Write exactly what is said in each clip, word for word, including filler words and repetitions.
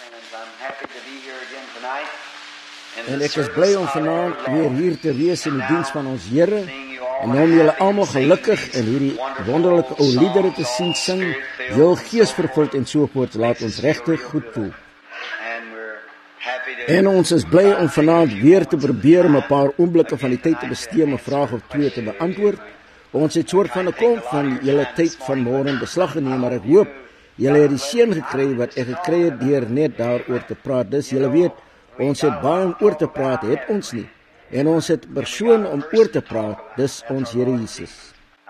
En ek is bly om vanaand weer hier te wees in die diens van ons Here en om julle almal gelukkig in hierdie wonderlike ou liedere te sien sing, heel geesvervuld en so voort, laat ons regtig goed voel. En ons is bly om vanaand weer te probeer om 'n paar oomblikke van die tyd te bestee om 'n vraag of twee te beantwoord. Ons het soort van 'n klomp van julle tyd van môre in beslag geneem, maar ek hoop julle het die seën gekry wat ek gekry het deur net daaroor te praat. Dus julle weet, ons het baie om oor te praat, het ons nie. En ons het 'n persoon om oor te praat, dis ons Here Jesus.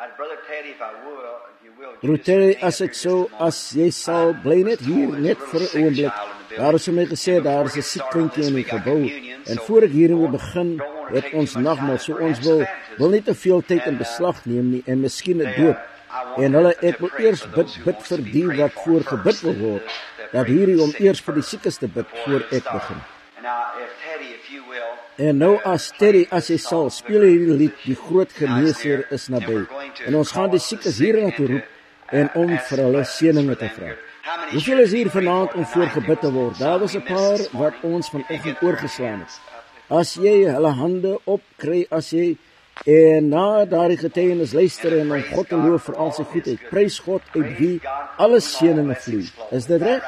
Broer Terry, as ek so, as jy sal bly net hier, net vir 'n oomblik. Daar is vir my gesê, daar is 'n siek kindjie in die gebou. En voor ek hieroor begin, het ons nagmaal, so ons wil, wil nie te veel tyd in beslag neem nie, en miskien 'n doop. En hulle, ek wil eers bid, bid vir die wat voor gebid wil word, dat hierdie om eers vir die siekes te bid, voor ek begin. En nou as Terry, as jy sal, speel hierdie lied, die groot geneesheer is naby. En ons gaan die siekes hier na toe roep, en om vir hulle seëninge te vra. Hoeveel is hier vanaand om voor gebid te word? Daar was 'n paar wat ons vanoggend oorgeslaan het. As jy hulle hande opkry, as jy en na daardie getuienis luister en om God te loof vir al sy goedheid, prys God uit wie alle seëninge vloei. Is dit reg?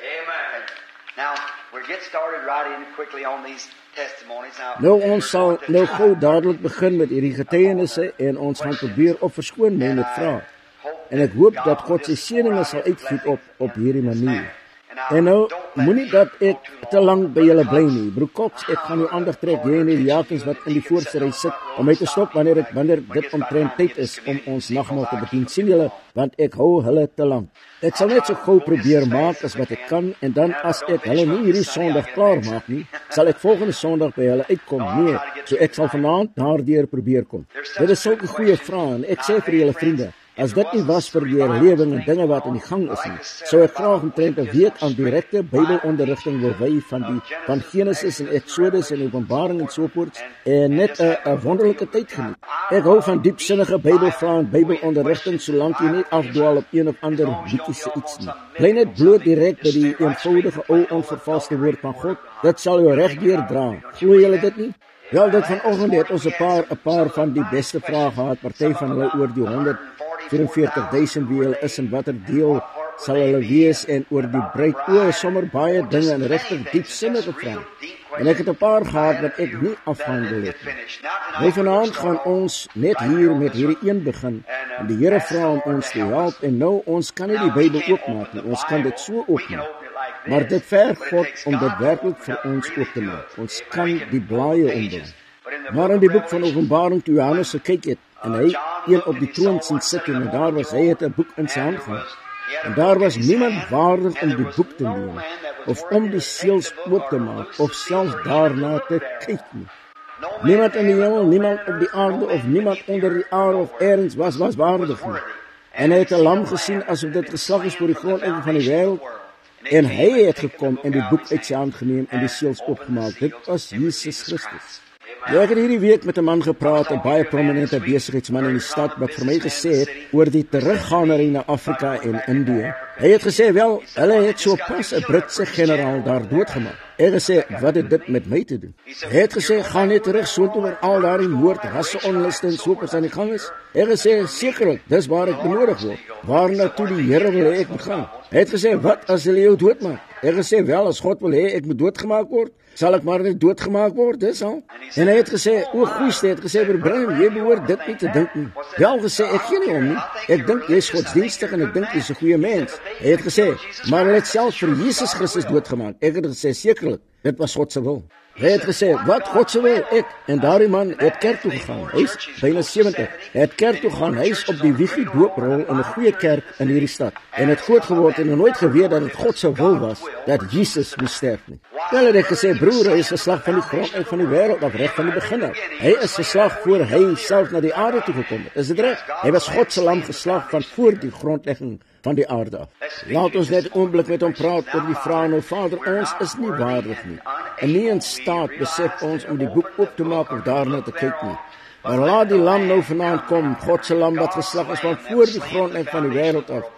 Nou ons sal nou gou dadelik begin met hierdie getuienisse en ons gaan probeer op verskoon my met vrae. En ek hoop dat God sy seëninge sal uitgiet op op hierdie manier. En nou, moenie dat ek te lank by julle bly nie. Broer Cox, ek gaan jou aandag trek, jy en die diakens wat in die voorste ry sit, om my te stop wanneer ek wanneer dit omtrent tyd is om ons nagmaal te bedien. Sien julle, want ek hou hulle te lank. Ek sal net so gou probeer maak as wat ek kan, en dan as ek hulle nie hierdie Sondag klaar maak nie, sal ek volgende Sondag by hulle uitkom. Nee, so ek sal vanaand daardeur probeer kom. Dit is sulke goeie vrae, en ek sê vir julle vriende, as dit nie was vir die herlewing en dinge wat in die gang is nie, sou ek graag omtrent 'n week aan direkte Bybelonderrigting wil wy van die van Genesis en Exodus en Openbaring en so voort, en net 'n 'n wonderlike tyd geniet. Ek hou van diepsinnige Bybelvrae en Bybelonderrigting, solank jy nie afdwaal op een of ander bietjie iets nie. Bly net bloot direk by die eenvoudige ou onvervalste woord van God. Dit sal jou regdeur dra. Glo julle dit nie? Wel, dit vanoggend het ons 'n paar 'n paar van die beste vrae gehad, party van hulle oor die honderd vierenveertig duisend wie hulle is en watter deel sal hulle wees, en oor die bruid, o, sommer baie dinge en regtig diepsinnige vrae. En ek het 'n paar gehad wat ek nie afhandel het nie. Nou vanaand gaan ons net hier met hierdie een begin, en die Here vra om ons te help, en nou, ons kan nie die Bybel oopmaak nie, ons kan dit so oopmaak. Maar dit verg God om dit werklik vir ons oop te maak. Ons kan die blaaie omblaai. Maar in die boek van Openbaring, toe Johannes gekyk het, en hy een op die troon sien sit, en daar was, hy het 'n boek in sy hand gehad. En daar was niemand waardig om die boek te neem, of om die seels oop te maak, of selfs daarna te kyk nie. Niemand in die hemel, niemand op die aarde, of niemand onder die aarde of ergens was, was waardig nie. En hy het 'n lam gesien, asof dit geslag is voor die grondlegger van die wêreld, en hy het gekom en die boek uit sy hand geneem en die seels opgemaak. Dit was Jesus Christus. Ja, ek het hierdie week met 'n man gepraat, 'n baie prominente besigheidsman in die stad, wat vir my gesê het oor die teruggaandery na Afrika en Indië. Hy het gesê, wel, hulle het so pas 'n Britse generaal daar doodgemaak. Ek het gesê, wat het dit met my te doen? Hy het gesê, gaan net terug soontoe waar al daardie moord, rasse onluste en soopers aan die gang is. Ek het gesê, sekerlik, dis waar ek benodig word. Waar na toe die Here wil hê ek moet gaan. Hy het gesê, wat as hulle jou doodmaak? Ek het gesê, wel, as God wil hê ek moet doodgemaak word, sal ek maar net doodgemaak word, dis al. En hy het gesê, o, goeie, het gesê, vir Brian, jy behoort dit nie te dink nie. Wel gesê, ek gee nie om nie. Ek dink jy is godsdienstig en ek dink jy is 'n goeie mens. Hy het gesê, maar hy het self vir Jesus Christus doodgemaak. Ek het gesê, sekerlik, dit was God se wil. Hy het gesê, wat God se wil, ek. En daardie man het kerk toe gegaan. Hy is byna sewentig. Hy het kerk toe gaan. Hy is op die wigie dooprol in 'n goeie kerk in hierdie stad. En het groot geword en nooit geweet dat dit God se wil was dat Jesus moes sterf nie. Wel het ek gesê, broer, hy is geslag van die grond uit van die wêreld af, reg van die begin af. Hy is geslag voor hy self na die aarde toe gekom het. Is dit reg? Hy was God se lam geslag van voor die grondlegging van die aarde af. Laat ons net 'n oomblik met hom praat oor die vraag, nou Vader, ons is nie waardig nie. En nie in staat besef ons om die boek oop te maak of daarna te kyk nie. Maar laat die lam nou vanaand kom, God se lam wat geslag is van voor die grondlegging van die wêreld af.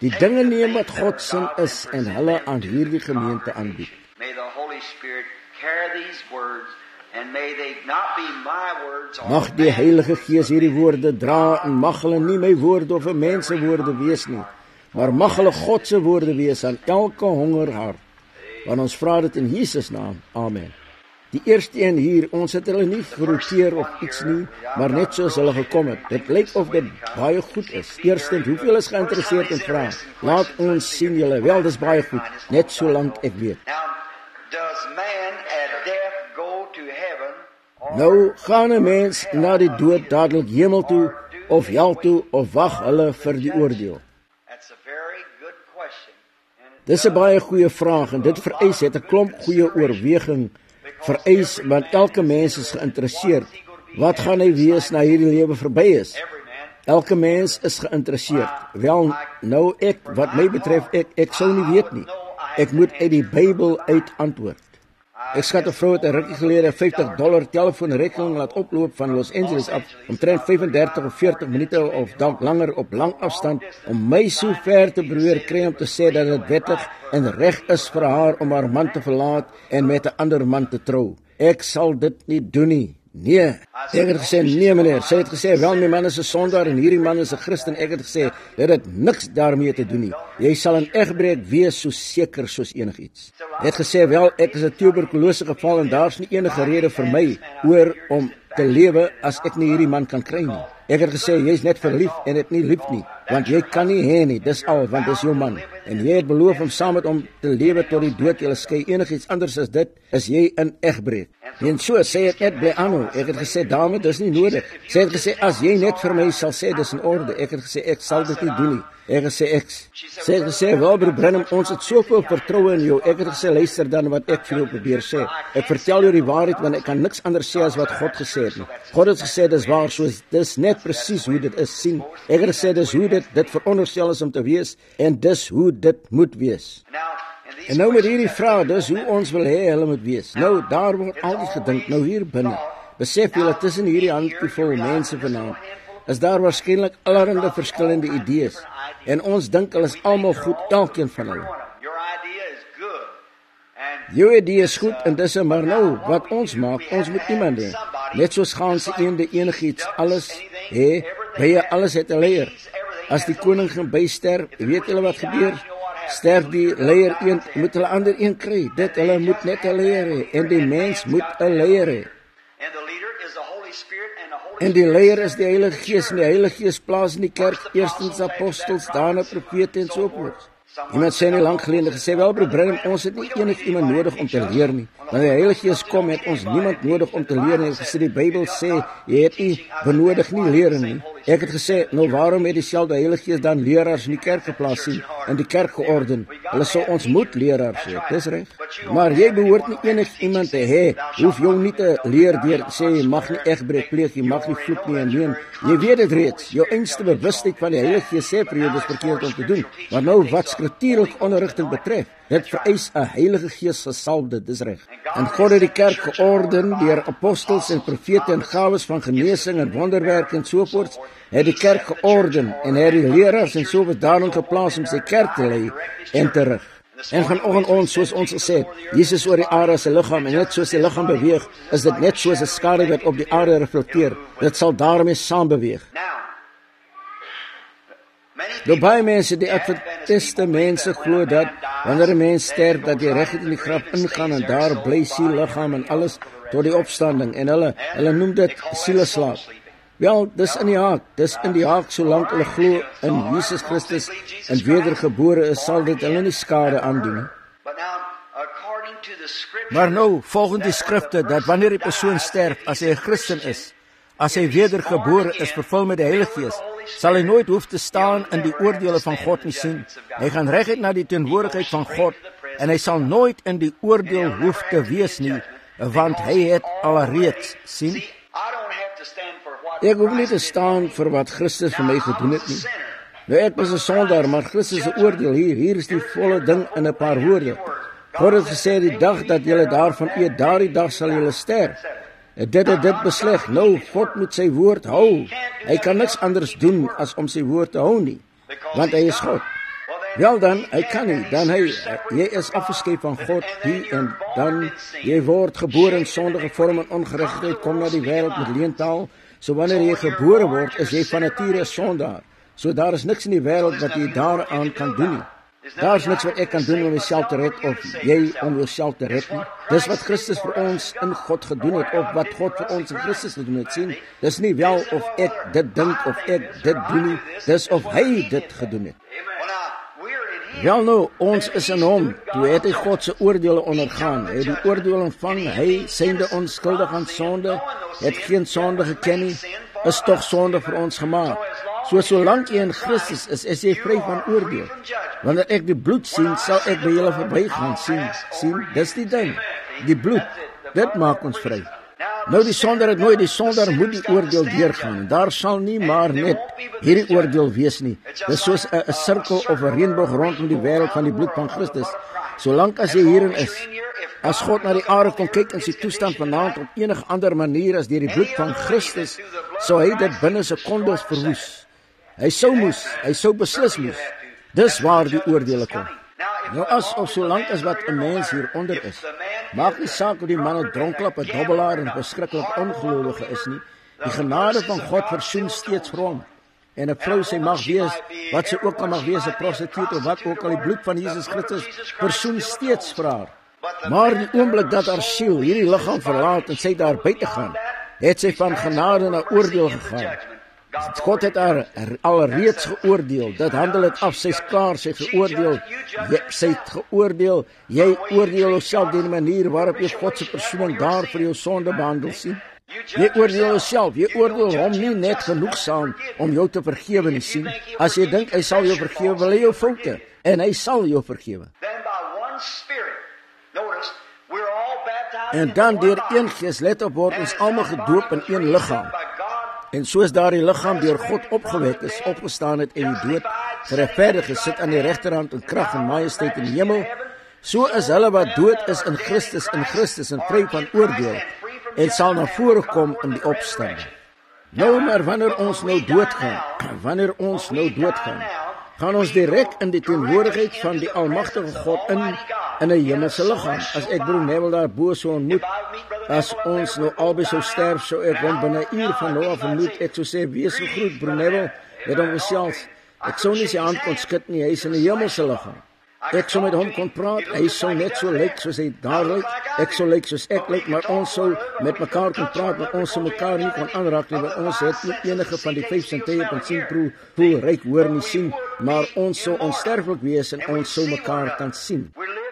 die dinge neem wat God sin is en hulle aan hierdie gemeente aanbied. May the Holy Spirit carry these words and may they not be my words or Mag die Heilige Gees hierdie woorde dra en mag hulle nie my woorde of 'n mens se woorde wees nie, maar mag hulle God se woorde wees aan elke hongerhart. Want ons vra dit in Jesus naam. Amen. Die eerste een hier, ons het hulle nie geroteer of iets nie, maar net soos hulle gekom het. Dit lyk of dit baie goed is. Eerstens, hoeveel is geïnteresseerd in vra? Laat ons sien julle. Wel, dis baie goed, net solank ek weet. Now, does man at death go to heaven? Or Nou gaan 'n mens na die dood dadelik hemel toe of hel toe of wag hulle vir die oordeel? That's a very good question. And it Dis 'n baie goeie vraag en dit vereis het 'n klomp goeie oorweging vereis, want elke mens is geïnteresseerd. Wat gaan hy wees na hierdie lewe verby is? every man. Elke mens is geïnteresseerd. Wel, nou ek, wat my betref, ek, ek sou nie weet nie. Ek moet uit die Bybel uit antwoord. Ek skat 'n vrou het 'n rukkie gelede vyftig dollar telefoonrekening laat oploop van Los Angeles af, omtrent vyfendertig of veertig minute of dalk langer op lang afstand, om my so ver te probeer kry om te sê dat dit wettig en reg is vir haar om haar man te verlaat en met 'n ander man te trou. Ek sal dit nie doen nie. Nee, ek het gesê, nee meneer, sy het gesê, wel my man is 'n sondaar en hierdie man is 'n Christen. Ek het gesê, dit het niks daarmee te doen nie. Jy sal in egbreek wees so seker soos enigiets. Hy het gesê, wel, ek is 'n tuberkulose geval en daar's nie enige rede vir my oor om te lewe as ek nie hierdie man kan kry nie. Ek het gesê, jy's net verlief en het nie lief nie, want jy kan nie hê nie, dis al, want dis jou man. En jy het beloof om saam met hom te lewe tot die dood julle skei. Enigiets anders as dit, is jy in egbreek. En so sê het net bly aanhou. Ek het gesê, dame, dis nie nodig. Sy het gesê, as jy net vir my sal sê, dis in orde. Ek het gesê, ek sal dit nie doen nie. Ek het gesê, ek. Sy het gesê, wel, broer Branham, ons het soveel vertroue in jou. Ek het gesê, luister dan wat ek vir jou probeer sê. Ek vertel jou die waarheid, want ek kan niks anders sê as wat God gesê het nie. God het gesê, dis waar, soos, dis net presies hoe dit is, sien. Ek het gesê, dis hoe dit, dit veronderstel is om te wees, en dis hoe dit moet wees. Now, in these En nou met hierdie vraag, dis hoe ons wil hê hulle moet wees. Nou, daar word altyd gedink, nou hier binne. Besef julle, tussen hierdie handjievol mense vanaand, is daar waarskynlik allerlei verskillende idees. En ons dink hulle is almal goed, elkeen van hulle. your idea is good. And Jou idee is goed en dis maar nou, wat ons maak, ons moet iemand hê. Net soos gaan se eende enigiets, alles hê, by alles het 'n leier. As die koning gaan bysterf, weet julle wat gebeur? Sterf die leier een, moet hulle ander een kry. Dit hulle moet net 'n leier hê en die mens moet 'n leier hê. and the leader is the Holy Spirit and the Holy En die leier is die Heilige Gees en die Heilige Gees plaas in die kerk eerstens apostels, daarna profete en so voort. Iemand sê nie lank gelede gesê, wel broer Branham, ons het nie enig iemand nodig om te leer nie. Wanneer die Heilige Gees kom, het ons niemand nodig om te leer nie. Ek het gesê, die Bybel sê, jy het nie benodig nie leren nie. Ek het gesê, nou waarom het dieselfde Heilige Gees dan leraars in die kerk geplaas sien, in die kerk georden? Hulle sou ons moet leraars hê, dis reg. Maar jy behoort nie enig iemand te hê, hoef jou nie te leer deur te sê, jy mag nie egbreek pleeg, jy mag nie vloek nie en leen. Jy weet dit reeds, jou einste bewustheid van die Heilige Gees sê vir jou, dis verkeerd om te doen. Maar nou wat skriftuurlik onderrigting betref, dit vereis 'n Heilige Gees gesalfde, dis reg. En God het die kerk georden deur apostels en profete en gawes van genesing en wonderwerke en so voort. Het die kerk georden en het die leraars en so wat daarin geplaas om sy kerk te lei en te rig. En vanoggend ons, soos ons gesê het, Jesus oor die aarde as 'n liggaam en net soos die liggaam beweeg, is dit net soos 'n skadu wat op die aarde reflekteer. Dit sal daarmee saam beweeg. Now, many Nou people baie mense, die adventiste mense glo dat wanneer 'n mens sterf, dat jy reg in die graf ingaan en daar bly siel, liggaam en alles tot die opstanding en hulle hulle noem dit sieleslaap. Wel, dis in die haak, dis in die haak solank hulle glo in Jesus Christus en wedergebore is, sal dit hulle nie skade aandoen nie. But now, according to the scripture, Maar nou, volgens die skrifte, dat wanneer die persoon sterf, as hy 'n Christen is, as hy wedergebore is, vervul met die Heilige Gees, sal hy nooit hoef te staan in die oordeele van God nie sien. Hy gaan reguit na die teenwoordigheid van God en hy sal nooit in die oordeel hoef te wees nie, want hy het alreeds sien. I don't have to stand for what Ek hoef nie te staan vir wat Christus vir my gedoen het nie. Nou ek was 'n sondaar, maar Christus se oordeel hier, hier is die volle ding in 'n paar woorde. God het gesê, die dag dat julle daarvan eet, daardie dag sal julle sterf. En dit het dit besleg. Nou, God moet sy woord hou. Hy kan niks anders doen as om sy woord te hou nie, want hy is God. Wel dan, hy kan nie, dan hy, jy is afgeskei van God, die, en dan, jy word gebore in sondige vorm en ongeregtigheid, kom na die wêreld met leentaal, so wanneer jy gebore word, is jy van nature 'n sondaar, so daar is niks in die wêreld wat jy daaraan kan doen nie. Daar is niks wat ek kan doen om myself te red, of jy om jouself te red nie. Dis wat Christus vir ons in God gedoen het, of wat God vir ons in Christus gedoen het, sien. Dis nie wel of ek dit dink, of ek dit doen nie, dis of hy dit gedoen het. Wel nou, ons is in hom, toe het hy God se oordeele ondergaan, hy het die oordeel ontvang, hy synde onskuldig aan sonde, het geen sonde geken nie, is tog sonde vir ons gemaak. So solank jy in Christus is, is jy vry van oordeel. Wanneer ek die bloed sien, sal ek by julle verbygaan, sien, sien, dis die ding, die bloed, dit maak ons vry. Nou die sondaar het nooit, die sondaar moet die oordeel deurgaan, daar sal nie maar net hierdie oordeel wees nie. Dis soos 'n sirkel of 'n reënboog rondom die wêreld van die bloed van Christus. Solank as jy hierin is, as God na die aarde kon kyk in sy toestand vanaand op enige ander manier as deur die bloed van Christus, sou hy dit binne sekondes verwoes. Hy sou moes, hy sou beslis moes. Dis waar die oordeele kom. Nou as of solank as wat 'n mens hieronder is, maak nie saak of die man 'n dronklap, 'n dobbelaar en 'n verskriklik ongelowige is nie. Die genade van God versoen steeds vir hom. En 'n vrou, sy mag wees wat sy ook al mag wees, 'n prostituut of wat ook al, die bloed van Jesus Christus versoen steeds vir haar. Maar die oomblik dat haar siel hierdie liggaam verlaat en sy daar buite gaan, het sy van genade na oordeel gegaan. God het haar alreeds geoordeel. Dit handel het af, sy's klaar, sy geoordeel. Jy, sy het geoordeel. Jy oordeel jouself deur die manier waarop jy God se versoening daar vir jou sonde behandel, sien. Jy oordeel jouself, jy oordeel hom nie net genoegsaam om jou te vergewe nie, sien. As jy dink hy sal jou vergewe, wil hy jou foute, en hy sal jou vergewe. En dan deur een gees, let op, word ons almal gedoop in een liggaam. En soos daardie liggaam deur God opgewek is, opgestaan het en die dood geregverdig is, sit aan die regterhand in krag en majesteit in die hemel, so is hulle wat dood is in Christus, in Christus en vry van oordeel, en sal na vore kom in die opstanding. Nou maar wanneer ons nou doodgaan, wanneer ons nou doodgaan, gaan ons direk in die teenwoordigheid van die almagtige God in, in 'n hemelse liggaam. As ek broer Neville daar bo so ontmoet, as ons nou albei sou sterf, sou ek hom binne 'n uur van nou af ontmoet, ek sou sê, wees gegroet broer Neville, met hom gesels. Ek sou nie sy hand kon skud nie, hy is in 'n hemelse liggaam. Ek sou met hom kon praat, hy sou net so lyk soos hy daar lyk, ek sou lyk soos ek lyk, maar ons sou met mekaar kon praat, maar ons sou mekaar nie kon aanraak nie, want ons het nie enige van die vyf sintuie kan sien, proe, voel, ryk, hoor nie sien, maar ons sou onsterflik wees en ons sou mekaar kan sien.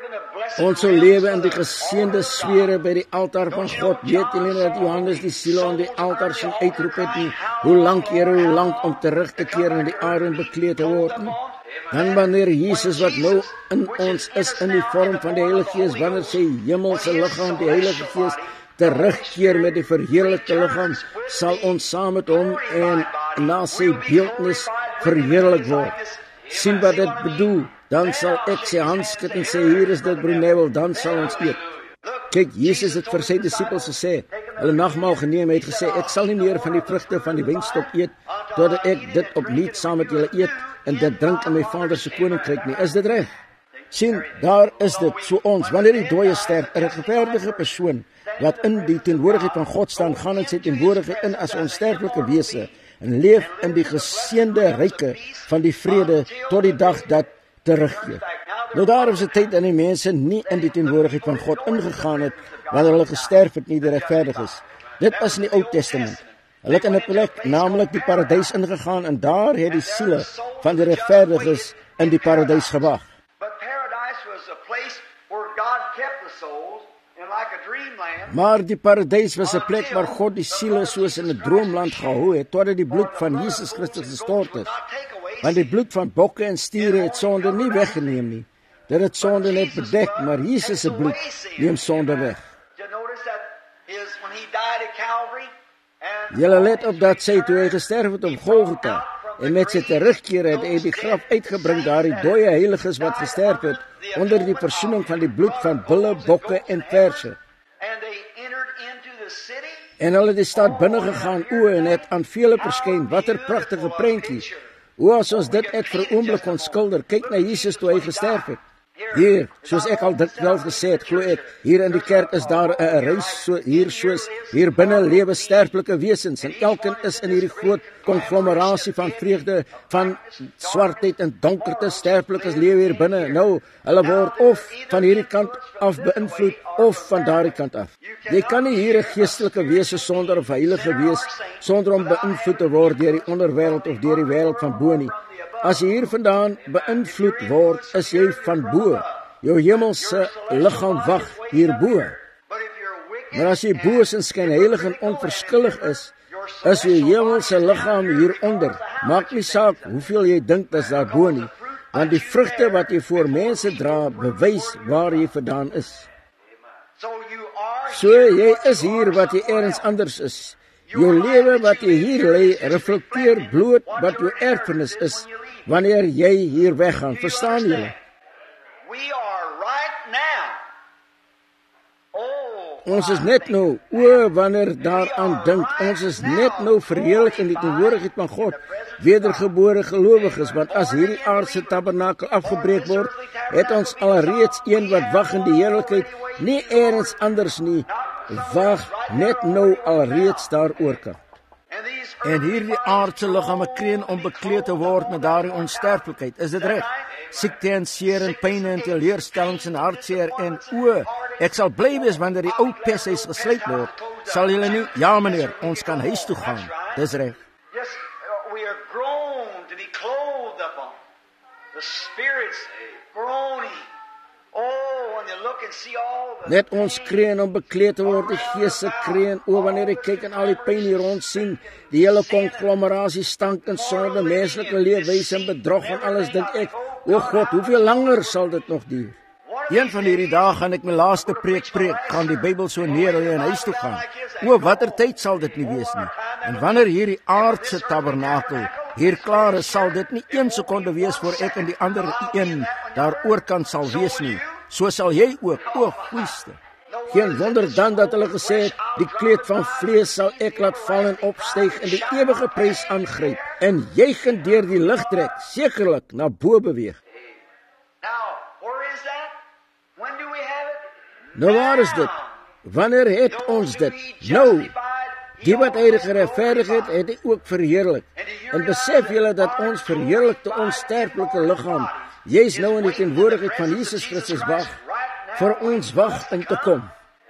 Ons sou lewe in die geseënde sfere by die altaar van God. Weet julle dat Johannes die siele aan die altaar sien uitroep het nie, hoe lank, Here, hoe lank om terug te keer in die aarde en bekleed te word nie? Dan wanneer Jesus wat nou in ons is in die vorm van die Heilige Gees, wanneer sy hemelse liggaam, die Heilige Gees, terugkeer met die verheerlikte liggaam, sal ons saam met hom en na sy beeldnis verheerlik word. Sien wat dit bedoel? Dan sal ek sy hand skud en sê, hier is dit broer Neville, dan sal ons eet. Kyk, Jesus het vir sy disippels gesê, hulle nagmaal geneem, hy het gesê, ek sal nie meer van die vrugte van die wynstok eet, totdat ek dit opnuut saam met julle eet, en dit drink in my Vader se koninkryk nie. Is dit reg? Sien, daar is dit, so ons, wanneer die dooie sterf, 'n regverdige persoon, wat in die teenwoordigheid van God staan, gaan in sy teenwoordigheid in as onsterflike wese, en leef in die geseënde ryke van die vrede, tot die dag dat terugkeer. Nou daar is 'n tyd dat die mense nie in die teenwoordigheid van God ingegaan het, wanneer hulle gesterf het nie die regverdig is. Dit is in die Ou Testament. Hulle het in 'n plek, naamlik die paradys ingegaan, en daar het die siele van die regverdiges in die paradys gewag. Maar die paradys was 'n plek waar God die siele soos in 'n droomland gehou het, totdat die bloed van Jesus Christus gestort het. Want die bloed van bokke en stiere het sonde nie weggeneem nie. Dit het sonde net bedek, maar Jesus se bloed neem sonde weg. Julle let op dat sy toe hy gesterf het op Golgotha, en met sy terugkeer het hy die graf uitgebring, daar die dooie heiliges wat gesterf het, onder die versoening van die bloed van bulle, bokke en verse. En hulle het die stad binne gegaan, o, en het aan vele verskyn, watter pragtige prentjie, Hoe as ons dit net vir 'n oomblik onskilder, kyk na Jesus toe hy gesterf het. Hier, soos ek al dikwels gesê het, glo ek, hier in die kerk is daar 'n reis so hier soos hier binne lewe sterflike wesens en elkeen is in hierdie groot konglomerasie van vreugde, van swartheid en donkerte, sterflikes lewe hier binne. Nou, hulle word of van hierdie kant af beïnvloed of van daardie kant af. Jy kan nie hier 'n geestelike wese sonder 'n heilige wees sonder om beïnvloed te word deur die onderwêreld of deur die wêreld van bo nie. As jy hier vandaan beïnvloed word, is jy van bo. Jou hemelse liggaam wag hierbo. Maar as jy boos en skynheilig en onverskillig is, is jou hemelse liggaam hieronder. Maak nie saak hoeveel jy dink dat daar bo nie, want die vrugte wat jy voor mense dra, bewys waar jy vandaan is. So jy is hier wat jy ergens anders is. Jou lewe wat jy hier lê, reflekteer bloot wat jou erfenis is, wanneer jy hier weggaan. Verstaan julle? Ons is net nou, o, wanneer daaraan dink, ons is net nou verheerlik in die teenwoordigheid van God, wedergebore gelowiges, want as hierdie aardse tabernakel afgebreek word, het ons alreeds een wat wag in die heerlikheid, nie ergens anders nie, wag net nou alreeds daar kan. En hierdie aardse liggame kreun om bekleed te word met daardie onsterflikheid. Is dit reg? Siekte en seer en pyn en teleurstellings en hartseer en o, ek sal bly wees wanneer die ou peshuis gesluit word. Sal julle nie? Ja meneer, ons kan huis toe gaan. Dis reg. Yes, we are grown to be clothed upon. The Spirit's groaning. Oh, when you look and see all the Net ons kreun om bekleed te word, die gees se kreun, o, wanneer ek kyk en al die pyn hier rond sien, die hele konglomerasie stank en sonde, menslike leefwyse en bedrog en alles, dink ek, o God, hoeveel langer sal dit nog duur? Een van hierdie dae gaan ek my laaste preek preek, gaan die Bybel so neer en huis toe gaan. O, watter tyd sal dit nie wees nie. En wanneer hierdie aardse tabernakel hier klaar is, sal dit nie een sekonde wees voor ek en die ander een daar oorkant sal wees nie. So sal jy ook, o goeieste. Geen wonder dan dat hulle gesê het, die kleed van vlees sal ek laat val en opstyg en die ewige prys aangryp en juigend deur die lig trek, sekerlik na bo beweeg. Nou waar is dit? Wanneer het ons dit? Nou, die wat hy geregverdig het, het hy ook verheerlik. En besef julle dat ons verheerlikte onsterflike liggaam, jy's nou in die teenwoordigheid van Jesus Christus wag, vir ons wag om te kom.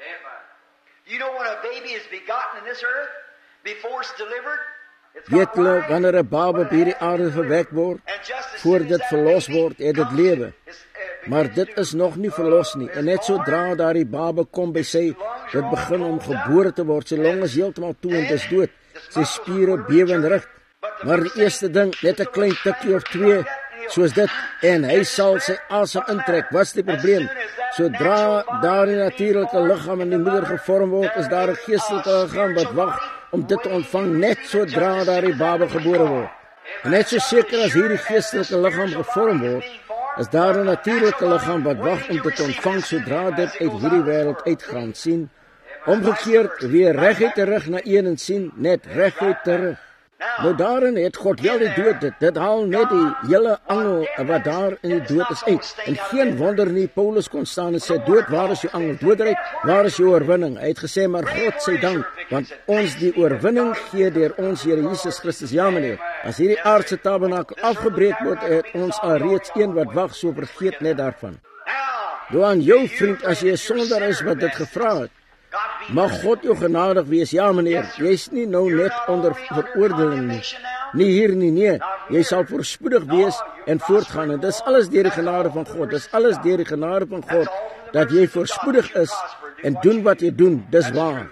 Weet julle, wanneer 'n baba op hierdie aarde verwek word, voor dit verlos word, het dit lewe. Maar dit is nog nie verlos nie. En net sodra daardie baba kom by sy, dit begin om gebore te word, sy long is heeltemal toe en dis dood. Sy spiere bewe en rig. Maar die eerste ding, net 'n klein tikkie of twee, soos dit, en hy sal sy asem intrek. Wat's die probleem? Sodra daardie natuurlike liggaam in die moeder gevorm word, is daar 'n geestelike liggaam wat wag om dit te ontvang net sodra daardie baba gebore word. En net so seker as hierdie geestelike liggaam gevorm word, is daar 'n natuurlike liggaam wat wag om dit te ontvang sodra dit uit hierdie wêreld uitgaan. Sien, omgekeerd weer reguit terug na een en sien, net reguit terug. Nou daarin het God wel die dood dit, dit haal net die hele angel wat daar in die dood is uit. En geen wonder nie, Paulus kon staan en sê, dood, waar is jou angel? Doodryk, waar is jou oorwinning? Hy het gesê, maar God sy dank, want ons die oorwinning gee deur ons Here Jesus Christus. Ja meneer, as hierdie aardse tabernakel afgebreek word, het ons alreeds een wat wag, so vergeet net daarvan. Nou aan jou vriend, as jy 'n sondaar is wat dit gevra het, mag God jou genadig wees. Ja meneer, jy's nie nou net onder veroordeling nie. Nie hier nie, nee. Jy sal voorspoedig wees en voortgaan. En dis alles deur die genade van God. Dis alles deur die genade van God, dat jy voorspoedig is en doen wat jy doen. Dis waar.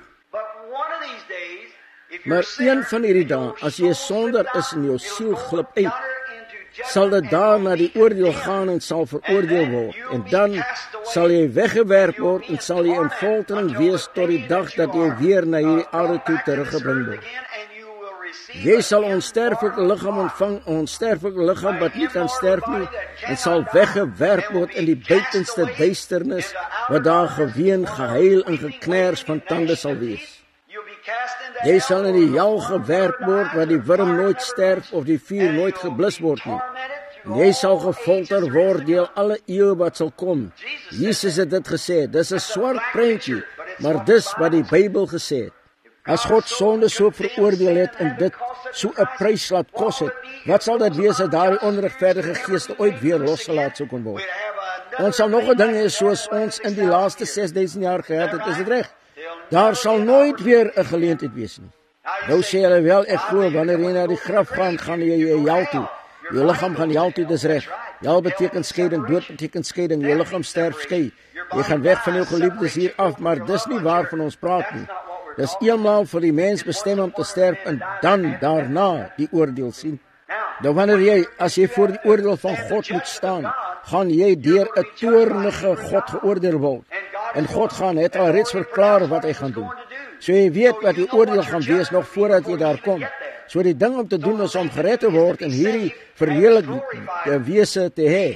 Maar een van hierdie dae, as jy 'n sondaar is en jou siel glip uit, sal dit daar na die oordeel gaan en sal veroordeel word. En dan sal jy weggewerp word en sal jy in foltering wees tot die dag dat jy weer na hierdie aarde toe teruggebring word. Jy sal 'n onsterflike liggaam ontvang, 'n onsterflike liggaam wat nie kan sterf nie, en sal weggewerp word in die buitenste duisternis, wat daar geween, gehuil en geknars van tande sal wees. Jy sal in die hel gewerp word, waar die wurm nooit sterf of die vuur nooit geblus word nie. En jy sal gefolter word deur alle eeue wat sal kom. Jesus het dit gesê. Dis 'n swart prentjie, maar dis wat die Bybel gesê het. As God sonde so veroordeel het en dit so 'n prys laat kos het, wat sal dit wees as daardie onregverdige geeste ooit weer losgelaat sou kon word? Ons sal nog 'n ding hê soos ons in die laaste ses duisend jaar gehad het, is dit reg? Daar sal nooit weer 'n geleentheid wees nie. Nou sê hulle wel, ek glo wanneer jy na die graf gaan, gaan jy jy hel toe. Jou liggaam gaan hel toe, dis reg. Hel beteken skeiding, dood beteken skeiding, jou liggaam sterf skei. Jy gaan weg van jou geliefdes hier af, maar dis nie waarvan ons praat nie. Dis eenmaal vir die mens bestem om te sterf en dan daarna die oordeel sien. Nou wanneer jy, as jy voor die oordeel van God moet staan, gaan jy deur 'n toornige God geoordeel word. En God gaan het al reeds verklaar wat hy gaan doen. So jy weet wat die oordeel gaan wees nog voordat jy daar kom. So die ding om te doen is om gered te word en hierdie verheerlikte wese te hê.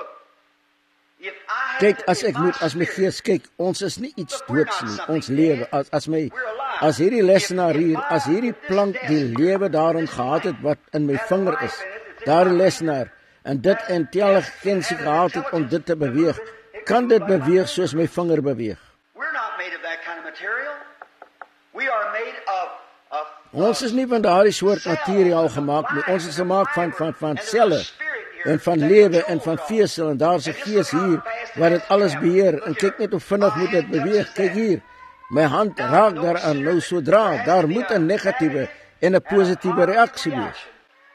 Kyk, as ek moet, as my gees kyk, ons is nie iets doods nie, ons lewe, as, as my, as hierdie lesenaar hier, as hierdie plank die lewe daarin gehad het wat in my vinger is, daardie lesenaar, en dit intelligensie gehad het om dit te beweeg, kan dit beweeg soos my vinger beweeg. Ons is nie van daardie soort materiaal gemaak nie, ons is gemaak van, van, van selle, en van lewe en van vesel, en daar is 'n gees hier wat dit alles beheer, en kyk net hoe vinnig moet dit beweeg. Kyk hier, my hand raak daaraan, nou sodra, daar moet 'n negatiewe en 'n positiewe reaksie wees.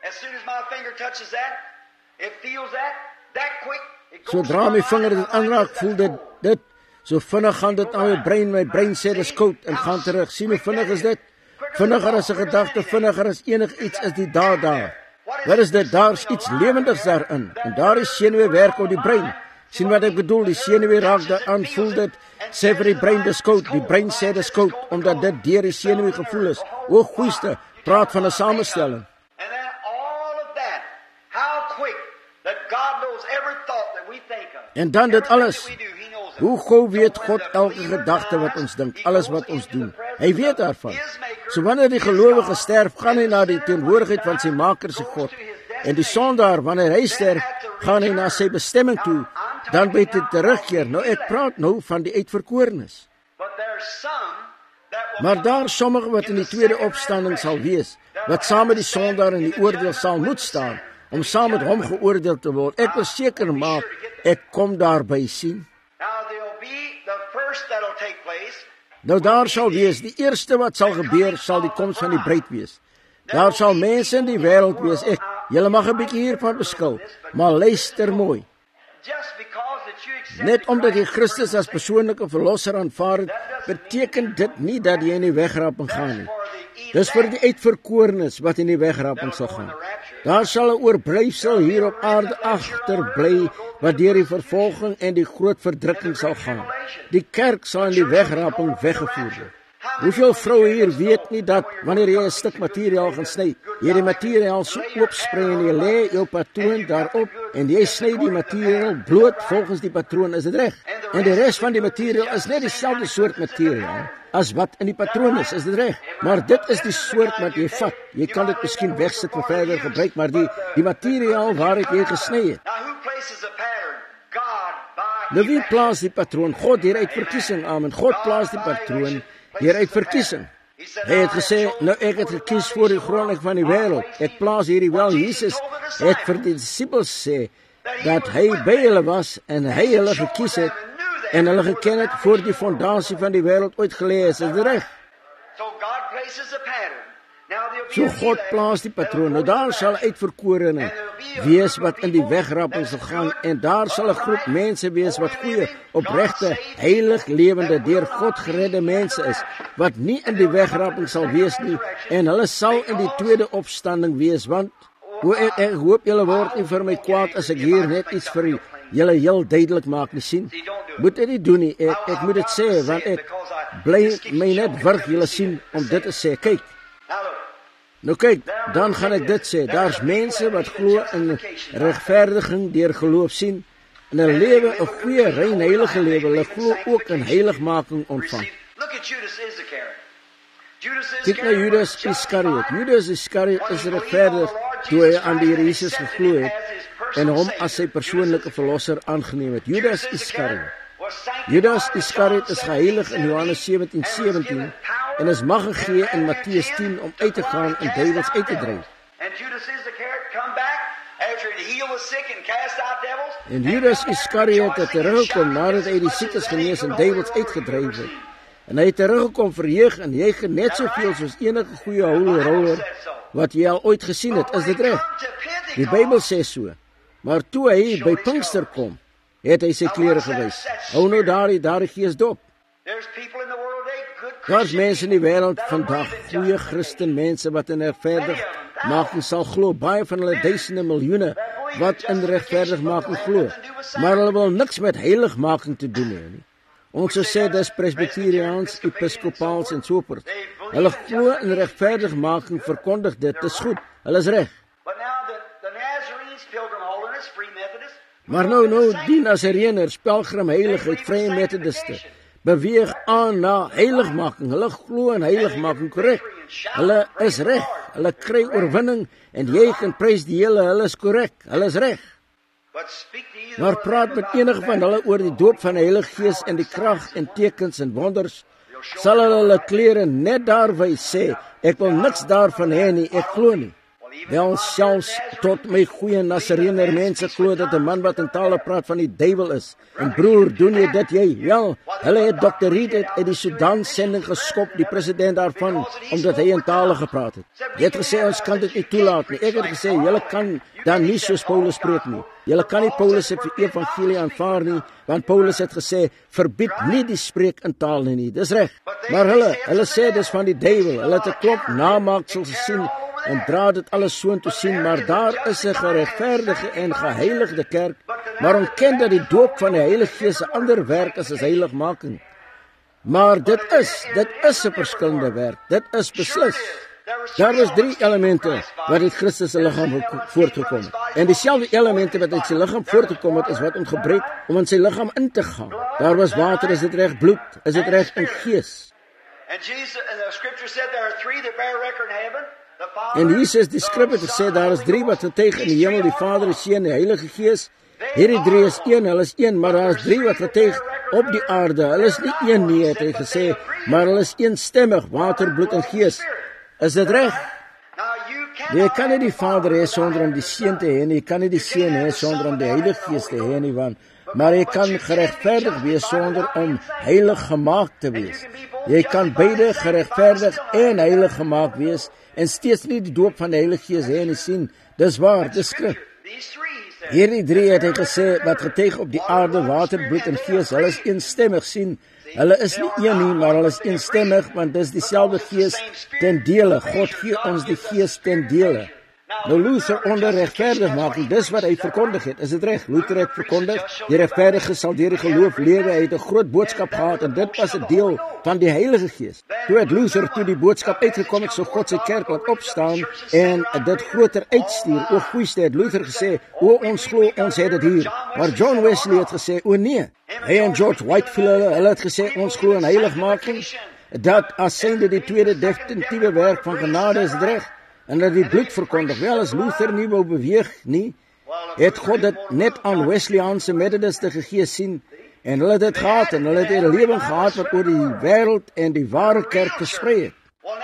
Sodra my vinger dit aanraak, voel dit, dit, so vinnig gaan dit aan my brein, my brein sê dis koud, en gaan terug, sien hoe vinnig is dit? Vinniger as 'n gedagte, vinniger as enig iets is die daad daar. Wat is dit? Daar's iets lewendigs daarin. En daar is senuwee werk op die brein. Sien wat ek bedoel? Die senuwee raak daaraan, voel dit, sê vir die brein dis koud. Die brein sê dis koud, omdat dit deur die senuwee gevoel is. O, goeieste, praat van 'n samestelling. En dan dit alles. Hoe gou weet God elke gedagte wat ons dink, alles wat ons doen. Hy weet daarvan. So wanneer die gelowige sterf, gaan hy na die teenwoordigheid van sy Maker se God. En die sondaar, wanneer hy sterf, gaan hy na sy bestemming toe, dan by dit terugkeer. Nou ek praat nou van die uitverkorenes. Maar daar sommige wat in die tweede opstanding sal wees, wat saam met die sondaar in die oordeel sal moet staan, om saam met hom geoordeel te word. Ek wil seker maak, ek kom daarby sien. Nou daar sal wees, die eerste wat sal gebeur, sal die koms van die bruid wees. Daar sal mense in die wêreld wees, ek, julle mag 'n bietjie hiervan beskou, maar luister mooi. Net omdat jy Christus as persoonlike verlosser aanvaar het, beteken dit nie dat jy in die wegraping gaan nie. Dis vir die uitverkorenes wat in die wegraping sal gaan. Daar sal 'n oorblyfsel hier op aarde agterbly wat deur die vervolging en die groot verdrukking sal gaan. Die kerk sal in die wegraping weggevoer word. Hoeveel vroue hier weet nie dat wanneer jy 'n stuk materiaal gaan sny, jy die materiaal so oopsprei en jy lê jou patroon daarop en jy sny die materiaal bloot volgens die patroon, is dit reg? En die res van die materiaal is net dieselfde soort materiaal as wat in die patroon is, is dit reg? Maar dit is die soort wat jy vat. Jy kan dit miskien wegsit vir verder gebruik, maar die die materiaal waaruit jy gesny het. Nou wie plaas die patroon? God deur uit verkiesing, amen. God plaas die patroon deur uit verkiesing. Hy het gesê, nou ek het gekies voor die grondlegging van die wêreld. Ek plaas hierdie wel. Jesus het vir die disippels sê dat hy by hulle was en hy hulle gekies het en hulle geken het voor die fondasie van die wêreld ooit gelê is. Is dit reg? So God plaas die patroon. Nou daar sal uitverkorene wees wat in die wegraping sal gaan en daar sal 'n groep mense wees wat goeie, opregte, heilig lewende, deur God geredde mense is, wat nie in die wegraping sal wees nie en hulle sal in die tweede opstanding wees, want o, ek, ek hoop julle word nie vir my kwaad as ek hier net iets vir julle heel duidelik maak nie, sien. Moet dit nie doen nie, ek, ek moet dit sê, want ek bly my net wurg julle sien om dit te sê. Kyk, nou kyk, dan gaan ek dit sê, daar's mense wat glo in regverdiging deur geloof sien, in 'n lewe, 'n goeie, rein, heilige lewe, hulle glo ook in heiligmaking ontvang. Kyk na Judas Iskariot. Judas Iskariot is regverdig toe hy aan die Here Jesus geglo het en hom as sy persoonlike verlosser aangeneem het. Judas Iskariot. Judas Iskariot is geheilig in Johannes sewentien sewentien en is mag gegee in Matteus tien om uit te gaan en duiwels uit te dryf. En Judas Iskariot het teruggekom nadat hy die siekes genees en duiwels uitgedryf het. En hy het teruggekom verheug en jy het net soveel soos enige goeie holy roller wat jy al ooit gesien het. Is dit reg? Die Bybel sê so. Maar toe hy by Pinkster kom, het hy sy klere gewys. Hou nou daardie daardie gees dop. Daar's mense in die wêreld vandag, goeie Christen mense wat in regverdigmaking sal glo, baie van hulle duisende miljoene wat in regverdigmaking glo, maar hulle wil niks met heiligmaking te doen hê nie. Ons sou sê dis Presbyteriaans, Episcopaals en so voort. Hulle glo in regverdigmaking, verkondig dit, dis goed, hulle is reg. Maar nou, nou, die Nazareners, pelgrim heiligheid, vrye methodiste, beweeg aan na heiligmaking. Hulle glo in heiligmaking, korrek. Hulle is reg, hulle kry oorwinning, en jy kan prys die hele, hulle is korrek, hulle is reg. Maar praat met enige van hulle oor die doop van die Heilige Gees en die krag en tekens en wonders, sal hulle hulle klere net daarwys sê, ek wil niks daarvan hê nie, ek glo nie. Wel, selfs tot my goeie Nazarener mense glo dat 'n man wat in tale praat van die duiwel is. En broer, doen jy dit jy? Wel, hulle het dokter Reed uit die Sudan sending geskop, die president daarvan, omdat hy in tale gepraat het. Hy het gesê, ons kan dit nie toelaat nie. Ek het gesê, julle kan dan nie soos Paulus spreek nie. Julle kan nie Paulus se evangelie aanvaar nie, want Paulus het gesê, verbied nie die spreek in tale nie. Dis reg. Maar hulle, hulle sê dis van die duiwel. Hulle het 'n klomp namaaksels gesien en dra dit alles soontoe sien, maar daar is 'n geregverdige en geheiligde kerk, maar ontken dat die doop van die Heilige Gees 'n ander werk is as heiligmaking. Maar dit is, dit is 'n verskillende werk, dit is beslis. Daar was drie elemente wat uit Christus se liggaam voortgekom het. En dieselfde elemente wat uit sy liggaam voortgekom het, is wat ontgebreek om in sy liggaam in te gaan. Daar was water, is dit reg, bloed, is dit reg, en gees. En Jesus, die skrif het gesê, daar is drie wat getuig in die hemel, die Vader, die Seun en die Heilige Gees. Hierdie drie is een, hulle is een, maar daar is drie wat getuig op die aarde. Hulle is nie een nie, het hy gesê, maar hulle is eenstemmig, water, bloed en gees. Is dit reg? Jy kan nie die Vader hê sonder om die Seun te hê nie, jy kan nie die Seun hê sonder om die Heilige Gees te hê nie, want maar jy kan geregverdig wees sonder om heilig gemaak te wees. Jy kan beide geregverdig en heilig gemaak wees en steeds nie die doop van die Heilige Gees hê en sien. Dis waar, dis skrif. Hierdie drie het hy gesê wat getuig op die aarde, water, bloed en gees, hulle is eenstemmig sien. Hulle is nie een nie, maar hulle is eenstemmig, want dis dieselfde Gees ten dele. God gee ons die Gees ten dele. Nou Luther onder regverdigmaking, dis wat hy verkondig het. Is dit reg? Luther het verkondig, die regverdige sal deur die geloof lewe. Hy het 'n groot boodskap gehad en dit was 'n deel van die Heilige Gees. Toe het Luther toe die boodskap uitgekom het, so God sy kerk laat opstaan en dit groter uitstuur. O goeieste het Luther gesê, o ons glo, ons het dit hier. Maar John Wesley het gesê, o nee. Hy en George Whitefield, hulle het gesê, ons glo in heiligmaking. Dat as synde die tweede definitiewe werk van genade is reg. En dat die bloed verkondig, wel as Luther nie wou beweeg nie, het God dit net aan Wesleyaanse Methodiste gegee sien, en hulle het dit gehad, en hulle het 'n lewing gehad wat oor die wêreld en die ware kerk gesprei het.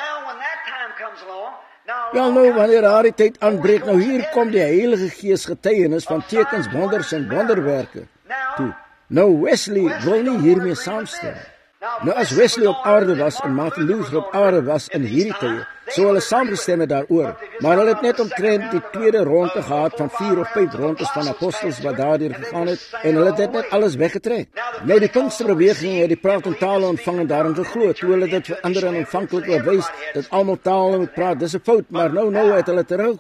Wel nou, wanneer daar die tyd aanbreek, nou hier kom die Heilige Gees getuienis van tekens, wonders en wonderwerke toe. Nou Wesley wil nie hiermee saamstem. Nou as Wesley op aarde was en Martin Luther op aarde was in hierdie tye, so hulle saamgestem het daaroor, maar hulle het net omtrent die tweede ronde gehad van vier of vyf rondes van apostels wat daardeur gegaan het, en hulle het net alles weggetrek. Nou die Pinksterbeweging het die praat in tale ontvang en daarin geglo, toe hulle dit verander en ontvankelijk wil wys, dat almal tale moet praat, dis 'n fout, maar nou nou het hulle teruggekom.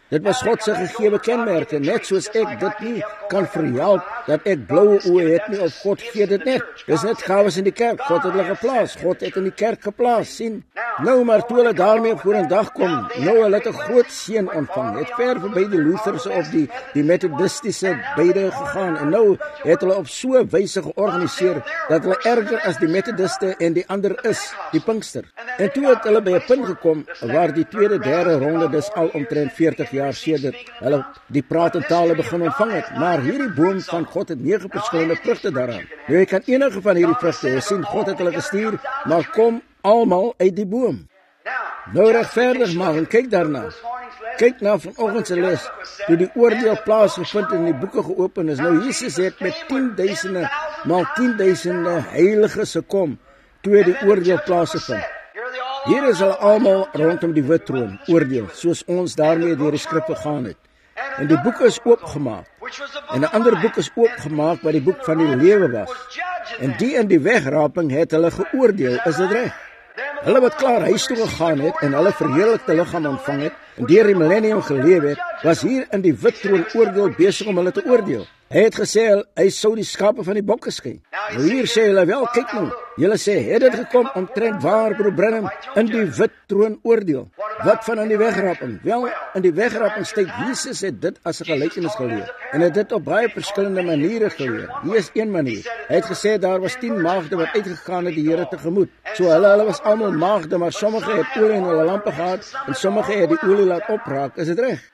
Dit was God se gegewe kenmerke, net soos ek dit nie kan verhelp dat ek bloue oë het nie, of God gee dit net. Dis net gawes in die kerk, God het hulle geplaas, God het in die kerk geplaas, sien. Nou maar toe hulle daarmee voor 'n dag kom, nou hulle het 'n groot seën ontvang, het ver verby die Lutherse of die, die Methodistiese beide gegaan, en nou het hulle op so 'n wyse georganiseer, dat hulle erger as die Methodiste en die ander is, die Pinkster. En toe het hulle by 'n punt gekom, waar die tweede, derde ronde, dis al omtrent veertig jaar sedert hulle die praat en tale begin ontvang het. Maar hierdie boom van God het nege verskillende vrugte daaraan. Nou jy kan enige van hierdie vrugte, jy sien, God het hulle gestuur, maar kom almal uit die boom. Nou regverdig maak, en kyk daarna. Kyk na vanoggend se les, toe die oordeel plaasgevind en die boeke geopen is. Nou Jesus het met tienduisende, maal tienduisende heiliges gekom, toe die oordeel plaasgevind. Hier is hulle almal rondom die wit troon, oordeel, soos ons daarmee deur die skrif gegaan het. En die boek is oopgemaak. En 'n ander boek is oopgemaak wat die boek van die lewe was. En die in die wegraping het hulle geoordeel, is dit reg? Hulle wat klaar huis toe gegaan het en hulle verheerlikte liggaam ontvang het en deur die millennium geleef het, was hier in die wit troon oordeel besig om hulle te oordeel. Hy het gesê hy sou die skape van die bokke skei. Nou hier sê hulle wel, kyk nou, julle sê, het dit gekom omtrent waar, broer Branham, in die wit troon oordeel. Wat van in die wegraping? Wel, in die wegraping steek Jesus het dit as 'n gelykenis geleer. En het dit op baie verskillende maniere geleer. Hier is een manier. Hy het gesê daar was tien maagde wat uitgegaan het die Here tegemoet. So hulle, hulle was almal maagde, maar sommige het olie in hulle lampe gehad en sommige het die olie laat opraak. Is dit reg?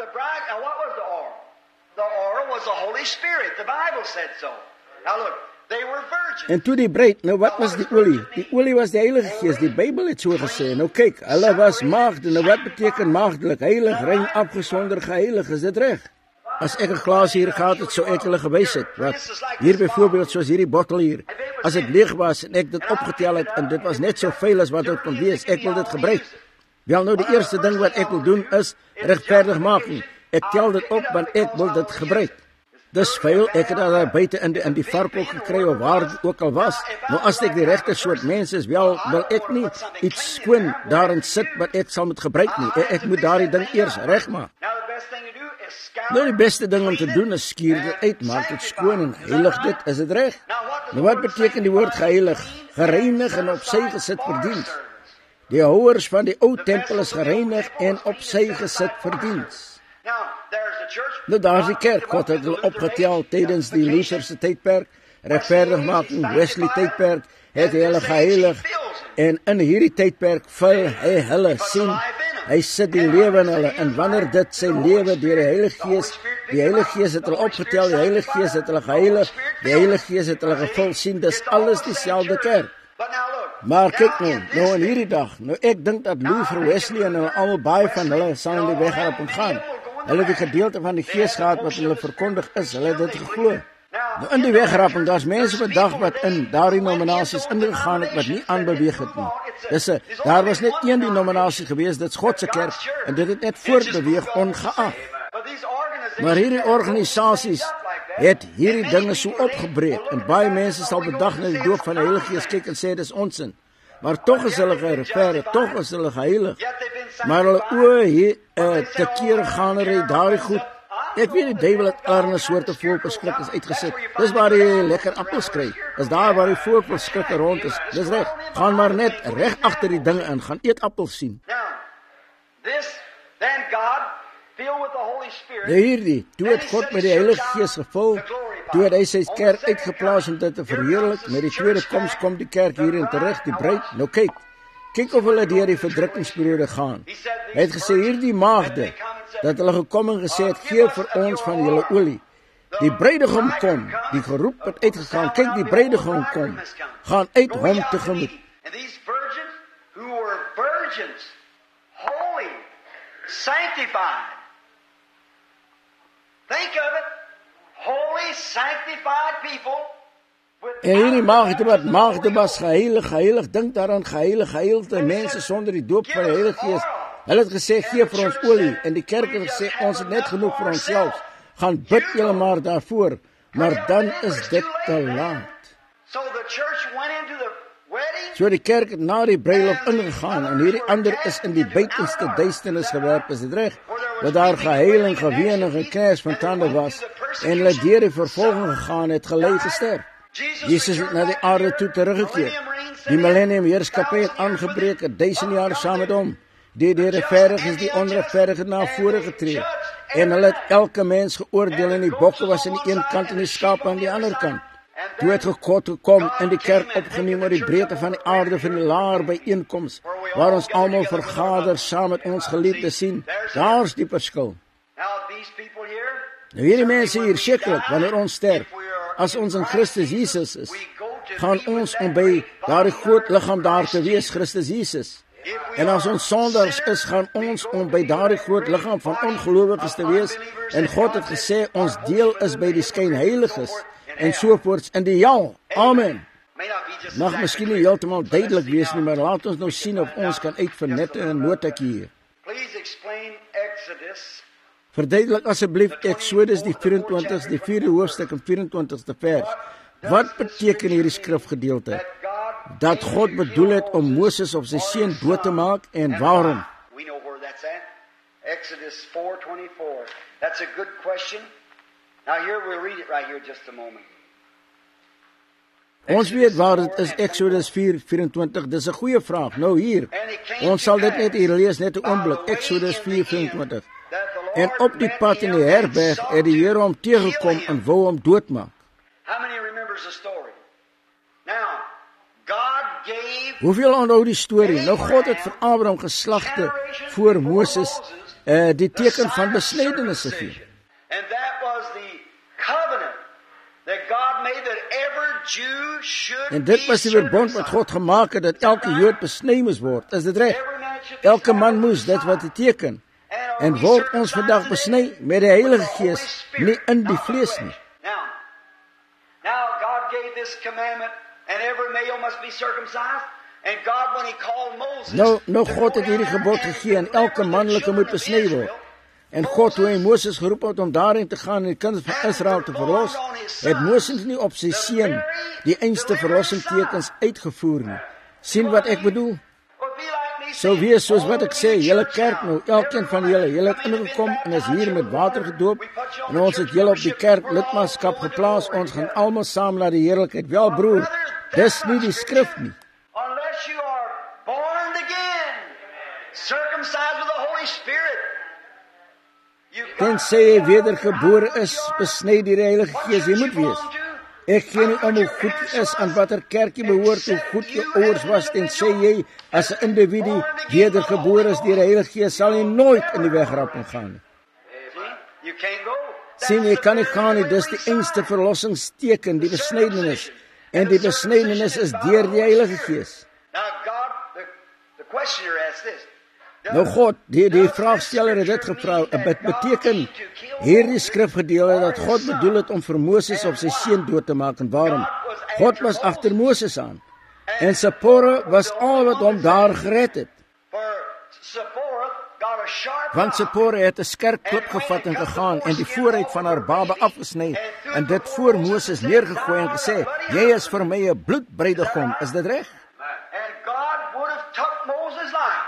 The Holy Spirit, the Bible said so. Now look, they were virgins. En toe die bruid, nou wat was die olie? Die olie was die Heilige Gees, die Bybel het so gesê. Nou kyk, hulle was maagde. Nou wat beteken maagdelik? Heilig, rein, afgesonder, geheilig, is dit reg? As ek 'n glas hier gehad het, sou ek hulle gewys het. Wat? Hier byvoorbeeld, soos hierdie bottel hier. As dit leeg was en ek dit opgetel het en dit was net so veel as wat dit kon wees, ek wil dit gebruik. Wel nou, die eerste ding wat ek wil doen is regverdig maak. Ek tel dit op want ek wil dit gebruik. Dis veel, ek het al daar buite in die, in die varkhok gekry, of waar het ook al was. Nou as ek die regte soort mens is, wel, wil ek nie iets skoon daarin sit, wat ek sal moet gebruik nie. Ek, ek moet daar die ding eers reg maak. Nou die beste ding om te doen is skuur dit uit, maak dit skoon en heilig dit, is dit reg? Nou wat beteken die woord geheilig? Gereinig en op sy gesit vir diens. Die houers van die ou tempel is gereinig en op sy gesit vir diens. Nou daar is die kerk, God het hulle opgetel tydens die Lutherse tydperk, regverdigmaking, Wesley tydperk, het hy hulle geheilig, en in hierdie tydperk vul hy hulle, sien, hy sit die lewe in hulle, en wanneer dit sy lewe deur die Heilige Gees, die Heilige Gees het hulle opgetel, die Heilige Gees het hulle geheilig, die Heilige Gees het hulle gevul, sien, dis alles dieselfde kerk. Maar kyk nou, nou in hierdie dag, nou ek dink dat Luther, Wesley en hulle almal baie van hulle sal in die weg op gaan. Hulle het die gedeelte van die Gees gehad wat hulle verkondig is, hulle het dit geglo. Nou in die wegrapping, daar's mense vandag wat in daardie nominasies ingegaan het wat nie aanbeweeg het nie. Dis 'n daar was net een denominasie gewees, dit's God se kerk, en dit het net voortbeweeg ongeag. Maar hierdie organisasies het hierdie dinge so opgebreek, en baie mense sal bedag na die doop van die Heilige Gees kyk en sê dis onsin. Maar tog is hulle geregverdig, tog is hulle geheilig. Maar hulle oë hier uh, te kere gaan er daai goed. Ek weet die duiwel het allerlei soorte voelverskrikkers uitgesit. Dis waar jy lekker appels kry. Dis daar waar die voelverskrikker rond is. Dis reg. Gaan maar net reg agter die dinge in, gaan eet appels sien. Nou hierdie, toe het God met die Heilige Gees gevul, toe het hy sy kerk uitgeplaas om dit te verheerlik. Met die tweede koms kom die kerk hierin terug, die bruid. Nou kyk, kyk of hulle deur die verdrukkingsperiode gaan. Hy het gesê, hierdie maagde, dat hulle gekom en gesê het, gee vir ons van julle olie. Die bruidegom kom, die geroep het uitgegaan, kyk die bruidegom kom, gaan uit hom tegemoet. And these virgins who were virgins, holy, sanctified. Think of it, holy, sanctified people. En hierdie maagde wat maagde was geheilig, geheilig, dink daaraan geheilig, geheiligde mense sonder die doop van die Heilige Gees. Hulle het gesê, gee vir ons olie, en die kerk het gesê, ons het net genoeg vir onsself, gaan bid julle maar daarvoor, maar dan is dit te laat. So die kerk het na die bruiloft ingegaan, en hierdie ander is in die buitenste duisternis gewerp, is dit reg? wat daar gehuil en geween en geknars van tande was, en hulle deur die vervolging gegaan het, gelei gesterf. Jesus het na die aarde toe teruggekeer. Die millennium heerskappy het aangebreek, het duisend jaar saam met hom. Die die regverdig is die onregverdige na vore getree. En hulle het elke mens geoordeel en die bokke was aan die een kant en die skape aan die ander kant. Toe het God gekom en die kerk opgeneem oor die breedte van die aarde van die laar byeenkoms, waar ons almal vergader saam met ons geliefde sien. Daar's die verskil. Nou hierdie mense hier, sekerlik, wanneer ons sterf, as ons in Christus Jesus is, gaan ons om by daardie groot liggaam daar te wees, Christus Jesus. En as ons sondaars is, gaan ons om by daardie groot liggaam van ongelowiges te wees, en God het gesê, ons deel is by die skynheiliges, en sovoorts in die hel. Amen. Mag miskien nie heeltemal duidelik wees nie, maar laat ons nou sien of ons kan uitvind net in 'n notaatjie hier. Verduidelik asseblief Exodus die vyf-en-twintigste, die vierde hoofstuk en vyf-en-twintigste vers. Wat beteken hierdie skrifgedeelte? Dat God bedoel het om Moses op sy seun dood te maak, en waarom? We know where that's at. Exodus four twenty-four. That's a good question. Now here we'll read it right here just a moment. Ons weet waar dit is, Exodus vier vyf-en-twintig, dis 'n goeie vraag. Nou hier, ons sal dit net hier lees, net 'n oomblik, Exodus vier vyf-en-twintig. En op die pad in die herberg het die Here hom teëgekom en wou hom doodmaak. How many remembers the story? Now, God gave Hoeveel onthou die storie? Nou God het vir Abraham geslagte voor Moses uh, die teken van besnydenis gegee. And that was the covenant that God made that every Jew should En dit was die verbond wat God gemaak het, dat elke Jood besny moes word. Is dit reg? Elke man moes, dit wat die teken. En word ons vandag besny met die Heilige Gees, nie in die vlees nie. Now, now God gave this commandment, and every male must be circumcised. And God, when He called Moses, Nou, nou God het hierdie gebod gegee en elke manlike moet besny word. En God, toe hy Moses geroep het om daarin te gaan en die kinders van Israel te verlos, het Moses nie op sy seun die einste verlossingstekens uitgevoer nie. Sien wat ek bedoel? Sou wees soos wat ek sê, julle kerk nou, elkeen van julle, julle het ingekom en is hier met water gedoop, en ons het julle op die kerk lidmaatskap geplaas, ons gaan almal saam na die heerlikheid. Wel broer, dis nie die skrif nie. unless you are born again, circumcised with the Holy Spirit, you've got Tensy jy wedergebore is, besny deur die Heilige Gees, jy moet wees. Ek gee nie om hoe goed jy is, aan watter kerk jy behoort, hoe goed jy ouers was, tensy jy as 'n individu wedergebore is deur die Heilige Gees, sal jy nooit in die wegrapping gaan nie. See? You can't go. Sien, jy kan nie gaan nie, dis die einste verlossingsteken, die besnydenis. En die besnydenis is deur die Heilige Gees. Now God, the, the questioner asks this. Nou God, die, die vraagsteller het dit gevra, het beteken hierdie skrifgedeelte dat God bedoel het om vir Moses op sy seun dood te maak, en waarom? God was agter Moses aan, en Sipora was al wat hom daar gered het. For Zipporah got a sharp Want Sipora het 'n skerp klip gevat en gegaan en die vooruit van haar baba afgesny en dit voor Moses neergegooi en gesê, jy is vir my 'n bloedbruidegom, is dit reg? and God would have took Moses' life.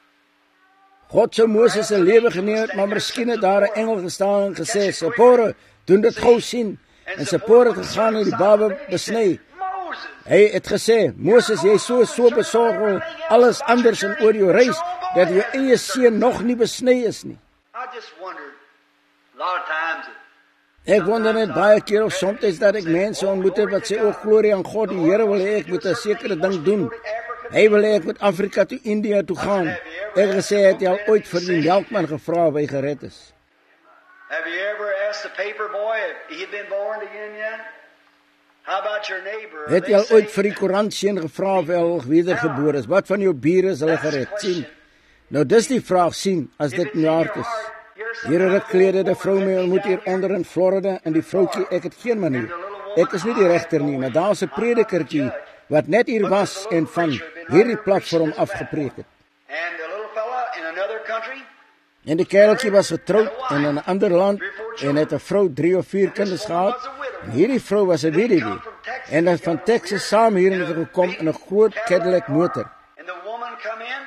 God sou Moses se lewe geneem het, maar miskien het daar 'n engel gestaan en gesê, Sipora, doen dit gou sien. En Sipora het gegaan en die baba besny. Moses. Hy het gesê, Moses, jy is so so besorg oor alles anders en oor jou reis, dat jou eie seun nog nie besny is nie. I just wondered, a lot of times, Ek wonder net baie keer of soms dat ek mense ontmoet het wat sê, o glorie aan God, die Here wil hê ek moet 'n sekere ding doen. Hy wil hê ek moet Afrika toe, India toe gaan. Ek gesê, het jy al ooit vir die melkman gevra of hy gered is? have you ever asked the paper boy if he'd been born again yet? How about your neighbor? Het jy They al say- ooit vir die koerantseun gevra of hy al wedergebore is? Wat van jou bure is hulle gered? Sien, nou dis die vraag, sien, as dit nie hard is. Here ruk gelede het 'n vrou my ontmoet hier onder in Florida, en die vroutjie, ek het geen manier. Ek is nie die regter nie, maar daar's 'n predikertjie wat net hier was en van hierdie platform afgepreek het. And the little fella in another country, En die kereltjie was getroud en in 'n ander land en het 'n vrou drie of vier kinders gehad. En hierdie vrou was 'n weduwee en het van Texas saam hierheen gekom in 'n groot Cadillac motor. and the woman come in,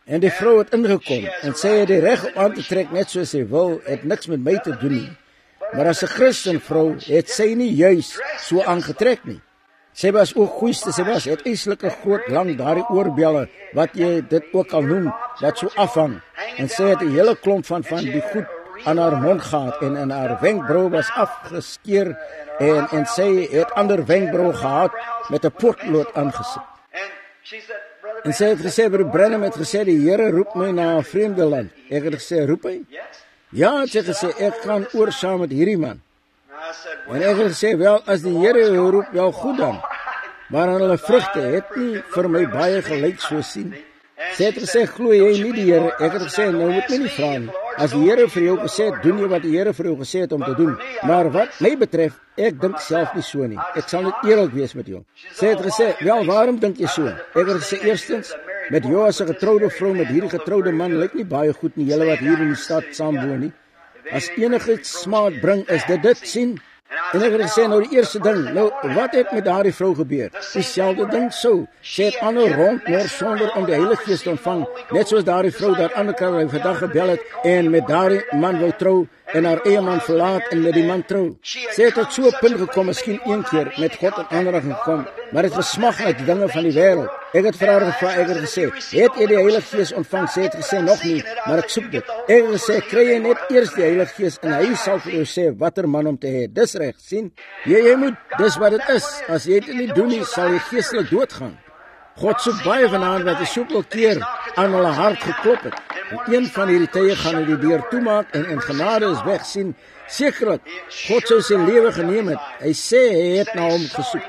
En die vrou het ingekom en sy het die reg om aan te trek net soos sy wil, het niks met my te doen nie. Maar as 'n Christen vrou het sy nie juis so aangetrek nie. Sy was ook goeiste, sy was, het eislike groot lang daardie oorbelle, wat jy dit ook al noem, wat so afhang. En sy het 'n hele klomp van van die goed aan haar mond gehad en in haar wenkbrauw was afgeskeer en, en sy het ander wenkbrauw gehad met 'n potlood aangesit. En sy het gesê, broer Branham het gesê, die Here roep my na 'n vreemde land. Ek het gesê, roep hy? Ja, het sy gesê, ek gaan oor saam met hierdie man. En ek het gesê, wel, as die Here jou roep, wel goed dan. Maar aan hulle vrugte het nie vir my baie gelyk so sien. Sy het gesê, glo jy nie die Here? Ek het gesê, nou moet my nie vra nie. As die Here vir jou gesê het, doen jy wat die Here vir jou gesê het om te doen. Maar wat my betref, ek dink self nie so nie. Ek sal net eerlik wees met jou. Sy het gesê, wel, waarom dink jy so? Ek het gesê, eerstens, met jou as 'n getroude vrou met hierdie getroude man lyk nie baie goed nie, julle wat hier in die stad saam woon nie. As enigiets smaad bring, is dit dit, sien? En ek het gesê, nou die eerste ding, nou, wat het met daardie vrou gebeur? Dieselfde ding so. Sy het aanhou rondmors sonder om die Heilige Gees te ontvang, net soos daardie vrou daar ander kant vandag gebel het en met daardie man wou trou en haar eie man verlaat en met die man trou. Sy het tot so 'n punt gekom, miskien een keer met God in aanraking gekom, maar het gesmag uit dinge van die wêreld. Ek het vir haar gevra, ek het gesê, het jy die Heilige Gees ontvang? Sy het gesê, nog nie, maar ek soek dit. Ek het gesê, kry jy net eers die Heilige Gees en hy sal vir jou sê watter man om te hê. Dis reg, sien? Jy, jy moet, dis wat dit is. As jy dit nie doen nie, sal jy geestelik doodgaan. God soek baie vanaand wat hy soveel keer aan hulle hart geklop het. En een van hierdie tye gaan hy die deur toemaak en in genade is weg, sien. Sekerlik, God sou sy lewe geneem het. Hy sê hy het na hom gesoek.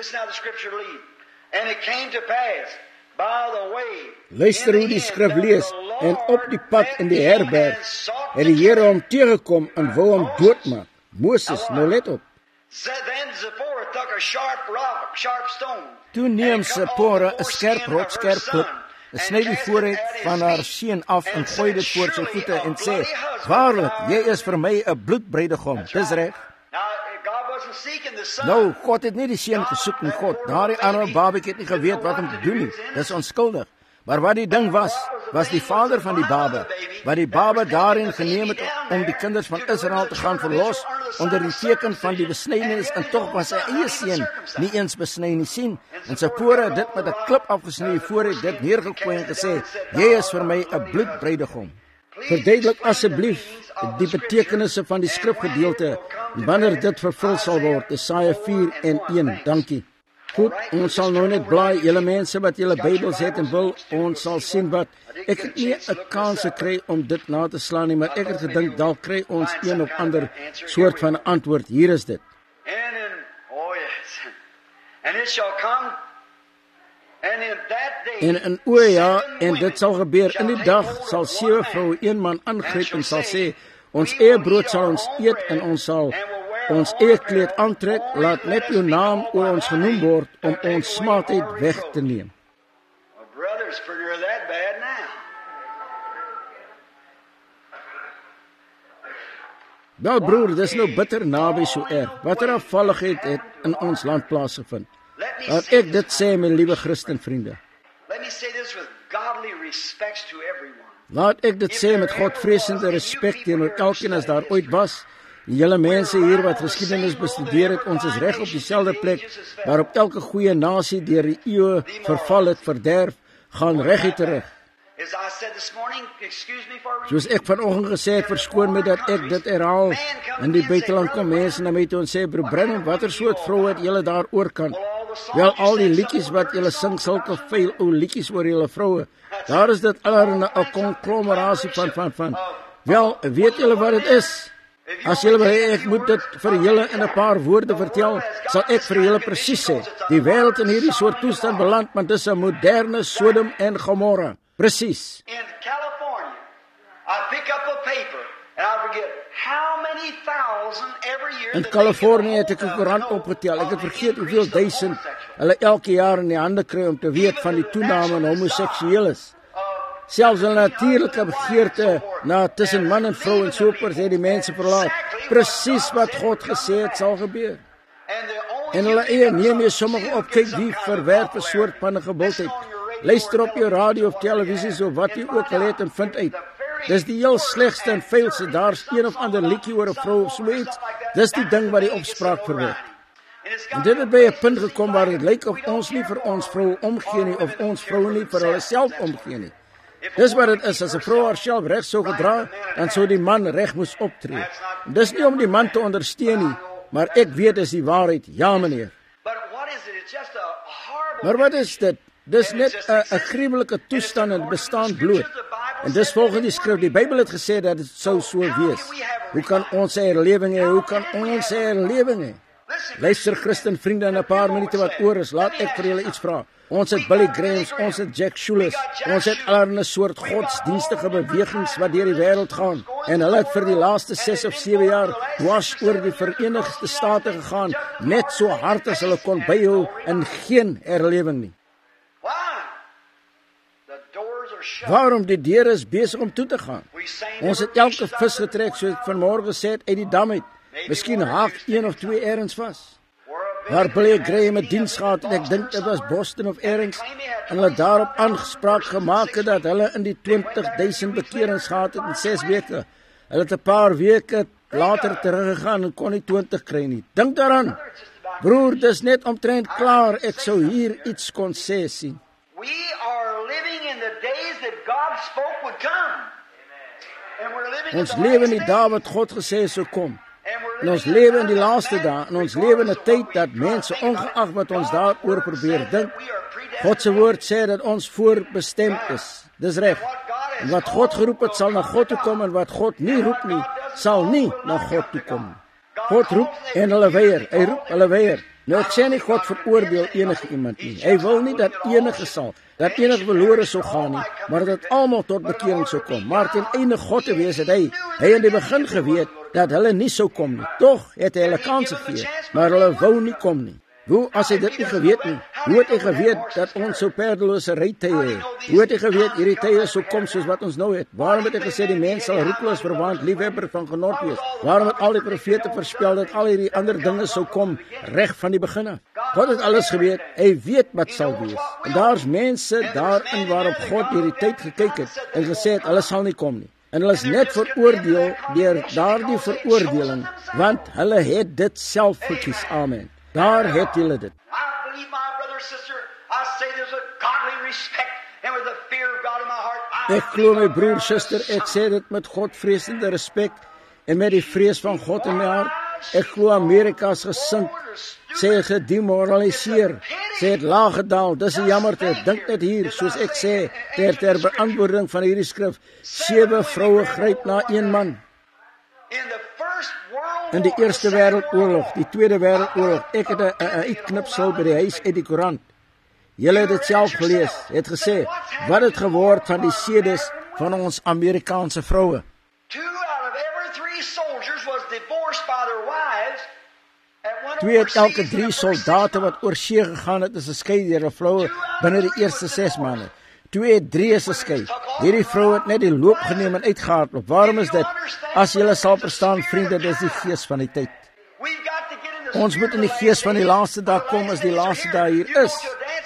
Luister hoe die skrif lees, en op die pad in die herberg het die Here hom teëgekom en wou hom doodmaak. Moses, nou let op. Toe neem Sipora 'n skerp rot, skerp klip, en sny die vooruit van haar seun af en gooi dit voor sy voete en sê, waarlik, jy is vir my 'n bloedbruidegom. Dis reg. Nou, God het nie die seun gesoek nie, God. Daardie arme babatjie het nie geweet wat om te doen nie. Dis onskuldig. Maar wat die ding was, was die vader van die baba, wat die baba daarin geneem het om die kinders van Israel te gaan verlos, onder die teken van die besnydenis, en tog was sy eie seun nie eens besny nie, sien. En Sipora het dit met 'n klip afgesny voor hy dit neergegooi en gesê, jy is vir my 'n bloedbruidegom. Verduidelik asseblief die betekenisse van die skrifgedeelte, wanneer dit vervul sal word, Jesaja vier en een, dankie. Goed, ons sal nou net blaai, julle mense wat julle Bybels het en wil, ons sal sien wat, ek het nie 'n kans gekry om dit na te slaan nie, maar ek het gedink, dalk kry ons een of ander soort van antwoord, hier is dit. En in o ja, en dit sal gebeur, in die dag sal sewe vroue een man aangryp en sal sê, ons eie brood sal ons eet en ons sal ons eie kleed aantrek, laat net uw naam oor ons genoem word om ons smaadheid weg te neem. Wel broer, dis nou bitter naby so erg. Watter afvalligheid het in ons land plaasgevind? Laat ek dit sê, my liewe Christenvriende. Laat ek dit sê met Godvreesende respek teenoor elkeen as daar ooit was. Die julle mense hier wat geskiedenis bestudeer het, ons is reg op dieselfde plek, waarop elke goeie nasie deur die eeue verval het, verderf, gaan reguit terug. Soos ek vanoggend gesê het, verskoon my dat ek dit herhaal, in die buiteland kom mense na my toe en sê, broer Branham, watter soort vrou het julle daar oorkant? Wel, al die liedjies wat julle sing, sulke veel ou liedjies oor julle vroue, daar is dit allerhande 'n konglomerasie van, van, van. Wel, weet julle wat het is? As julle wil hê ek moet dit vir julle in 'n paar woorde vertel, sal ek vir julle presies sê, die wêreld in hierdie soort toestand beland, want dis 'n moderne Sodom en Gomorra. Presies. In California, I pick up a paper and I forget how many thousand every year. In Californië het ek 'n koerant opgetel. Ek het vergeet hoeveel duisend hulle elke jaar in die hande kry om te weet van die toename in homoseksueles. Selfs hulle natuurlike begeerte na tussen man en vrou en soopers het die mense verlaat. Presies wat God gesê het sal gebeur. En hulle eie neem jy sommige op, kyk die verwerpe soort van 'n gebouldheid. Luister op jou radio of televisie of wat jy ook al het en vind uit. Dis die heel slegste en veilste, daar's een of ander liedjie oor 'n vrou of so iets. Dis die ding wat die opspraak verwek. En dit het by 'n punt gekom waar dit lyk of ons nie vir ons vrou omgee nie, of ons vroue nie vir hulle self omgee nie. Dis wat dit is, as 'n vrou haarself reg sou gedra, dan sou die man reg moes optree. En dis nie om die man te ondersteun nie, maar ek weet dis die waarheid, ja meneer. Maar wat is dit? Dis net 'n 'n gruwelike toestand en bestaan bloot. En dis volgens die skrif, die Bybel het gesê dat dit sou so wees. Hoe kan ons herlewing hê? Hoe kan ons herlewing hê? Luister Christen vriende, in 'n paar minute wat oor is, laat ek vir julle iets vra. Ons het Billy Grahams, ons het Jack Shulis, ons het allerlei soort godsdienstige bewegings wat deur die wêreld gaan. En hulle het vir die laaste ses of sewe jaar dwars oor die Verenigde State gegaan, net so hard as hulle kon byhou en geen herlewing nie. Waarom? Die deure is besig om toe te gaan. Ons het elke vis getrek, soos ek vanmorgen sê, uit die dam uit. Miskien haak een of twee ergens vas. Waar Billy Graham 'n diens gehad, en ek dink dit was Boston of ergens, en hulle daarop aangespraak gemaak het dat hulle in die twintig duisend bekerings gehad het in ses weke. Hulle het 'n paar weke later teruggegaan en kon nie twintig kry nie. Dink daaraan. Broer, dis net omtrent klaar, ek sou hier iets kon sê sien. We are living in the days that God spoke would come. And we're living in Ons the lewe in last die dae wat God gesê sou kom. En ons lewe in die laaste dae, en ons lewe in 'n tyd dat mense, ongeag wat ons daaroor probeer dink, God se woord sê dat ons voorbestem is. Dis reg. En wat God geroep het, sal na God toe kom, en wat God nie roep nie, sal nie na God toe kom. God roep en hulle weier. Hy roep, hulle weier. Nou ek sê nie God veroordeel enige iemand nie. Hy wil nie dat enige sal, dat enige verlore sou gaan nie, maar dat almal tot bekering sou kom. Maar ten einde God te wees het hy, hy in die begin geweet dat hulle nie sou kom nie. Tog het hy hulle kans gegee, maar hulle wou nie kom nie. Hoe, as hy dit nie geweet nie, hoe het hy geweet dat ons so perdelose rytye het? Hoe het hy geweet hierdie tye sou kom soos wat ons nou het? Waarom het hy gesê die mens sal roekeloos verwaand, liefhebber van genot wees? Waarom het al die profete voorspel dat al hierdie ander dinge sou kom reg van die begin af? God het alles geweet, hy weet wat sal wees. En daar's mense daarin waarop God hierdie tyd gekyk het en gesê het, hulle sal nie kom nie. En hulle is net veroordeel deur daardie veroordeling, want hulle het dit self gekies. Amen. Daar het julle dit. I believe my brother and sister, I say there's a godly respect and with the fear of God in my heart. Ek glo my broer, suster, ek sê dit met Godvreesende respek en met die vrees van God in my hart. Ek glo Amerika is gesink, sê gedemoraliseer, sê het laag gedaal. Dis 'n jammerte. Dink net hier, soos ek sê, ter ter beantwoording van hierdie skrif, sewe vroue gryp na een man. In the first world In die Eerste Wêreldoorlog, die Tweede Wêreldoorlog, ek het 'n 'n uitknipsel by die huis uit die koerant. Julle het dit self gelees, het gesê, wat het geword van die sedes van ons Amerikaanse vroue? two out of every three soldiers was divorced by their wives. And one Twee uit elke overseas in drie the first soldate six wat oor see gegaan het, is geskei deur 'n vroue binne die eerste ses maande. Twee het drie is geskei. Hierdie vrou het net die loop geneem en uitgehardloop. Waarom is dit? As julle sal verstaan, vriende, dis die gees van die tyd. We've got to get in the Ons moet in die gees van die laaste dag kom as die laaste dag hier is.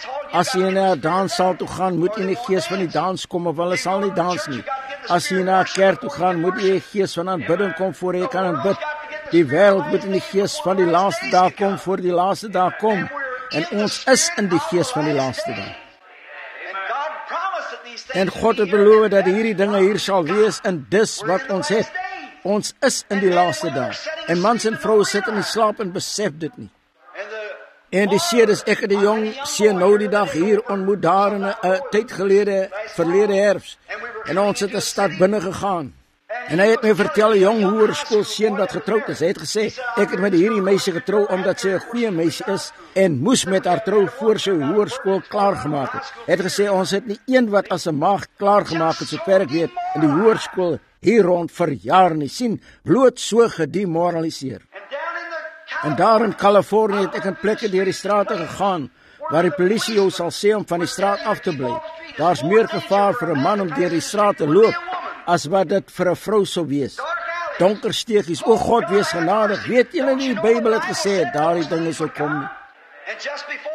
As jy na 'n danssaal toe gaan, moet jy in die gees van die dans kom, of hulle sal nie dans nie. As jy na 'n kerk toe gaan, moet jy in die gees van aanbidding kom voor jy kan aanbid. Die wêreld moet in die gees van die laaste dag kom voor die laaste dag kom. En ons is in die gees van die laaste dag. And God promised that these things En God het beloof dat hierdie dinge hier sal wees, en dis wat ons het. Ons is in die laaste dag. En mans en vroue sit in die slaap en besef dit nie. and the En die sedes, ek het die jong seun nou die dag hier ontmoet daar in 'n uh, tyd gelede, verlede herfs. En ons het 'n stad binne gegaan. En hy het my vertel, 'n jong hoërskoolseun wat getroud is. Hy het gesê, ek het met hierdie meisie getrou omdat sy 'n goeie meisie is en moes met haar trou voor sy hoërskool klaargemaak het. Hy het gesê, ons het nie een wat as 'n maagd klaargemaak het, sover ek weet, in die hoërskool hier rond vir jaar nie. Sien, bloot so gedemoraliseer. and down in the En daar in Kalifornië het ek in plekke deur die strate gegaan, waar die polisie jou sal sê om van die straat af te bly. Daar's meer gevaar vir 'n man om deur die straat te loop, as wat dit vir 'n vrou sou wees. Donker steegies, o God, wees genadig. Weet julle nie, die Bybel het gesê, daardie dinge sou kom nie. and just before it,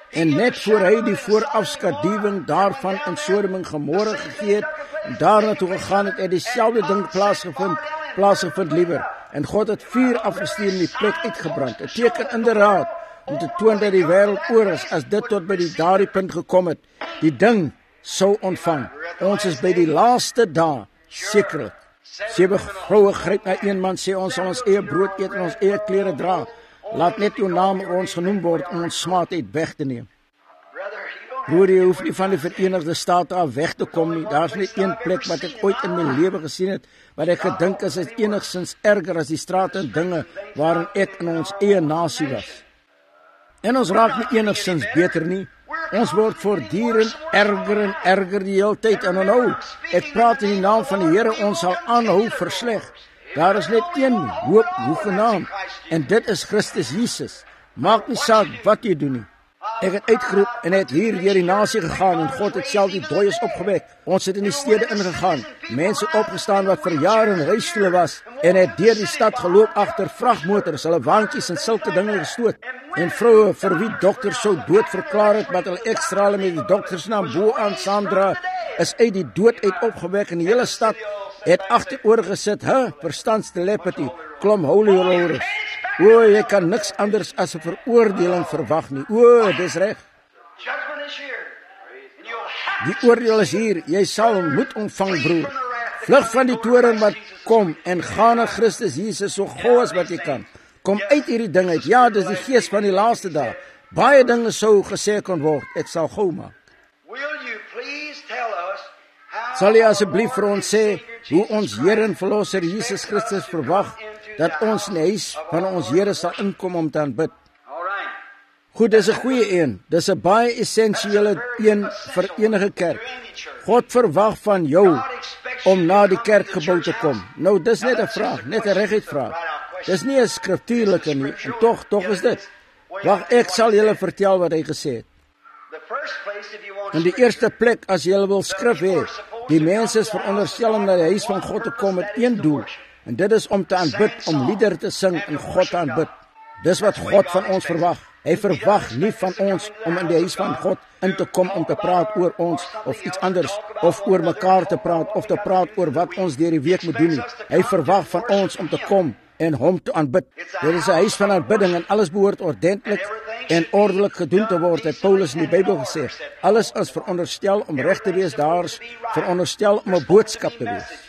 En net voor hy die voorafskaduwing daarvan in Sodom en Gomorra gegee het, en daarna toe gegaan het, het dieselfde ding plaasgevind, plaasgevind liewer. En God het vuur afgestuur en die plek uitgebrand. 'n Teken inderdaad, om te toon dat die wêreld oor is, as dit tot by die daardie punt gekom het, die ding sou ontvang. Ons is by die laaste dae, sekerlik. Sewe vroue gryp na een man, sê ons sal ons eie brood eet en ons eie klere dra. Laat net jou naam oor ons genoem word om ons smaadheid weg te neem. Broer, jy hoef nie van die Verenigde State af weg te kom nie. Daar is net een plek wat ek ooit in my lewe gesien het, wat ek gedink is, is enigszins erger as die strate en dinge waarin ek in ons eie nasie was. En ons raak nie enigszins beter nie. Ons word voortdurend erger en erger die hele tyd. En onthou, ek praat in die naam van die Here, ons sal aanhou versleg. Daar is net een hoop, hoegenaamd, en dit is Christus Jesus. Maak nie saak wat jy doen nie. Ek het uitgeroep en het hier deur die nasie gegaan en God het self die dooies opgewek. Ons het in die stede ingegaan, mense opgestaan wat vir jare in reistoele was en het deur die stad geloop agter vragmotors, hulle waantjies en sulke dinge gestoot. En vroue vir wie dokters sou dood verklaar het, wat hulle ekstra hulle met die doktersnaam bo aan saamdra, is uit die dood uit opgewek en die hele stad het agteroor gesit, huh, verstandstelepathy, klom holy rollers. O, jy kan niks anders as 'n veroordeling verwag nie. O, dis reg. Die oordeel is hier, jy sal moet ontvang, broer. Vlug van die toren wat kom en gaan na Christus Jesus so gou as wat jy kan. Kom uit hierdie ding uit. Ja, dis die gees van die laaste dae. Baie dinge sou gesê kon word. Ek sal gou maak. Sal jy asseblief vir ons sê hoe ons Here en Verlosser Jesus Christus verwag dat ons in die huis van ons Here sal inkom om te aanbid? Goed, dis 'n goeie een. Dis 'n baie essensiële een vir enige kerk. God verwag van jou om na die kerkgebou te kom. Nou, dis net 'n vraag, net 'n reguit vraag. Dis nie 'n skriftuurlike nie, en tog, tog is dit. Wag, ek sal julle vertel wat hy gesê het. In die eerste plek, as julle wil skrif hê, die mense is veronderstel om na die huis van God te kom met een doel, en dit is om te aanbid, om liedere te sing en God te aanbid. Dis wat God van ons verwag. Hy verwag nie van ons om in die huis van God in te kom om te praat oor ons of iets anders, of oor mekaar te praat, of te praat oor wat ons deur die week moet doen nie. Hy verwag van ons om te kom en hom te aanbid. Dit is 'n huis van aanbidding en alles behoort ordentlik en ordelik gedoen te word, het Paulus in die Bybel gesê. Alles is veronderstel om reg te wees, daar is veronderstel om 'n boodskap te wees.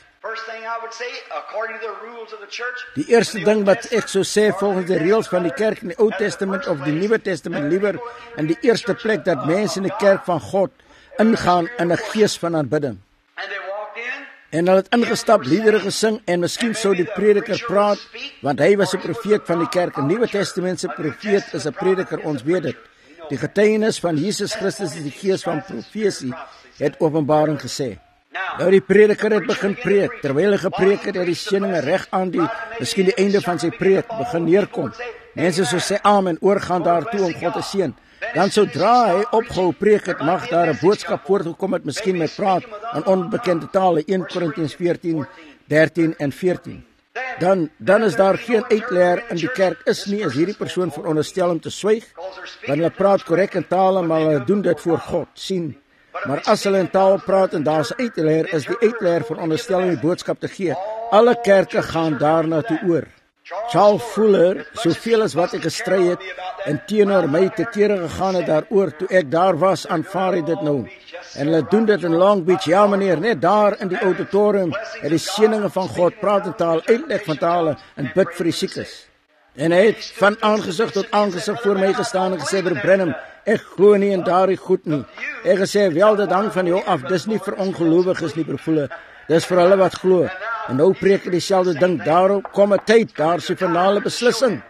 Die eerste ding wat ek sou sê volgens die reëls van die kerk in die Ou Testament of die Nuwe Testament liewer, in die eerste plek dat mense in die kerk van God ingaan in 'n gees van aanbidding. En hulle het ingestap, liedere gesing en miskien sou die prediker praat, want hy was 'n profeet van die kerk. 'n Nuwe Testamentse profeet is 'n prediker, ons weet dit. Die getuienis van Jesus Christus is die gees van profesie, het Openbaring gesê. Nou die prediker het begin preek, terwyl hy gepreek het, het die seëninge reg aan die, miskien die einde van sy preek, begin neerkom. Mense sou sê amen, oorgaan daartoe om God te seën. Dan sodra hy opgehou preek het, mag daar 'n boodskap voortgekom het, miskien met praat in onbekende tale, Eerste Korintiërs veertien, dertien en veertien. Dan, dan is daar geen uitleer in die kerk is nie, as hierdie persoon veronderstel om te swyg, want hulle praat korrek in tale, maar hulle doen dit voor God, sien. Maar as hulle in taal praat en daar is uitleer, is die uitleer veronderstel om die boodskap te gee. Alle kerke gaan daarna toe oor. Charles Fuller, soveel as wat ek gestry het en teenoor my te kere gegaan het daaroor, toe ek daar was, aanvaar hy dit nou. En hulle doen dit in Long Beach, ja meneer, net daar in die auditorium, het die seëninge van God, praat in taal, uitleg van tale en bid vir die siekes. En hy het van aangesig tot aangesig voor my gestaan en gesê, Broer Branham, ek glo nie in daardie goed nie. Ek gesê, wel, dit hang van jou af, dis nie vir ongelowiges nie, Broer Fuller, dis vir hulle wat glo. En nou preek hy dieselfde ding, daarop kom 'n tyd, daar is die finale beslissing.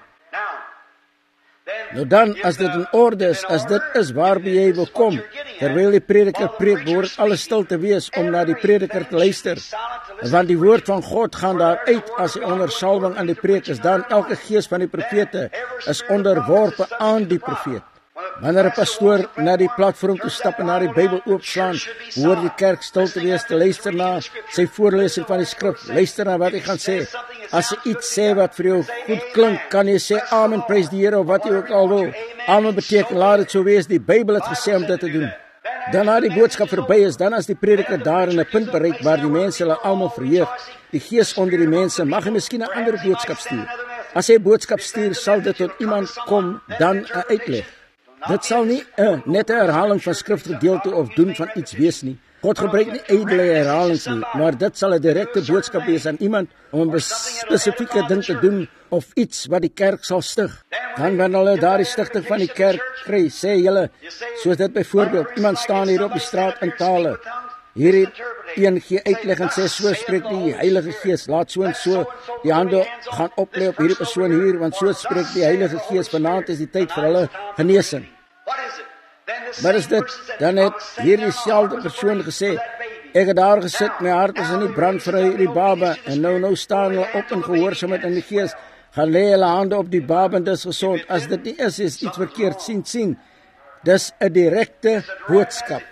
Nou dan, as dit in orde is, as dit is waarby jy wil kom, terwyl die prediker preek, behoort alles stil te wees om na die prediker te luister. Want die woord van God gaan daar uit as die ondersalwing aan die preek is, dan elke gees van die profete is onderworpe aan die profeet. Wanneer 'n pastoor na die platform toe stap en na die Bybel oopslaan, hoor die kerk stil te wees, te luister na sy voorlesing van die skrif, luister na wat hy gaan sê. As hy iets sê wat vir jou goed klink, kan jy sê amen, prys die Here, of wat jy ook al wil. Amen beteken, laat dit so wees, die Bybel het gesê om dit te doen. Dan na die boodskap verby is, dan as die prediker daar in 'n punt bereik waar die mense hulle almal verheug, die gees onder die mense, mag hy miskien 'n ander boodskap stuur. As hy boodskap stuur, sal dit tot iemand kom, dan 'n uitleg. Dit sal nie uh, net 'n herhaling van skrifgedeelte of doen van iets wees nie. God gebruik nie ydelle herhalings nie, maar dit sal 'n direkte boodskap wees aan iemand om 'n spesifieke ding te doen of iets wat die kerk sal stig. Dan wanneer hulle daardie stigting van die kerk kry, sê julle, soos dit byvoorbeeld, iemand staan hier op die straat in tale. Hier het een gee uitleg en sê, so spreek die Heilige Gees, laat so en so die hande gaan oplê op hierdie persoon hier, want so spreek die Heilige Gees, vanaand is die tyd vir hulle genesing. Maar is dit, dan het hierdie selfde persoon gesê, ek het daar gesit, my hart is in die brand vir hierdie baba, en nou nou staan hulle op in gehoorsaamheid in die Gees, gaan lê hulle hande op die baba en dis gesond. As dit nie is, is iets verkeerd, sien, sien. Dis 'n direkte boodskap.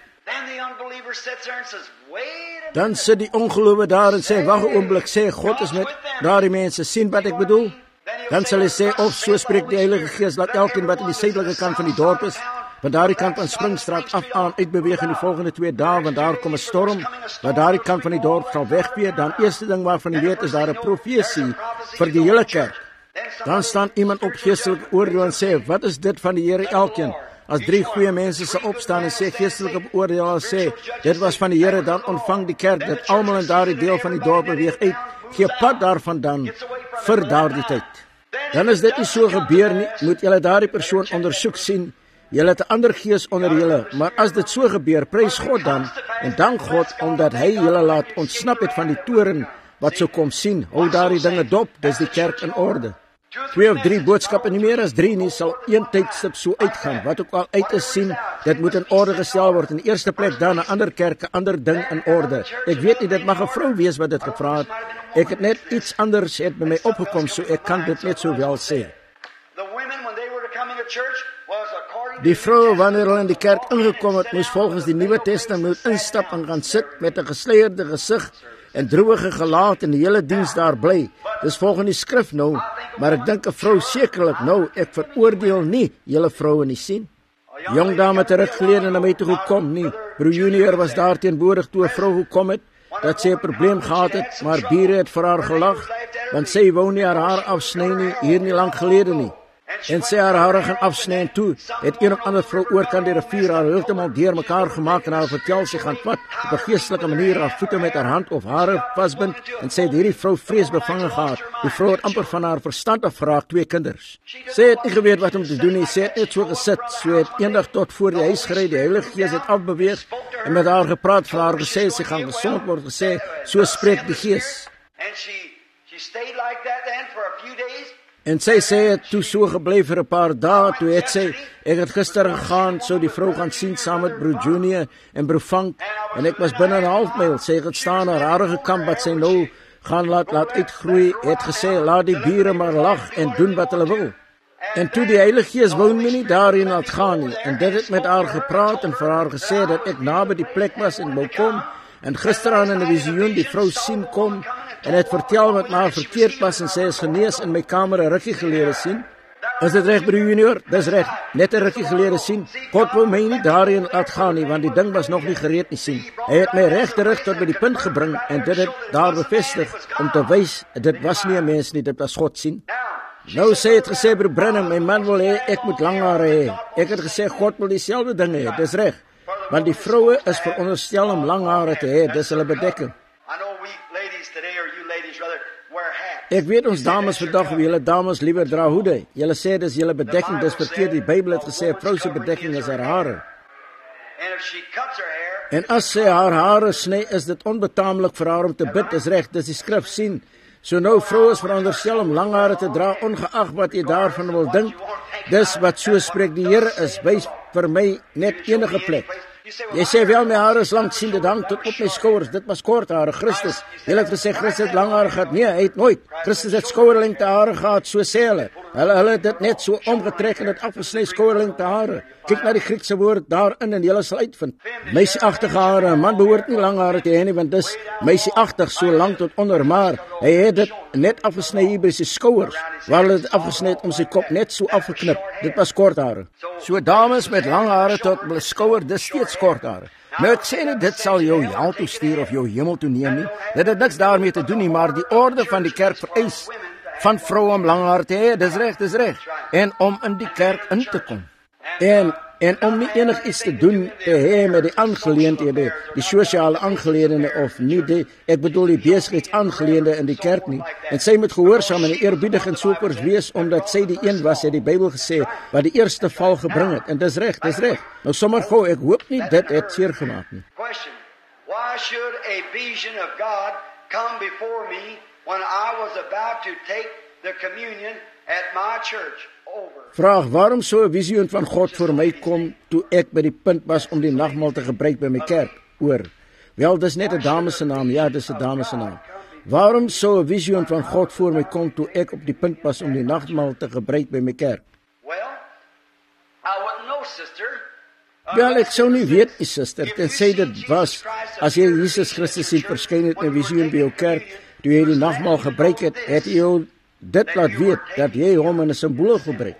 Dan sit die ongelowe daar en sê, wag 'n oomblik, sê, God is met daardie mense, sien wat ek bedoel? Dan sal hy sê, of so spreek die Heilige Gees, laat elkeen wat in die suidelike kant van die dorp is, van daardie kant van Springstraat af aan uitbeweeg in die volgende twee dae, want daar kom 'n storm, wat daardie kant van die dorp sal wegvee. Dan eerste ding waarvan jy weet, is daar 'n profesie vir die hele kerk. Dan staan iemand op geestelike oordeel en sê, wat is dit van die Here elkeen? As drie goeie mense sal opstaan en sê, geestelike oordeel sê, dit was van die Here, dan ontvang die kerk dit almal in daardie deel van die dorp beweeg uit, gee pad daarvan dan vir daardie tyd. Dan is dit nie so gebeur nie, moet julle daardie persoon ondersoek sien. Julle het 'n ander gees onder julle, maar as dit so gebeur, prys God dan, en dank God, omdat hy julle laat ontsnap het van die toren, wat so kom sien, hou daardie dinge dop, dis die kerk in orde. Twee of drie boodskappe, nie meer as drie nie, sal een tydstip so uitgaan, wat ook al uit is sien, dit moet in orde gestel word, in die eerste plek dan 'n ander kerk, 'n ander ding in orde. Ek weet nie, dit mag 'n vrou wees wat dit gevra het, ek het net iets anders het by my opgekom, so ek kan dit net so wel sê. Die vroue, wanneer hulle in die kerk ingekom het, moes volgens die Nuwe Testament instap en gaan sit met 'n gesleierde gesig en droewige gelaat en die hele diens daar bly. Dis volgens die skrif nou, maar ek dink 'n vrou sekerlik nou, ek veroordeel nie julle vroue nie, sien. Jong dame teruggelede na my toe gekom nie. Broer Junior was daar teenwoordig toe 'n vrou gekom het, dat sy 'n probleem gehad het, maar bure het vir haar gelag, want sy wou nie haar haar afsny nie, hier nie lank gelede nie. En sy haar hare gaan afsny en toe, het een of ander vrou oorkant die rivier haar heeltemal deur mekaar gemaak en haar vertel sy gaan vat, op 'n geestelike manier haar voete met haar hand of hare vasbind, en sy het hierdie vrou vrees bevange gehad. Die vrou het amper van haar verstand af geraak, twee kinders. Sy het nie geweet wat om te doen nie, sy het net so gesit, so het eendag tot voor die huis gery, die Heilige Gees het afbeweeg, en met haar gepraat, vir haar gesê, sy gaan gesond word, gesê, so spreek die Gees. En sy sê het toe so gebly vir 'n paar dae, toe het sy, ek het gister gegaan, so die vrou gaan sien saam met broer Junior en broer Frank, en ek was binne 'n half myl, sy het staan haar hare gekamp wat sy nou gaan laat, laat uitgroei, het gesê, laat die bure maar lag en doen wat hulle wil. En toe die Heilige Gees wou my nie daarin laat gaan nie, en dit het met haar gepraat en vir haar gesê dat ek naby die plek was en wou kom, en gisteraan in 'n visioen die vrou sien kom, en het vertel wat maar verkeerd was, en sy is genees in my kamer 'n rukkie gelede sien. Is dit reg, broer Junior? Dis reg, net 'n rukkie gelede sien. God wou my nie daarin laat gaan nie, want die ding was nog nie gereed nie, sien. Hy het my reg terug tot by die punt gebring, en dit het daar bevestig, om te wys, dit was nie 'n mens nie, dit was God, sien. Nou sy het gesê, broer Branham, my man wil hê, ek moet lang hare hê. Ek het gesê, God wil dieselfde dinge hê, dis reg. Want die vroue is veronderstel om lang hare te hê, dis hulle bedekking. Ek weet ons dames vandag, wie julle dames liewer dra hoede. Julle sê dis julle bedekking, dis verkeerd. Die Bybel het gesê, 'n vrou se bedekking is haar hare. En as sy haar hare sny, is dit onbetaamlik vir haar om te bid, dis reg, dis die skrif, sien. So nou, vrou is veronderstel om lang hare te dra, ongeag wat jy daarvan wil dink. Dis wat so spreek die Here is, wys vir my net enige plek. Jy sê wel, my hare is lang, sien, dit hang tot op my skouers, dit was kort hare, Christus. Jy het gesê, Christus het lang hare gehad, nee, hy het nooit. Christus het skouerlengte hare gehad, so sê hulle. Hulle hulle het dit net so omgetrek en dit afgesny skouerlengte hare. Kyk na die Griekse woord daarin en jy sal uitvind. Meisieagtige hare, 'n man behoort nie lang hare te hê nie, want dis meisieagtig so lank tot onder, maar hy het dit net afgesny hier by sy skouers, waar hulle dit afgesny het om sy kop net so afgeknip. Dit was kort hare. So dames met lang hare tot hulle skouer, dis steeds kort hare. Nou ek sê nie dit sal jou hel toe stuur of jou hemel toe neem nie. Dit het niks daarmee te doen nie, maar die orde van die kerk vereis van vroue om lang haar te hê, dis reg, dis reg. En om in die kerk in te kom. En en om nie enig iets te doen te hê met die aangeleenthede, die sosiale aangeleenthede of nie die, ek bedoel die besigheidsaangeleenthede in die kerk nie. En sy moet gehoorsaam en eerbiedig en soopers wees, omdat sy die een was, het die Bybel gesê, wat die eerste val gebring het. En dis reg, dis reg. Nou sommer gou, ek hoop nie dit het seer gemaak nie. Question: Why should a vision of God come before me when I was about to take the communion at my church over? Vraag: waarom sou 'n visioen van God voor my kom toe ek by die punt was om die nagmaal te gebruik by my kerk? Oor. Wel, dis net 'n dame se naam. Ja, dis 'n dame se naam. Waarom sou 'n visioen van God voor my kom toe ek op die punt was om die nagmaal te gebruik by my kerk? Well, I wouldn't know, sister. Wel, ek sou nie weet, die suster, tensy dit was, as jy Jesus Christus sien verskyn het in 'n visioen by jou kerk, toe jy die nagmaal gebruik het, het jy jou dit laat weet, dat jy hom in 'n simbool gebruik.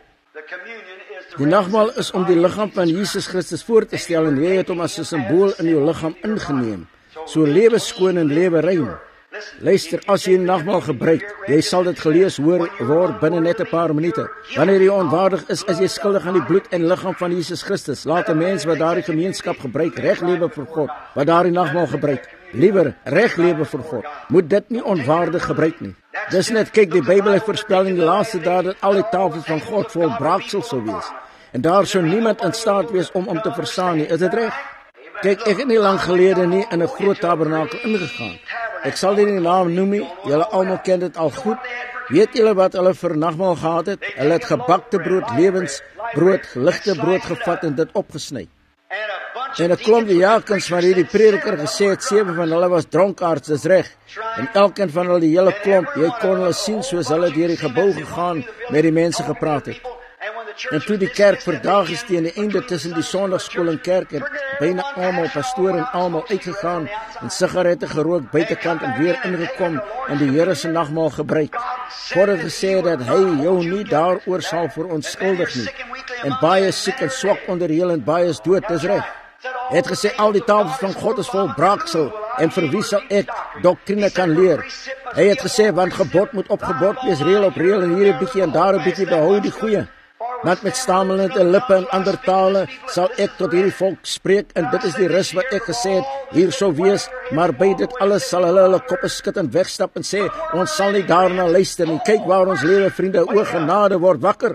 Die nagmaal is om die liggaam van Jesus Christus voor te stel, en jy het hom as 'n simbool in jou liggaam ingeneem. So lewe skoon en lewe rein. Luister, as jy die nagmaal gebruik, jy sal dit gelees hoor word binne net 'n paar minute. Wanneer jy onwaardig is, is jy skuldig aan die bloed en liggaam van Jesus Christus. Laat 'n mens wat daardie gemeenskap gebruik, reg lewe vir God, wat daardie nagmaal gebruik. Liewer reg lewe vir God. Moet dit nie onwaardig gebruik nie. Dis net, kyk, die Bybel het voorspel in die laaste dae dat al die tafels van God vol braaksel sou wees. En daar sou niemand in staat wees om om te verstaan nie. Is dit reg? Kyk, ek het nie lang gelede nie in 'n groot tabernakel ingegaan. Ek sal dit nie die naam noem nie. Julle almal ken dit al goed. Weet julle wat hulle vir nagmaal gehad het? Hulle het gebakte brood, lewensbrood, ligte brood gevat en dit opgesny. En 'n klomp diakens van hierdie prediker gesê het, sewe van hulle was dronkaards, dis reg. En elkeen van hulle, die hele klomp, jy kon hulle sien soos hulle deur die gebou gegaan met die mense gepraat het. En toe die kerk verdaag is teen die einde tussen die sonndagskool en kerk, het byna almal, pastoor en almal uitgegaan en sigarette gerook buitekant en weer ingekom en die Here se nagmaal gebruik. God het gesê dat hy jou nie daaroor sal verontskuldig nie. En baie siek en swak onder heel en baie is dood, dis reg. Hy het gesê al die tafels van God is vol braaksel en vir wie sal ek doktrine kan leer? Hy het gesê, want gebod moet op gebod wees, reël op reël en hier 'n bietjie en daar 'n bietjie, behou die goeie. Want met stamelende lippe en ander tale sal ek tot hierdie volk spreek, en dit is die rus wat ek gesê het, hier sou wees, maar by dit alles sal hulle hulle koppe skud en wegstap en sê, ons sal nie daarna luister nie. Kyk waar ons lewe, vriende, o genade, word wakker.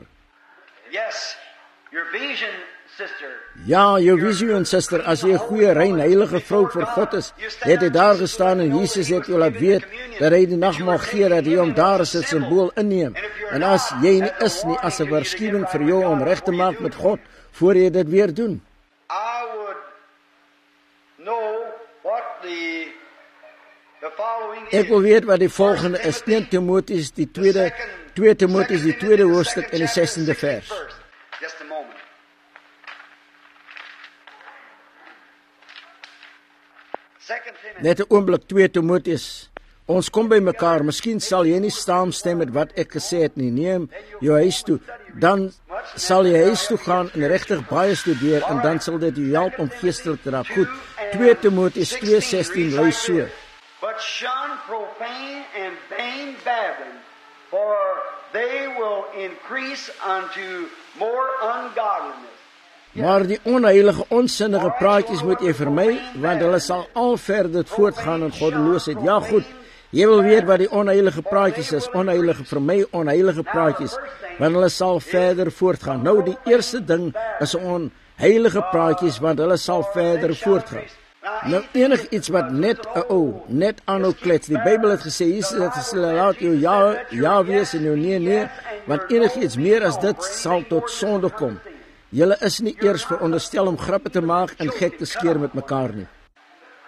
Yes, your vision, sister. Ja, jou visioen, suster, as jy 'n goeie, rein, heilige vrou vir God is, het hy daar gestaan en Jesus het jou laat weet, dat hy die nagmaal gee, dat hy hom daar as 'n simbool inneem. En as jy nie is nie, as 'n waarskuwing vir jou om reg te maak met God, voor jy dit weer doen. I would know what the the following is. Ek wil weet wat die volgende is, Eerste Timoteus, die tweede, Tweede Timoteus, die tweede hoofstuk en die sestende vers. Just a moment. Net 'n oomblik, Tweede Timoteus. Ons kom by mekaar, miskien sal jy nie saamstem met wat ek gesê het nie. Neem jou huis toe, dan sal jy huis toe gaan en regtig baie studeer, en dan sal dit jou help om geestelik te raak. Goed, Tweede Timoteus twee sestien lui so. But shun profane and vain babbling, for they will increase unto more ungodliness. Maar die onheilige, onsinnige praatjies moet jy vermy, want hulle sal al verder voortgaan in goddeloosheid. Ja goed, jy wil weet wat die onheilige praatjies is, onheilige vermy, onheilige praatjies, want hulle sal verder voortgaan. Nou die eerste ding is onheilige praatjies, want hulle sal verder voortgaan. Nou enig iets wat net 'n ou, net aanhou klets. Die Bybel het gesê, Jesus het gesê, laat jou ja, ja wees en jou nee, nee, want enig iets meer as dit sal tot sonde kom. Julle is nie eers veronderstel om grappe te maak en gek te skeer met mekaar nie.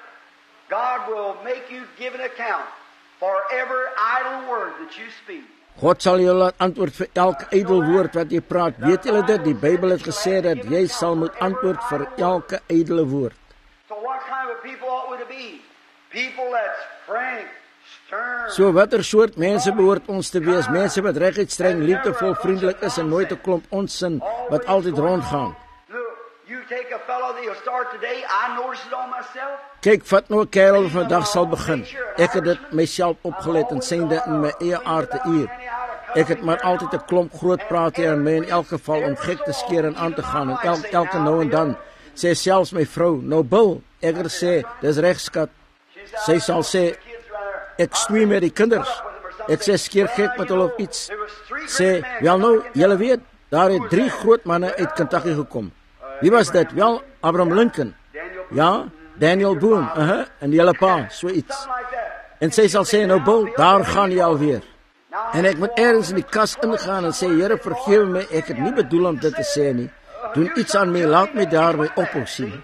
God will make you give an account for every idle word that you speak. God sal jou laat antwoord vir elke ydel woord wat jy praat. Weet julle dit? Die Bybel het gesê dat jy sal moet antwoord vir elke ydele woord. So what kind of people ought we to be? People that's frank, stern. So watter soort mense behoort ons te wees? Mense wat reguit streng, liefdevol, vriendelik is en nooit 'n klomp onsin wat altyd rondgaan. Look, you take a fellow that you'll start today, I noticed it on myself. Kyk, vat nou 'n kerel wat vandag sal begin. Ek het dit myself opgelet en sien dit in my eie aard te uur. Ek het maar altyd 'n klomp groot praat hier aan my in elk geval om gek te skeer en aan te gaan en el, elke nou en dan sê selfs my vrou, nou Bill, ek het sê, dis reg skat. Sy sal sê, ek stoei met die kinders. Ek sê skeer gek met hulle of iets. Sê, wel nou, julle weet, daar het drie groot manne uit Kentucky gekom. Wie was dit? Wel, Abraham Lincoln. Ja, Daniel Boone, uh -huh, en die hele pa, so iets. En sy sal sê, nou Bill, daar gaan jy alweer. En ek moet ergens in die kas ingaan en sê, Here, vergewe my, ek het nie bedoel om dit te sê nie. Doen iets aan my, laat my daarby ophou sien.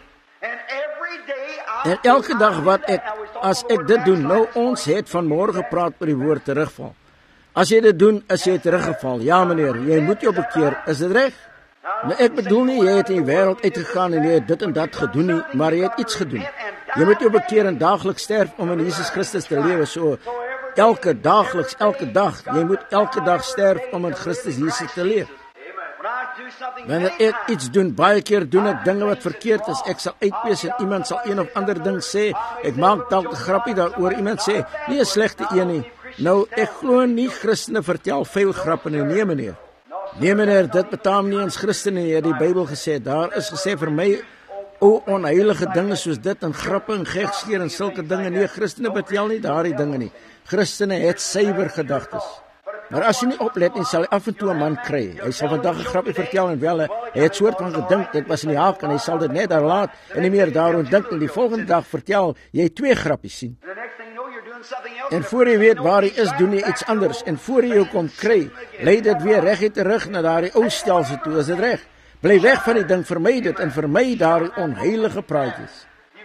En elke dag wat ek, as ek dit doen, nou ons het vanmorgen gepraat oor die woord terugval. As jy dit doen, is jy teruggeval. Ja meneer, jy moet jou bekeer, is dit reg? Nou ek bedoel nie, jy het in die wêreld uitgegaan en jy het dit en dat gedoen nie, maar jy het iets gedoen. Jy moet jou bekeer en daagliks sterf om in Jesus Christus te lewe, so elke daagliks, elke dag, jy moet elke dag sterf om in Christus Jesus te leef. Wanneer ek iets doen, baie keer doen ek dinge wat verkeerd is, ek sal uitwees en iemand sal een of ander ding sê, ek maak dalk 'n grappie daaroor, iemand sê, nie 'n slegte een nie. Nou, ek glo nie Christene vertel veel grappe nie, nee meneer. Nee meneer, dit betaam nie eens Christene nie, het die Bybel gesê, daar is gesê vir my, o onheilige dinge soos dit, en grappe en gekskeer en sulke dinge, nee, Christene betel nie daardie dinge nie. Christene het suiwer gedagtes. Maar as jy nie oplet nie, sal hy af en toe 'n man kry. Hy sal vandag 'n grappie vertel en wel, hy het soort van gedink, dit was in die haak en hy sal dit net daar laat en nie meer daaroor dink en die volgende dag vertel jy twee grappies sien. En voor jy weet waar hy is, doen jy iets anders en voor jy jou kom kry, lei dit weer reguit terug na daardie ou stelsel toe, is dit reg? Bly weg van die ding, vermy dit en vermy daardie onheilige praatjies.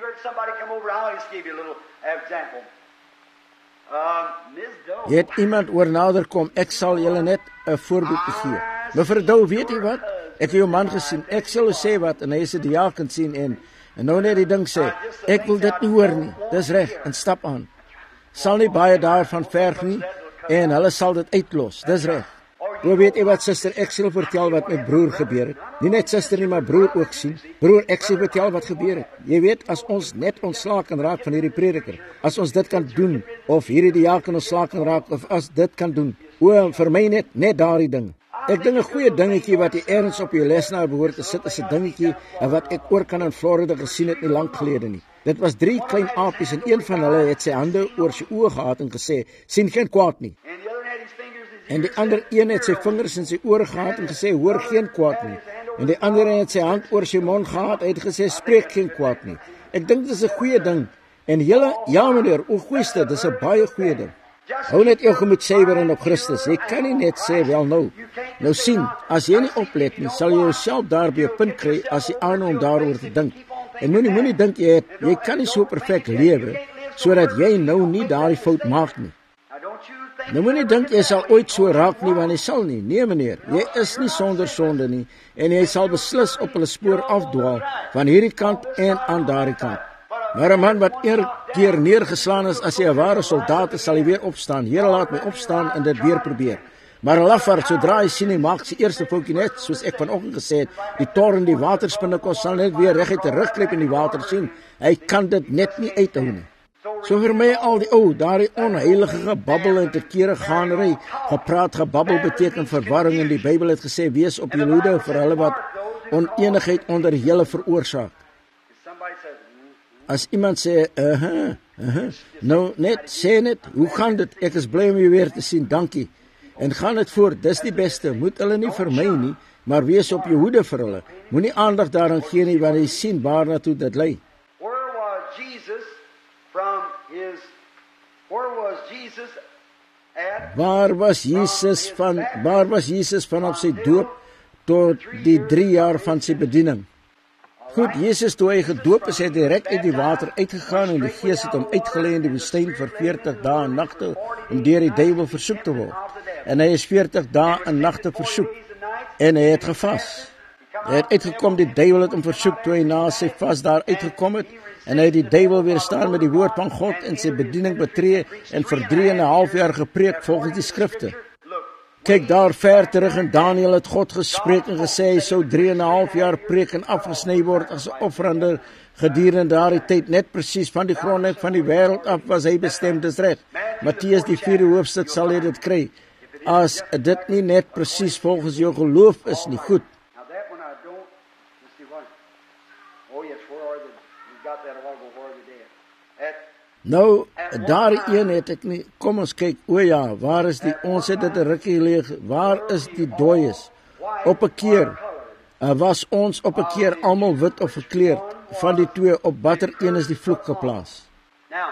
Jy het iemand oor nader kom, ek sal julle net 'n voorbeeld gee. Mevrou Dou, weet jy wat? Ek het jou man gesien, ek sal sê wat, en hy is 'n diaken sien, en, en nou net die ding sê, ek wil dit nie hoor nie, dis reg, en stap aan. Sal nie baie daarvan verg nie, en hulle sal dit uitlos, dis reg. O, weet jy wat, suster, ek sal vertel wat met broer gebeur het. Nie net suster nie, maar broer ook sien. Broer, ek sal vertel wat gebeur het. Jy weet, as ons net ontslae kan raak van hierdie prediker, as ons dit kan doen, of hierdie diaken ontslae kan raak, of as dit kan doen, o, vir my net, net daardie ding. Ek dink 'n goeie dingetjie wat jy ergens op jou lesenaar behoort te sit, is 'n dingetjie, en wat ek oor kan in Florida gesien het nie lank gelede nie. Dit was drie klein apies, en een van hulle het sy hande oor sy oë gehad en gesê, sien geen kwaad nie. En die ander een het sy vingers in sy ore gehad en gesê, hoor geen kwaad nie. En die ander het sy hand oor sy mond gehad, hy het gesê, spreek geen kwaad nie. Ek dink dit is 'n goeie ding. En julle, ja meneer, o goeiste, dit is 'n baie goeie ding. Hou net jou gemoed suiwer in op Christus. Jy kan nie net sê, wel nou. Nou sien, as jy nie oplet nie, sal jy jouself daarby 'n punt kry as jy aanhou om daaroor te dink. En moenie moenie dink jy het, jy kan nie so perfek lewe, sodat jy nou nie daardie fout maak nie. Nou moet nie dink jy sal ooit so raak nie, want jy sal nie. Nee meneer, jy is nie sonder sonde nie, en jy sal beslis op hulle spoor afdwaal, van hierdie kant en aan daardie kant. Maar 'n man wat een keer neergeslaan is as hy 'n ware soldaat is, sal hy weer opstaan. Here, laat my opstaan en dit weer probeer. Maar 'n lafaard, sodra hy sien hy maak sy eerste foutjie net, soos ek vanoggend gesê het, die toren, die waterspinnekos sal net weer reguit terugkruip in die water sien. Hy kan dit net nie uithou nie. So vir my al die ou, daardie onheilige gebabbel en tekere gaanery, gepraat gebabbel beteken verwarring, en die Bybel het gesê, wees op julle hoede vir hulle wat oneenigheid onder julle veroorsaak. As iemand sê, uh-huh, uh-huh, nou net, sê net, hoe gaan dit, ek is bly om jy weer te sien, dankie, en gaan dit voort, dis die beste, moet hulle nie vir my nie, maar wees op jou hoede vir hulle, moenie aandag daaraan gee nie, want jy sien waar naartoe dit lei. Waar was Jesus van, waar was Jesus vanaf sy doop tot die drie jaar van sy bediening? Goed, Jesus toe hy gedoop is, het direk uit die water uitgegaan en die Gees het hom uitgelei in die woestyn vir veertig dae en nagte om deur die duiwel versoek te word. en hy is veertig dae en nagte versoek, en hy het gevas. Hy het uitgekom, die duiwel het hom versoek, toe hy na sy vas daar uitgekom het, en hy het die duiwel weerstaan met die woord van God en sy bediening betree, en vir drie en 'n half jaar gepreek volgens die skrifte. Kyk daar ver terug in Daniël het God gespreek en gesê, hy sou drie en 'n half jaar preek en afgesny word as 'n offerande gedurende daardie tyd, net presies van die grondweg van die wêreld af was hy bestem, dis reg. Matteus die vierde hoofstuk sal jy dit kry. As dit nie net presies volgens jou geloof is nie, goed. Nou, daar een het ek nie, kom ons kyk, o ja, waar is die, ons het dit 'n rukkie leeg, waar is die dooies? Op 'n keer, uh, was ons op 'n keer almal wit of gekleurd, van die twee, op watter een is die vloek geplaas? Now,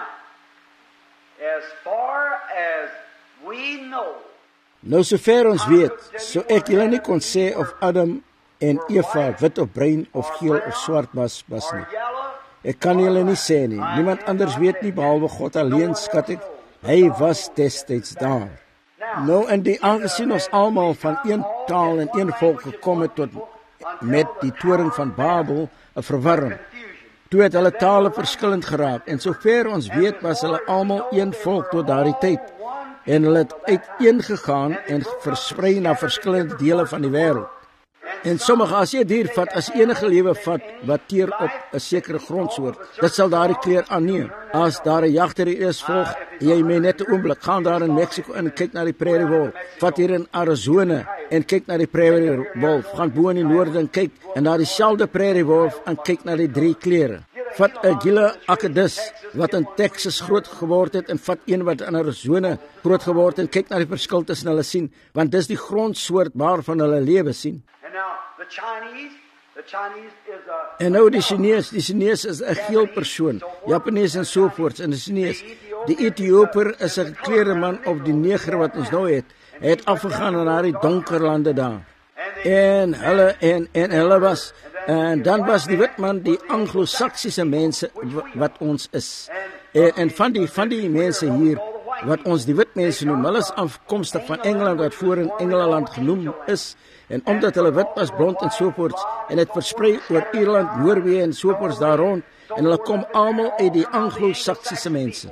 as far as we know, nou sover ons weet, so ek julle nie kon sê of Adam en Eva wit of bruin of geel of swart was, was nie. Ek kan julle nie sê nie, niemand anders weet nie, behalwe God alleen, skat ek, hy was destyds daar. Nou, en die aangesien ons almal van een taal en een volk gekom het tot met die toring van Babel, 'n verwarring. Toe het hulle tale verskillend geraak, en sover ons weet was hulle almal een volk tot daardie tyd, en hulle het uiteen gegaan en versprei na verskillende dele van die wêreld. En sommige, as jy dier vat, as enige lewe vat, wat teer op 'n sekere grondsoort, dit sal daardie kleur aanneem. As daar 'n jagter is, volg jy my net 'n oomblik, gaan daar in Mexico en kyk na die prairie wolf, vat hier in Arizona en kyk na die prairie wolf, gaan bo in die noorde en kyk, en na dieselfde prairie wolf en kyk na die drie kleure. Vat 'n Gila Acadus, wat in Texas groot geword het, en vat een wat in Arizona groot geword het, en kyk na die verskil tussen hulle sien, want dis die grondsoort waarvan hulle lewe sien. the Chinese, the Chinese is a... En nou die Chinees, die Chinees is 'n geel persoon, Japanees en sovoorts, en die Chinees, die Ethiopier is 'n gekleurde man, of die neger wat ons nou het, hy het afgegaan na die donker lande daar, en hulle, en, en hulle was, en dan was die wit man die Anglo-Saksiese mense wat ons is, en, en van die, van die mense hier, wat ons die wit mense noem, hulle is afkomstig van Engeland, wat voor in Engeland genoem is, en omdat hulle wit was, blond en sovoorts, en het versprei oor Ierland, Noorwe en sovoorts daar rond, en hulle kom almal uit die Anglo-Saksiese mense.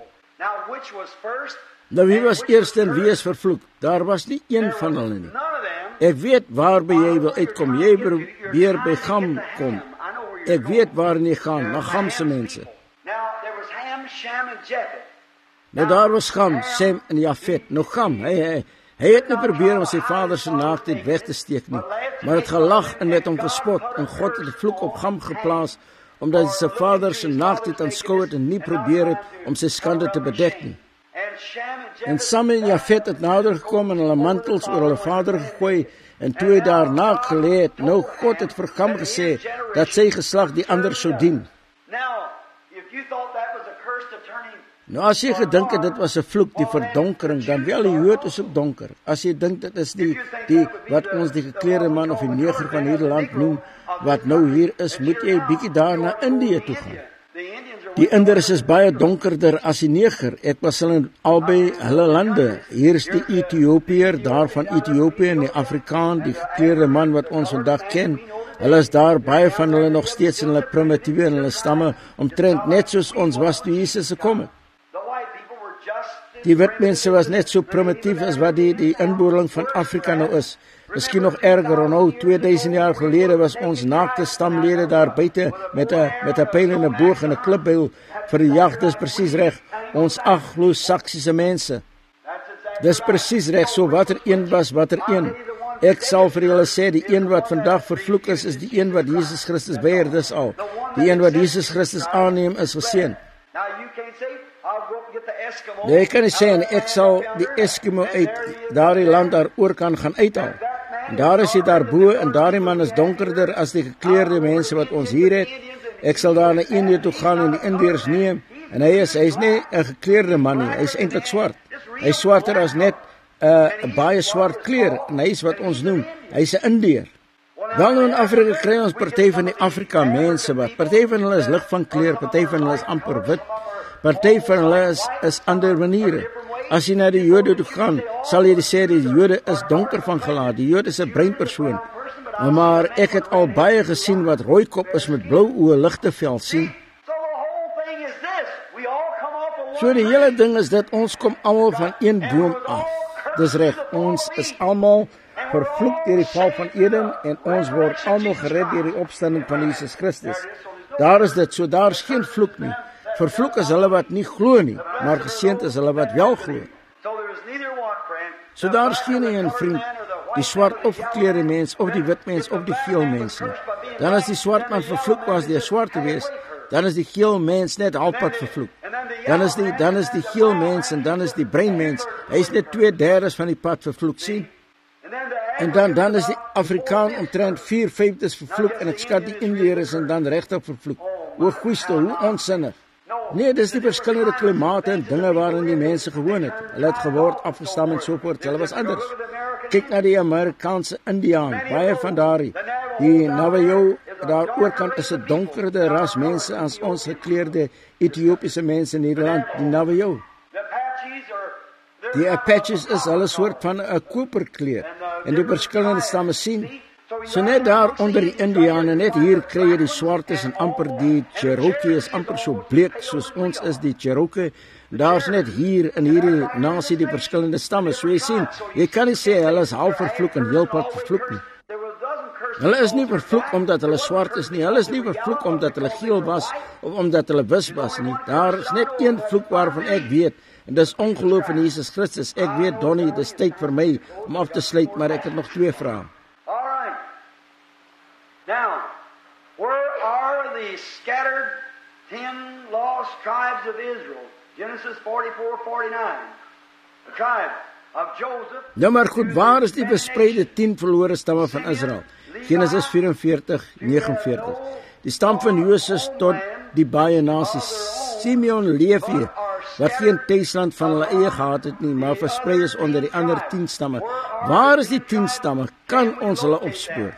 Nou wie was eerst en wie is vervloek? Daar was nie een van hulle nie. Ek weet waarby jy wil uitkom, jy probeer by Gam kom. Ek weet waarin jy gaan, na Gamse mense. Nou daar was Gam, Sem en Jafet. Nou Gam, hy, hy, hy het nie probeer om sy vader se naaktheid weg te steek nie, maar het gelag en met hom gespot, en God het die vloek op Gam geplaas, omdat hy sy vader se naaktheid aanskou het en nie probeer het om sy skande te bedek nie. En Sam en Jafet het nader gekom en hulle mantels oor hulle vader gegooi, en toe hy daar naak gelê het, nou God het vir Gam gesê, dat sy geslag die ander sou dien. Nou as jy gedink het, dit was 'n vloek, die verdonkering, dan wel, die Jood is ook donker. As jy dink, dit is die, die wat ons die gekleurde man of die neger van hierdie land noem, wat nou hier is, moet jy bietjie daar na Indië toe gaan. Die Inders is baie donkerder as die neger. Ek was hulle in albei hulle lande. Hier is die Ethiopiër, daar van Ethiopië, en die Afrikaan, die gekleurde man wat ons vandag ken. Hulle is daar, baie van hulle nog steeds in hulle primitiewe en hulle stamme, omtrent net soos ons was toe Jesus gekom het. Die wit mense was net so primitief as wat die, die inboorling van Afrika nou is. Miskien nog erger, en nou tweeduisend jaar gelede was ons naakte stamlede daar buite met 'n met 'n pyl en 'n boog en 'n klipbeil vir die jag. Dis presies reg, ons Anglo-Saksiese mense. Dis presies reg, so watter een was watter een. Ek sal vir julle sê, die een wat vandag vervloek is, is die een wat Jesus Christus beheer, dis al. Die een wat Jesus Christus aanneem is geseën. Nee, ek kan nie sê, en ek sal die Eskimo uit daardie land daar oor kan gaan uithaal. En daar is hy daarbo, en daardie man is donkerder as die gekleurde mense wat ons hier het. Ek sal daar na Indië toe gaan en die Indiërs neem, en hy is, hy is nie 'n gekleurde man nie, hy is eintlik swart. Hy is swarter as net 'n uh, baie swart kleur, en hy is wat ons noem, hy is 'n Indiër. Wel nou in Afrika kry ons party van die Afrika mense wat, party van hulle is lig van kleur, party van hulle is amper wit, party van hulle is, is ander maniere. As jy na die Jode toe gaan, sal jy sê die Jode is donker van gelaat. Die Jode is 'n breinpersoon. Maar ek het al baie gesien wat rooikop is met blou oë, ligte vel sien. So die hele ding is dat ons kom almal van een boom af. Dis reg, ons is almal vervloek deur die val van Eden en ons word almal gered deur die opstanding van Jesus Christus. Daar is dit, so daar is geen vloek nie. Vervloek is hulle wat nie glo nie, maar geseënd is hulle wat wel glo. So daar is geen een vriend, die swart of gekleurde mens, of die wit mens, of die geel mens nie. Dan as die swart man vervloek was deur swart te wees, dan is die geel mens net halfpad vervloek. Dan is die, dan is die geel mens en dan is die bruin mens, hy is net twee derdes van die pad vervloek, sien? En dan, dan is die Afrikaan omtrent vier vyfdes vervloek en ek skat die Indiër is en dan regtig vervloek. O, goeieste, hoe onsinnig. Nee, dis die verskillende klimate en dinge waarin die mense gewoon het. Hulle het geword, afgestam en so voort. Hulle was anders. Kyk na die Amerikaanse Indiaan, baie van daardie. Die Navajo, daar oorkant is 'n donkerder ras mense as ons gekleurde Ethiopiese mense in Nederland, die Navajo. Die Apaches is hulle soort van 'n koperkleur en die verskillende stamme sien. So net daar onder die Indiane, net hier kry jy die swartes en amper die Cherokee is amper so bleek soos ons is die Cherokee. Daar's net hier in hierdie nasie die verskillende stamme. So jy sien, jy kan nie sê hulle is half vervloek en heelpad vervloek nie. Hulle is nie vervloek omdat hulle swart is nie. Hulle is nie vervloek omdat hulle geel was of omdat hulle wit was nie. Daar is net een vloek waarvan ek weet. En dis ongeloof in Jesus Christus. Ek weet, Donnie, dis tyd vir my om af te sluit, maar ek het nog twee vrae. Alright. Now, where are the scattered ten lost tribes of Israel? Genesis forty-four forty-nine. The tribe of Joseph. Nou maar goed, waar is die verspreide tien verlore stamme van Israel? Genesis vyf-en-veertig negenenveertig. Die stam van Josef tot die baie nasies. Simeon, Levi, wat geen tuisland van hulle eie gehad het nie, maar versprei is onder die ander tien stamme. Waar is die tien stamme? Kan ons hulle opspoor?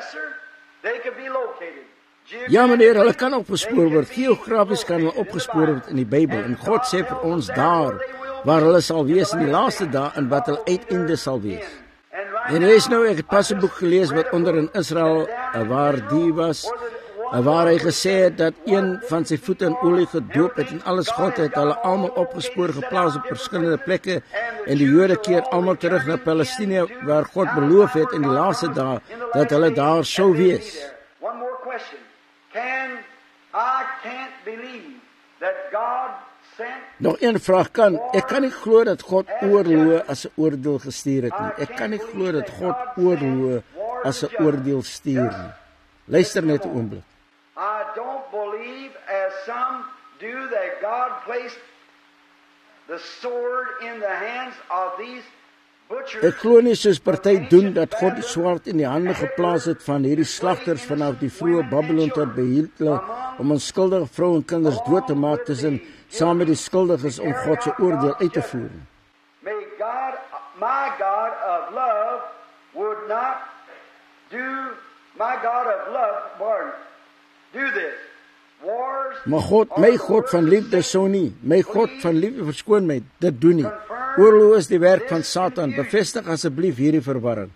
Ja meneer, hulle kan opgespoor word. Geografies kan hulle opgespoor word in die Bybel. En God sê vir ons daar, waar hulle sal wees in die laaste dae en wat hulle uiteinde sal wees. En lees nou, ek het pas 'n boek gelees wat onder in Israel, waar die was, waar hy gesê het dat een van sy voete in olie gedoop het en alles God het hulle almal opgespoor geplaas op verskillende plekke en die Jode keer almal terug na Palestina waar God beloof het in die laaste dae dat hulle daar sou wees. One more question. Can I can't believe that God sent Nog een vraag kan, ek kan nie glo dat God oorloë as 'n oordeel gestuur het nie. Ek kan nie glo dat God oorloë as 'n oordeel stuur nie. Luister net 'n oomblik. I don't believe, as some do, that God placed the sword in the hands of these butchers. Ek glo nie soos party doen dat God die swaard in die hande geplaas het van hierdie slagters vanaf die vroeë Babylon tot by Hitler om onskuldige vroue en kinders dood te maak tussen saam met die skuldiges om God se oordeel uit te voer. May God, my God of love, would not do, my God of love, Lord, do this. Wars. Maar God, my God van liefde sou nie, my God van liefde verskoon my, dit doen nie. Oorlog is die werk van Satan. Bevestig asseblief hierdie verwarring.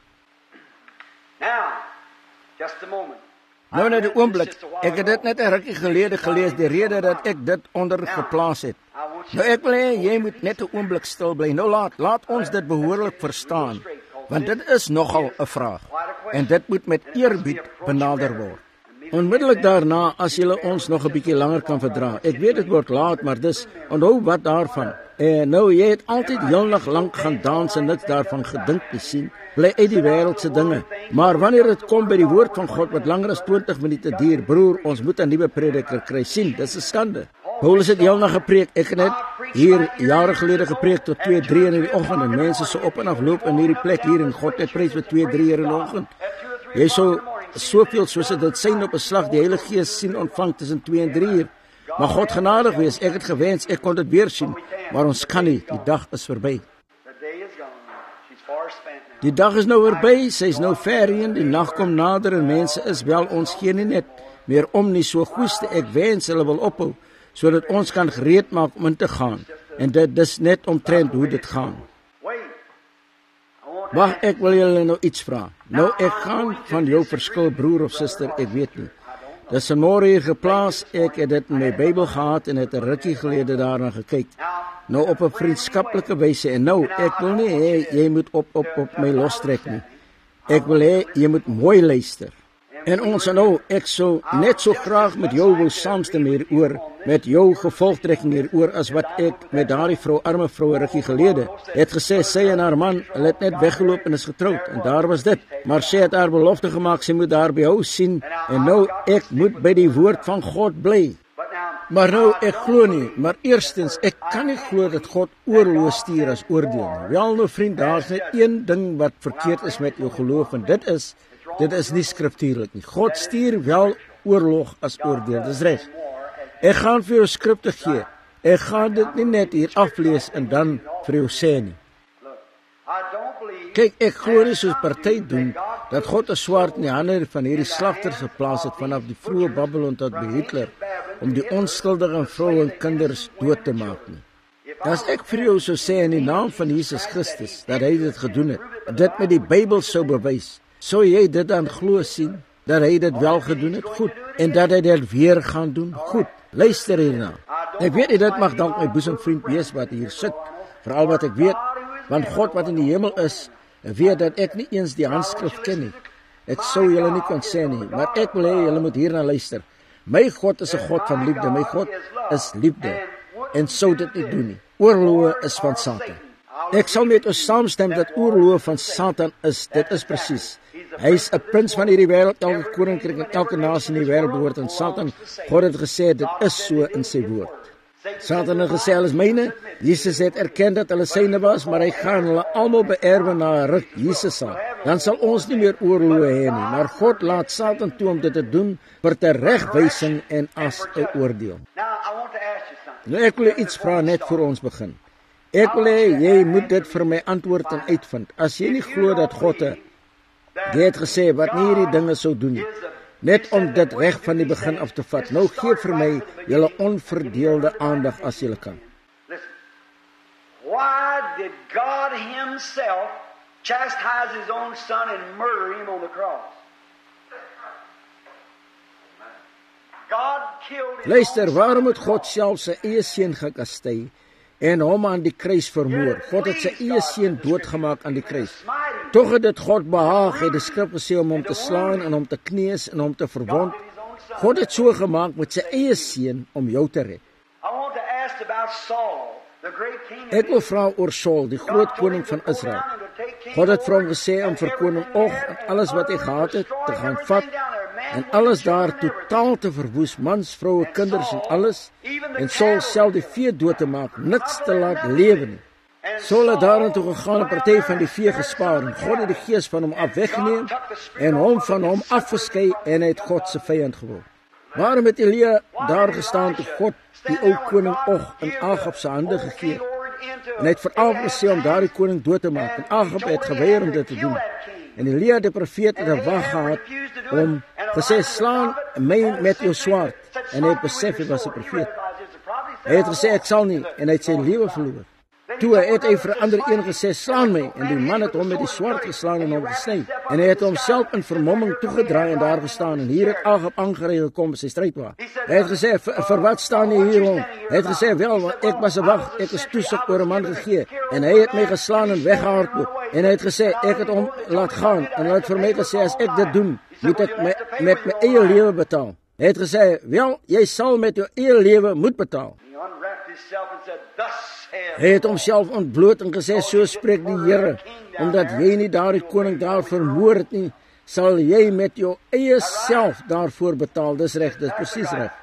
Now, just a moment. Nou net 'n oomblik. Ek het dit net 'n rukkie gelede gelees, die rede dat ek dit onder geplaas het. Nou ek wil hê jy moet net 'n oomblik stil bly. Nou laat, laat ons dit behoorlik verstaan, want dit is nogal 'n vraag en dit moet met eerbied benader word. Onmiddellik daarna, as julle ons nog 'n bietjie langer kan verdra. Ek weet dit word laat, maar dis onthou wat daarvan. En nou jy het altyd heel nag lank gaan dans en niks daarvan gedink te sien. Bly uit die wêreldse dinge. Maar wanneer dit kom by die woord van God wat langer as twintig minute duur, broer, ons moet 'n nuwe prediker kry. Sien, dis 'n skande. Paulus het heel nag gepreek. Ek het net hier jare gelede gepreek tot twee, drie in die oggend en mense so op en af loop in hierdie plek hier en God het prys vir twee, drie in die oggend. Jy sou soveel soos dit sien op 'n slag die Heilige Gees sien ontvang tussen twee en drie uur. Maar God genadig wees, ek het gewens ek kon dit weer sien, maar ons kan nie, die dag is verby. Die dag is nou verby, sy is nou ver heen, die nag kom nader en mense is wel ons gee nie net meer om nie so goeste, ek wens hulle wil ophou, sodat ons kan gereed maak om in te gaan. En dit is net omtrent hoe dit gaan. Wag, ek wil julle nou iets vra. Nou, ek gaan van jou verskil, broer of suster, ek weet nie. Dis vanmôre hier geplaas, ek het dit in my Bybel gehad en het 'n rukkie gelede daarna gekyk. Nou op 'n vriendskaplike wyse en nou, ek wil nie hê jy moet op op op my lostrek nie. Ek wil hê jy moet mooi luister. En ons nou, ek sou net so graag met jou wil saamstem hieroor, met jou gevolgtrekking hieroor as wat ek met daardie vrou, arme vrou 'n rukkie gelede, het gesê sy en haar man, hulle het net weggeloop en is getroud en daar was dit. Maar sy het haar belofte gemaak, sy moet daar by jou sien en nou ek moet by die woord van God bly. Maar nou, ek glo nie, maar eerstens, ek kan nie glo dat God oorlog stuur as oordeel nie. Wel nou vriend, daar is net een ding wat verkeerd is met jou geloof en dit is, dit is nie skriftuurlik nie. God stuur wel oorlog as oordeel, dis reg. Ek gaan vir jou skrifte gee, ek gaan dit nie net hier aflees en dan vir jou sê nie. Kyk, ek glo nie soos party doen, dat God 'n swaard in die hande van hierdie slagters geplaas het vanaf die vroeë Babylon tot by Hitler, om die onskuldige vroue en kinders dood te maak nie. As ek vir jou sou sê in die naam van Jesus Christus, dat hy dit gedoen het, dit met die Bybel sou bewys, sou jy dit dan glo sien, dat hy dit wel gedoen het? Goed. En dat hy dit weer gaan doen? Goed. Luister hierna. Ek weet nie, dit mag dalk my boesemvriend wees wat hier sit, veral wat ek weet, want God wat in die hemel is, weet dat ek nie eens die handskrif ken nie. Ek sou julle nie kon sê nie, maar ek wil hê julle moet hierna luister. My God is 'n God van liefde, my God is liefde, en sou dit nie doen nie. Oorloë is van Satan. Ek sal met ons saamstem dat oorloë van Satan is, dit is presies. Hy is 'n prins van hierdie wêreld, elke koninkryk en elke nasie in die wêreld behoort aan Satan. God het gesê, dit is so in sy woord. Satan het gesê, hulle is myne. Jesus het erken dat hulle syne was, maar hy gaan hulle almal beerwe na 'n ruk, Jesus sal. Dan sal ons nie meer oorloë hê nie, maar God laat Satan toe om dit te doen vir teregwysing en as 'n oordeel. Nou ek wil iets vra net voor ons begin. Ek wil hê jy moet dit vir my antwoord en uitvind. As jy nie glo dat God het, jy het gesê wat nie hierdie dinge sou doen nie, net om dit reg van die begin af te vat. Nou gee vir my julle onverdeelde aandag as julle kan. Why did God himself chastise his own son and murder him on the cross? God killed his Luister, waarom het God self sy eie seun gekastei en hom aan die kruis vermoor? God het sy eie seun doodgemaak aan die kruis. Tog het dit God behaag, het die skrif gesê, om hom te slaan en hom te kneus en hom te verwond. God het so gemaak met sy eie seun om jou te red. Ek wil vra oor Saul, die groot koning van Israel. God het vir hom gesê om vir koning Og en alles wat hy gehad het te gaan vat en alles daar totaal te verwoes, mans, vroue, kinders en alles, en Saul self die vee dood te maak, niks te laat lewe nie. Saul het daartoe gegaan 'n party van die vee gespaar en God het die gees van hom af weggeneem en hom van hom afgeskei en hy het God se vyand geword. Waarom het Elia daar gestaan toe God die ou koning Og in Agab se hande gegee en hy het vir Agab gesê om daardie koning dood te maak en Agab het geweier om dit te doen. En Elia die profeet het 'n wag gehad om gesê slaan my met jou swaard en hy het besef hy was 'n profeet. Hy het gesê ek sal nie en hy het sy lewe verloor. Toe het hy vir 'n ander een gesê slaan my en die man het hom met die swaard geslaan en hom gesny en hy het homself in vermomming toegedraai en daar gestaan en hier het Agab aangery gekom sy strydwa. Hy het gesê vir wat staan jy hier rond? Hy het gesê wel ek was 'n wag, ek is toesig oor 'n man gegee en hy het my geslaan en weggehardloop en hy het gesê ek het hom laat gaan en hy het vir my gesê as ek dit doen moet ek my, met my eie lewe betaal. Hy het gesê wel jy sal met jou eie lewe moet betaal. Hy het homself ontbloot en gesê, so spreek die Here, omdat jy nie daardie koning daar vermoor het nie, sal jy met jou eie self daarvoor betaal. Dis reg, dis presies reg.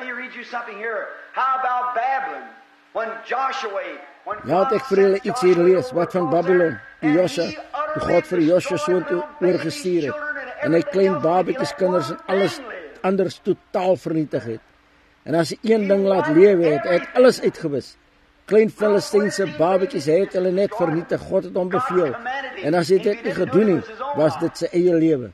Laat ek vir julle iets hier lees, wat van Babylon, die Josua, die God vir Josua so toe oorgestuur het, en hy klein babetjies, kinders en alles anders totaal vernietig het. En as hy een ding laat lewe het, hy het alles uitgewis. Klein Filistynse babetjies, hy het hulle net vernietig, God het hom beveel. En as hy dit nie gedoen nie, was dit sy eie lewe.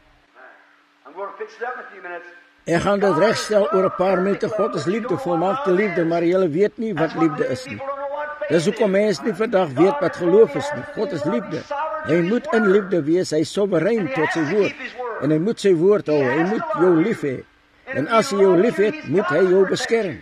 Ek gaan dit regstel oor 'n paar minute. God is liefde, volmaakte liefde, maar julle weet nie wat liefde is nie. Dis hoekom mens nie vandag weet wat geloof is nie. God is liefde. Hy moet in liefde wees, hy is soewerein tot sy woord. En hy moet sy woord hou, hy moet jou lief hê. En as hy jou lief het, moet hy jou beskerm.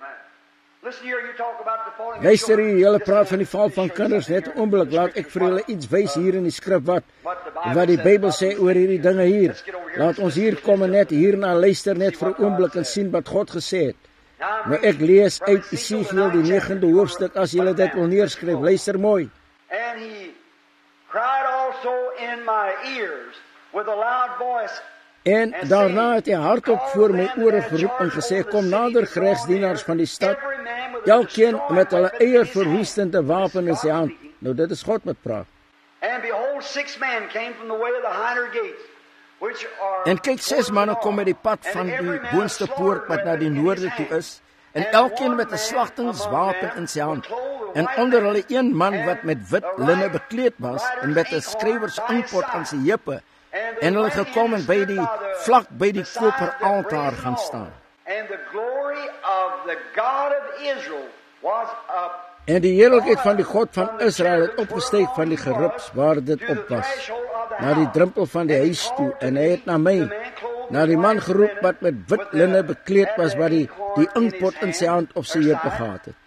Luister hier, julle praat van die val van kinders, net 'n oomblik, laat ek vir julle iets wys hier in die skrif wat, wat die Bybel sê oor hierdie dinge hier. Laat ons hier kom en net hierna luister net vir 'n oomblik en sien wat God gesê het. Nou ek lees uit Esegiel die negende hoofstuk, as julle dit wil neerskryf, luister mooi. And he cried also in my ears with a loud voice. En daarna het hy hardop voor my ore geroep en gesê, kom nader, geregsdienaars van die stad, elkeen met hulle eie verwoestende wapen in sy hand. Nou dit is God wat praat. And behold, six men came from the way of the hinder gates, which are. En kyk, ses manne kom met die pad van die boonste poort wat na die noorde toe is, en elkeen met 'n slagtingswapen in sy hand. En onder hulle een man wat met wit linne bekleed was en met 'n skrywersinpot aan sy heupe. En hulle het gekom en by die vlak by die koper altaar gaan staan. And the glory of the God of Israel was up. En die heerlikheid van die God van Israel het opgesteeg van die geribs waar dit op was, na die drempel van die huis toe, en hy het na my, na die man geroep wat met wit linne bekleed was, waar die, die inkpot in sy hand op sy heupe gehad het.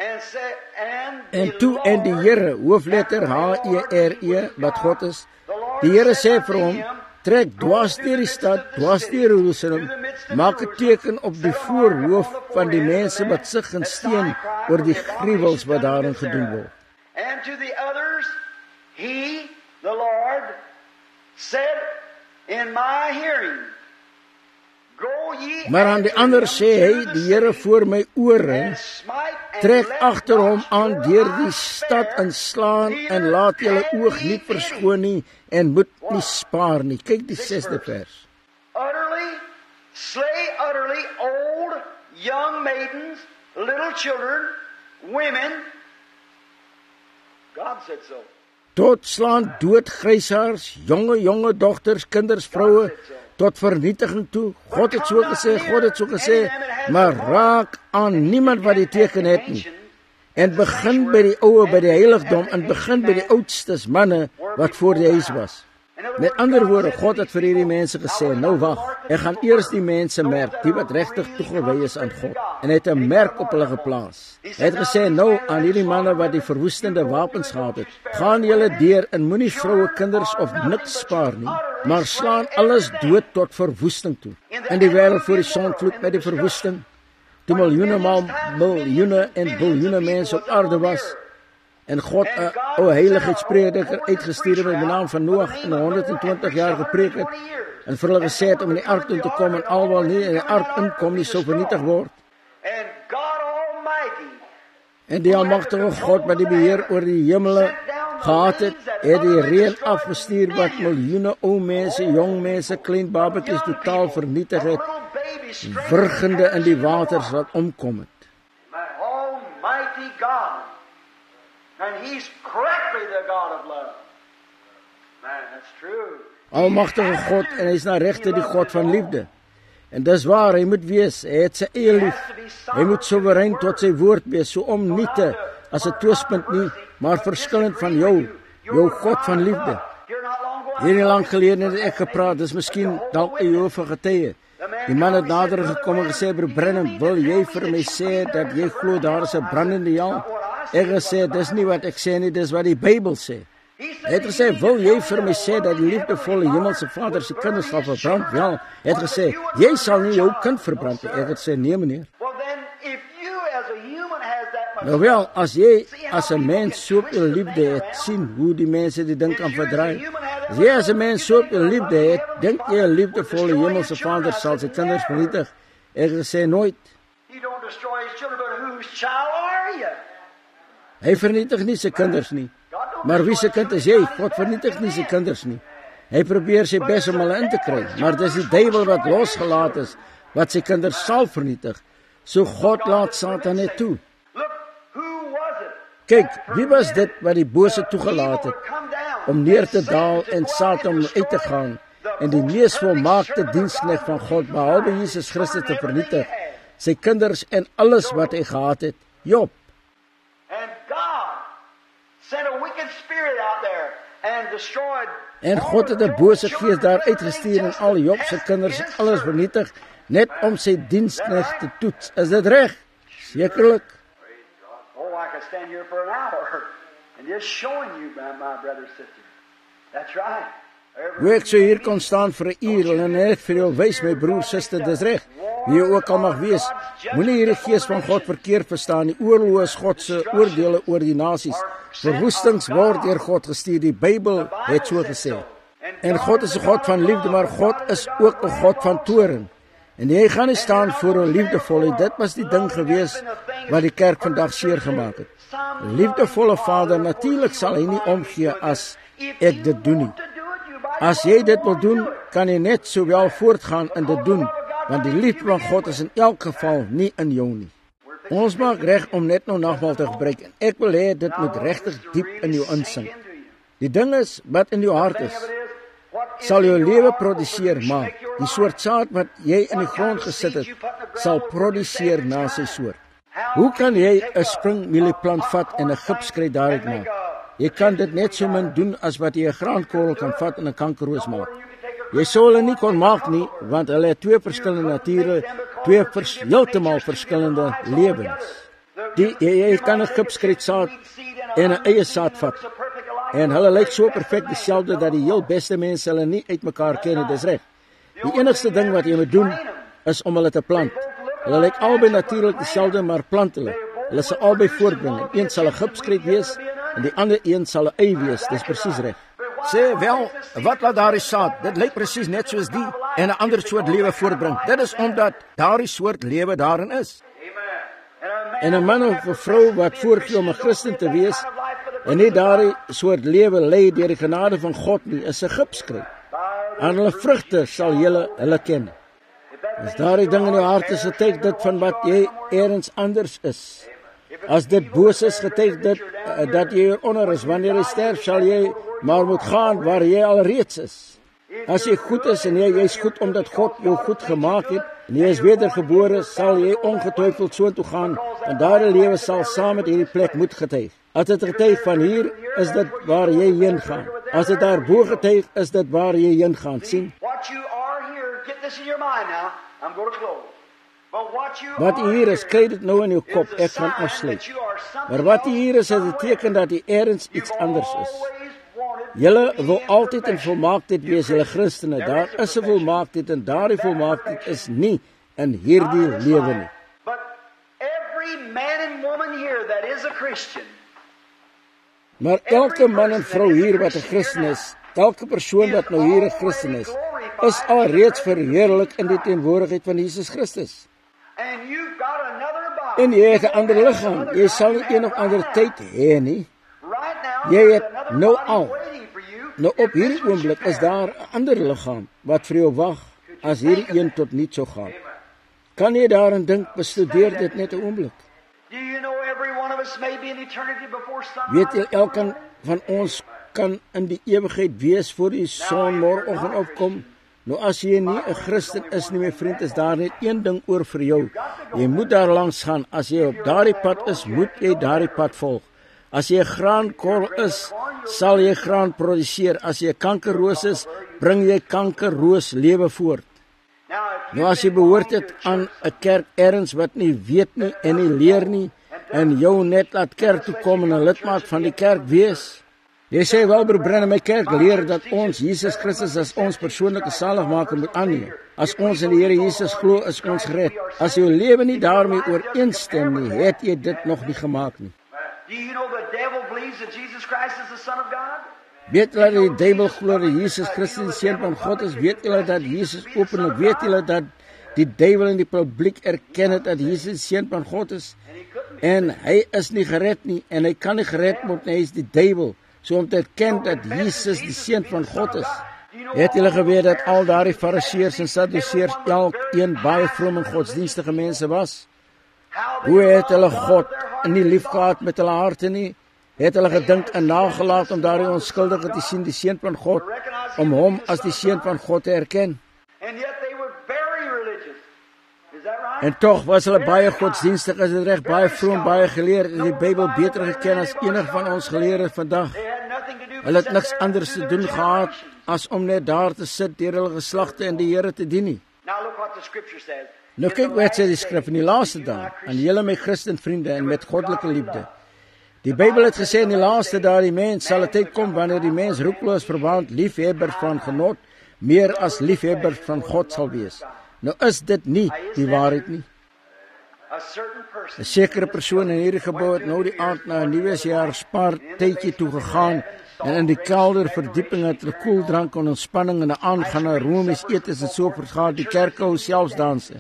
En toe en die Here, hoofletter H E R E, wat God is, die Here sê vir hom, trek dwars deur die stad, dwars deur Jerusalem, maak 'n teken op die voorhoof van die mense wat sug en steen oor die gruwels wat daarin gedoen word. And to the others, he, the Lord, said in my hearing, go ye. Maar aan die ander sê hy, die Here voor my ore, trek agter hom aan deur die stad en slaan en laat julle oog nie verskoon nie en moet nie spaar nie. Kyk die sesde vers. Utterly, slay utterly old, young maidens, little children, women. God said so. Tot slaan dood grysaars, jonge jonge dogters, kinders, vroue, tot vernietiging toe. God het so gesê, God het so gesê, maar raak aan niemand wat die teken het nie. En begin by die ouwe, by die heiligdom, en begin by die oudstes manne wat voor die huis was. Met ander woorde, God het vir hierdie mense gesê, nou wag, ek gaan eers die mense merk, die wat regtig toegewy is aan God. En hy het 'n merk op hulle geplaas. Hy het gesê, nou aan hierdie manne wat die verwoestende wapens gehad het, gaan julle deur en moenie vroue, kinders of niks spaar nie, maar slaan alles dood tot verwoesting toe. In die wêreld voor die sonvloed met die verwoesting, toe miljoene maal miljoene en biljoene mense op aarde was, en God 'n ou heiligheidsprediker uitgestuur het met die naam van Noag en honderd en twintig jaar gepreek het en vir hulle gesê het om in die ark in te kom en alwel nie in die ark inkom nie sou vernietig word. En die almagtige God wat die beheer oor die hemele gehad het, het die reën afgestuur wat miljoene ou mense, jong mense, klein babetjies totaal vernietig het, wurgende in die waters wat omkom het. My almighty God. And he's correctly the God of love. Man, that's true. Almagtige God, en hy is na regte die God van liefde. En dis waar, hy moet wees, hy het sy eie lief. Hy moet soewerein tot sy woord wees, so om nie te, as 'n twispunt nie, maar verskillend van jou, jou God van liefde. Hier nie lang gelede het ek gepraat, dis miskien dalk 'n Jehova getuie. Die man het nader gekom en gesê, broer Branham, wil jy vir my sê dat jy glo daar is 'n brandende hel? Ek het gesê, dis nie wat ek sê nie, dis wat die Bybel sê. Hy het gesê, wil jy vir my sê dat die liefdevolle hemelse Vader se kinders sal verbrand? Wel, hy het gesê, jy sal nie jou kind verbrand nie. Ek het gesê, nee meneer. Nou wel, as jy as 'n mens soveel liefde het, sien hoe die mense die ding kan verdraai. As jy as 'n mens soveel liefde het, dink jy 'n liefdevolle hemelse Vader sal sy kinders vernietig? Ek het gesê, nooit. Hy vernietig nie sy kinders nie. Maar wie se kind is jy? God vernietig nie sy kinders nie. Hy probeer sy bes om hulle in te kry, maar dis die duiwel wat losgelaat is, wat sy kinders sal vernietig. So God laat Satan net toe. Kyk, wie was dit wat die bose toegelaat het om neer te daal en Satan uit te gaan en die mees volmaakte diensknegt van God, behalwe Jesus Christus, te vernietig, sy kinders en alles wat hy gehad het? Job. spirit out there and destroyed. En God het 'n bose gees daar uitgestuur en al Job se kinders en alles vernietig net om sy diensknegt te toets. Is dit reg? Sekerlik. Oh, I could stand here for an hour and just showing you, my, my brother, sister. That's right. Hoe ek so hier kon staan vir 'n uur en net vir jou wys, my broer, suster, dis reg. Wie jy ook al mag wees, moenie hierdie gees van God verkeerd verstaan. Die oorlog is God se oordeele oor die nasies. Verwoestings word deur God gestuur. Die Bybel het so gesê. En God is 'n God van liefde, maar God is ook 'n God van toorn. En jy gaan nie staan voor 'n liefdevolle. Dit was die ding gewees wat die kerk vandag seer gemaak het. 'n Liefdevolle Vader, natuurlik sal hy nie omgee as ek dit doen nie. As jy dit wil doen, kan jy net sowel voortgaan in dit doen, want die liefde van God is in elk geval nie in jou nie. Ons maak reg om net nou nagmaal te gebruik en ek wil hê dit moet regtig diep in jou insink. Die ding is, wat in jou hart is, sal jou lewe produseer, maar die soort saad wat jy in die grond gesit het, sal produseer na sy soort. Hoe kan jy 'n springmielieplant vat en 'n gips kry daaruit maak? Jy kan dit net so min doen as wat jy 'n graankorrel kan vat en 'n kankerroos maak. Jy sou hulle nie kon maak nie, want hulle het twee verskillende nature, twee vers, heeltemal verskillende lewens. Die, jy, jy kan 'n gipskrietsaad en 'n eie saad vat. En hulle lyk so perfek dieselfde dat die heel beste mense hulle nie uitmekaar ken nie, dis reg. Die enigste ding wat jy moet doen, is om hulle te plant. Hulle lyk albei natuurlik dieselfde, maar plant hulle. Hulle sal albei voortbring. En een sal 'n gipskriet wees, en die ander een sal 'n ei wees. Dis presies reg. Sê wel, wat laat daardie saad? Dit lyk presies net soos die en 'n ander soort lewe voortbring. Dit is omdat daardie soort lewe daarin is. En 'n man of 'n vrou wat voorgee om 'n Christen te wees en nie daardie soort lewe lei deur die genade van God nie, is 'n gipskriet. Aan hulle vrugte sal julle hulle ken. As daardie ding in jou hart is, getuig dit van wat jy eers anders is. As dit boos is, getuig dit uh, dat jy hieronder is. Wanneer jy sterf, sal jy maar moet gaan waar jy al reeds is. As jy goed is en jy jy's goed omdat God jou goed gemaak het en jy is wedergebore, sal jy ongetwyfeld so toe gaan en daardie lewe sal saam met hierdie plek moet getuig. As dit getuig van hier, is dit waar jy heen gaan. As dit daar bo getuig, is dit waar jy heen gaan. sien? Wat hier is, kry dit nou in jou kop, ek gaan afsluit. Maar wat hier is, is 'n teken dat jy ergens iets anders is. Julle wil altyd in volmaaktheid wees, julle Christene. Daar is 'n volmaaktheid en daardie volmaaktheid is nie in hierdie lewe nie. Maar elke man en vrou hier wat 'n Christen is, elke persoon wat nou hier 'n Christen is, is alreeds verheerlik in die teenwoordigheid van Jesus Christus. En jy het 'n ander liggaam. Jy sal nie een of ander tyd hê nie. Jy het nou al. Nou op hierdie oomblik is daar 'n ander liggaam wat vir jou wag as hierdie een tot niet sou gaan. Kan jy daarin dink, bestudeer dit net 'n oomblik. Weet jy, elkeen van ons kan in die ewigheid wees voor die son môreoggend opkom. Nou as jy nie 'n Christen is nie, my vriend, is daar net een ding oor vir jou. Jy moet daar langs gaan. As jy op daardie pad is, moet jy daardie pad volg. As jy 'n graankorrel is, sal jy graan produseer. As jy 'n kankerroos is, bring jy kankerroos lewe voort. Nou as jy behoort het aan 'n kerk erns wat nie weet nie en nie leer nie, en jou net laat kerk toe kom en 'n lidmaat van die kerk wees. Jy sê wel, broer Branham, my kerk leer dat ons Jesus Christus as ons persoonlike saligmaker moet aanneem. As ons in die Here Jesus glo, is ons gered. As jou lewe nie daarmee ooreenstem nie, het jy dit nog nie gemaak nie. Weet julle dat die duiwel glo dat Jesus Christus die seun van God is? Weet julle dat Jesus openlik, weet julle dat die duiwel in die publiek erken het dat Jesus die seun van God is? En hy is nie gered nie, en hy kan nie gered word nie, hy is die duiwel. So om te erken dat Jesus die seun van God is. Het julle geweet dat al daardie fariseërs en sadduseërs elkeen baie vrome en godsdienstige mense was? Hoe het hulle God nie lief gehad met hulle harte nie? Het hulle gedink en nagelaat om daardie onskuldige te sien, die seun van God, om hom as die seun van God te erken? En tog was hulle baie godsdienstig, is dit reg, baie vroom, baie geleerd, en die Bybel beter geken as enig van ons geleerdes vandag. Hulle het niks anders te doen gehad as om net daar te sit deur hulle geslagte en die Here te dien nie. Nou kyk wat sê die skrif in die laaste dae aan julle my Christen vriende en met goddelike liefde. Die Bybel het gesê in die laaste dae die mens sal 'n tyd kom wanneer die mens roekeloos verwaand liefhebber van genot meer as liefhebber van God sal wees. Nou is dit nie die waarheid nie. 'n Sekere persoon in hierdie gebou het nou die aand na 'n nuwejaarsjaar spaar tydjie toe gegaan en in die kelder verdieping het hulle koeldrank en ontspanning en 'n aangaan na Romies etes en so vergaan die kerke hou selfs danse.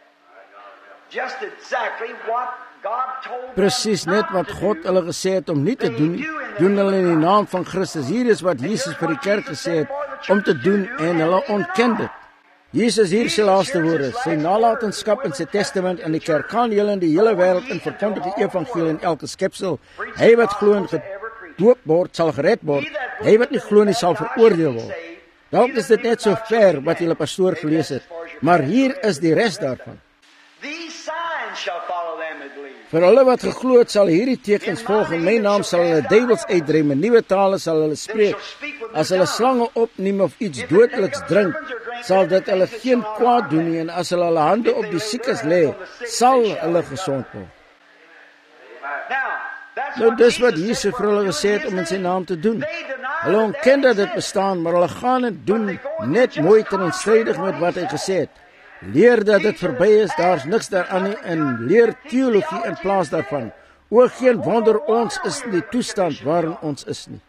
Presies net wat God hulle gesê het om nie te doen nie, doen hulle in die naam van Christus. Hier is wat Jesus vir die kerk gesê het om te doen en hulle ontken dit. Jesus hier sy laaste woorde, sy nalatenskap in sy testament aan die kerk, gaan julle in die hele wêreld in verkondig die evangelie in elke skepsel. Hy wat glo en gedoop word, sal gered word. Hy wat nie glo nie, sal veroordeel word. Dalk is dit net so ver wat julle pastoor gelees het, maar hier is die res daarvan. Vir hulle wat geglo het, sal hierdie tekens volg. In my naam sal hulle duiwels uitdryf, in nuwe tale sal hulle spreek. As hulle slange opneem of iets dodeliks drink, sal dit hulle geen kwaad doen nie, en as hulle hulle hande op die siekes lê, sal hulle gesond word. Nou dis wat Jesus vir hulle gesê het om in sy naam te doen. Hulle ontken dat dit bestaan, maar hulle gaan dit doen net mooi teenstrydig met wat hy gesê het. Leer dat dit verby is, daar's niks daaraan nie, en leer teologie in plaas daarvan. O, geen wonder ons is in die toestand waarin ons is nie.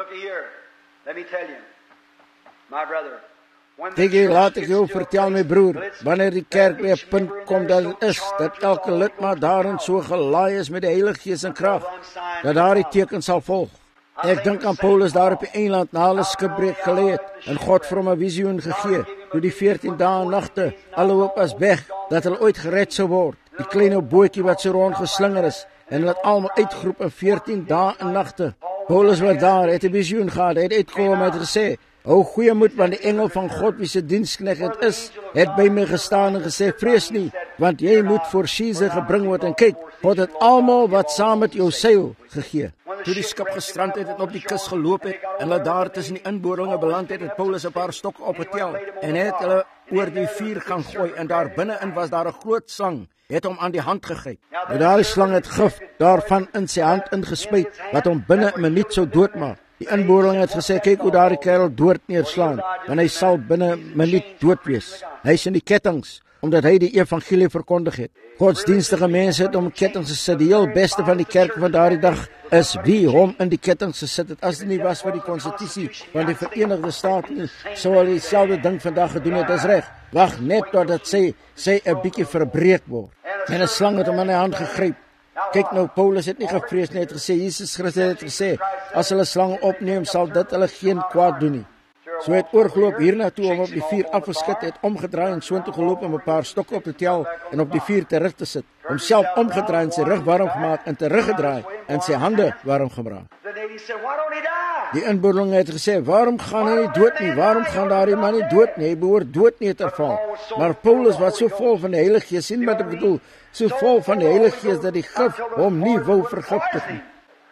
Kyk hier, laat ek jou vertel my broer, wanneer die kerk by 'n punt kom dat het is, dat elke lidmaat daarin so gelaai is met die Heilige Gees en krag, dat daar die teken sal volg. Ek dink aan Paulus daar op die eiland na hulle skipbreek gelê het, en God vir hom 'n visioen gegee, toe die veertien dae en nagte, alle hoop was weg, dat hulle ooit gered sou word. Die kleine bootjie wat so rond geslinger is, en hulle het almal uitgeroep in veertien dae en nagte. Paulus was daar, het 'n visioen gehad, hy het uitgekom en het gesê, o goeie moed, want die engel van God wie se diensknegt het is, het by my gestaan en gesê, vrees nie, want jy moet voor Caesar gebring word, en kyk, God het almal wat saam met jou seil gegee. Toe die skip gestrand het en op die kus geloop het, en hulle daar tussen die inboorlinge beland het, het Paulus 'n paar stokke opgetel, en het hulle oor die vuur gaan gooi, en daar binne-in was daar 'n groot slang, het hom aan die hand gegryp. Nou daardie slang het gif daarvan in sy hand ingespuit, wat hom binne 'n minuut sou doodmaak. Die inboorling het gesê, kyk hoe daardie kerel dood neerslaan, want hy sal binne 'n minuut dood wees. Hy is in die kettings, omdat hy die evangelie verkondig het. Godsdienstige mense het om kettings gesit. Die heel beste van die kerk van daardie dag is wie hom in die kettings gesit het. As dit nie was vir die konstitusie van die Verenigde State nie, sou hulle dieselfde ding vandag gedoen het. Dis reg. Wag net totdat sy sy 'n bietjie verbreek word. En 'n slang het hom in die hand gegryp. Kyk nou, Paulus het nie gevrees nie, het gesê, Jesus Christus het gesê, as hulle slange opneem, sal dit hulle geen kwaad doen nie. So het oorgeloop hiernatoe om op die vuur afgeskit, het omgedraai en soontoe geloop om 'n paar stokke op te tel en op die vuur terug te sit. Homself omgedraai en sy rug warm gemaak en teruggedraai en sy hande warm gemaak. Die inboorling het gesê, waarom gaan hy nie dood nie? Waarom gaan daardie man nie dood nie? Hy behoort dood nie te val. Maar Paulus was so vol van die Heilige Gees, sien wat ek bedoel, so vol van die Heilige Gees dat die gif hom nie wou vergiftig nie.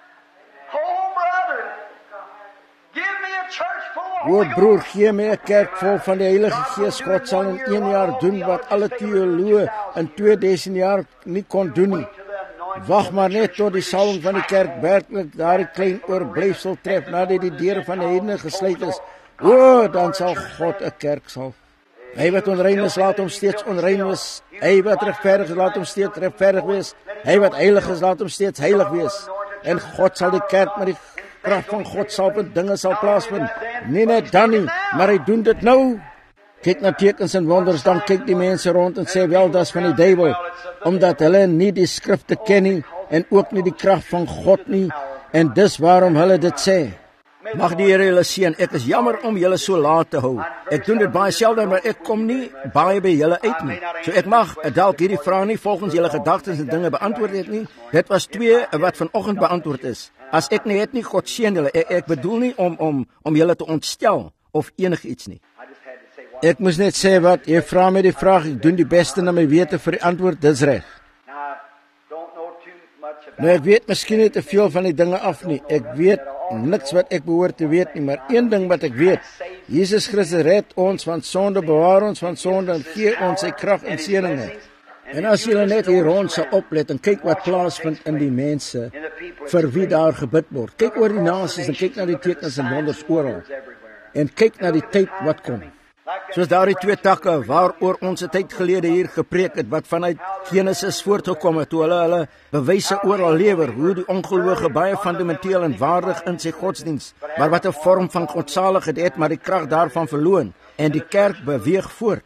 O broer, gee my 'n kerk vol van die Heilige Gees. God sal in een jaar doen wat alle teoloë in tweeduisend jaar nie kon doen nie. Wag maar net tot die salwing van die kerk werklik daardie klein oorblyfsel tref nadat die deure van die heidene gesluit is. O, dan sal God 'n kerk salf. Hy wat onrein is, laat hom steeds onrein wees. Hy wat regverdig is, laat hom steeds regverdig wees. Hy wat heilig is, laat hom steeds heilig wees. En God sal die kerk met die krag van God salpend dinge sal plaasvind. Nie net dan nie, maar hy doen dit nou. Kyk na tekens en wonders, dan kyk die mense rond en sê, wel, dat is van die duiwel, omdat hulle nie die skrifte ken nie, en ook nie die krag van God nie, en dis waarom hulle dit sê. Mag die Here julle seën. Ek is jammer om julle so laat te hou. Ek doen dit baie selde, maar ek kom nie baie by julle uit nie. So ek mag dalk hierdie vrae nie volgens julle gedagtes en dinge beantwoord het nie. Dit was twee wat vanoggend beantwoord is. As ek nie het nie, God seën julle. Ek, ek bedoel nie om om om julle te ontstel of enigiets nie. Ek moes net sê wat jy vra met die vraag, ek doen die beste na my wete vir die antwoord, dis reg. Nou ek weet miskien nie te veel van die dinge af nie. Ek weet niks wat ek behoort te weet nie, maar een ding wat ek weet, Jesus Christus red ons van sonde, bewaar ons van sonde en gee ons sy krag en seëninge. En as julle net hier rond sal oplet en kyk wat plaasvind in die mense vir wie daar gebid word. Kyk oor die nasies en kyk na die tekens en wonders oral. En kyk na die tyd wat kom. Soos daardie twee takke waaroor ons 'n tyd gelede hier gepreek het, wat vanuit Genesis voortgekom het, toe hulle hulle bewyse oral lewer, hoe die ongelowige baie fundamenteel en waardig in sy godsdiens, maar wat 'n vorm van godsaligheid het, maar die krag daarvan verloon, en die kerk beweeg voort.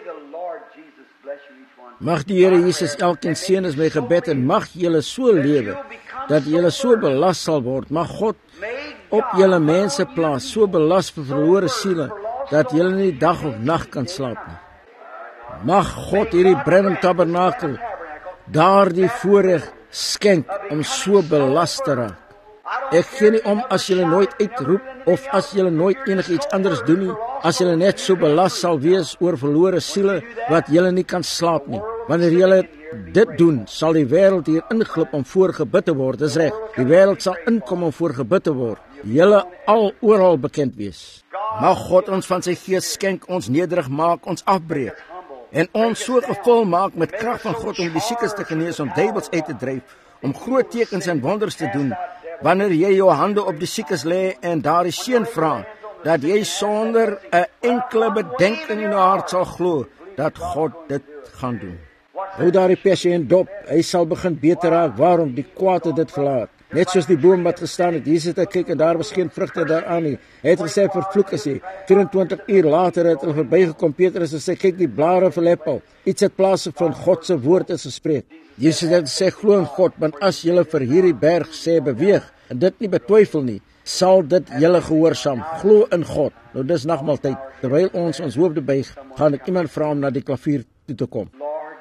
Mag die Here Jesus elkeen seën is my gebed, en mag julle so lewe, dat julle so belas sal word, mag God op julle mense plaas, so belas vir verlore siele, dat julle nie dag of nag kan slaap nie. Mag God hierdie Brenham Tabernakel daardie voorreg skenk om so belas te raak. Ek gee nie om as julle nooit uitroep, of as julle nooit enigiets anders doen nie, as julle net so belas sal wees oor verlore siele, wat julle nie kan slaap nie. Wanneer julle dit doen, sal die wêreld hier inglip om voorgebid te word, dis reg. Die wêreld sal inkom om voorgebid te word. Julle al oral bekend wees. Mag God ons van sy gees skenk, ons nederig maak, ons afbreek, en ons so gevul maak met krag van God om die siekes te genees, om duiwels uit te dryf, om groot tekens en wonders te doen. Wanneer jy jou hande op die siekes lê en daardie seën vra, dat jy sonder 'n enkele bedenking in jou hart sal glo dat God dit gaan doen. Hou daardie pasiënt dop, hy sal begin beter raak. Waarom? Die kwaad het dit verlaat. Net soos die boom wat gestaan het, hier sit hy kyk en daar was geen vrugte daaraan nie. Hy het gesê, vervloek is hy. vyerentwintig uur later het hy verbygekom, Petrus en sê, kyk die blare verlep al. Iets het plaas van God se woord is gespreek. Jesus het gesê, glo in God, want as julle vir hierdie berg sê beweeg, en dit nie betwyfel nie, sal dit julle gehoorsaam. Glo in God. Nou dis nagmaaltyd. Terwyl ons ons hoofde buig, gaan ek iemand vra om na die klavier toe te kom. Lord,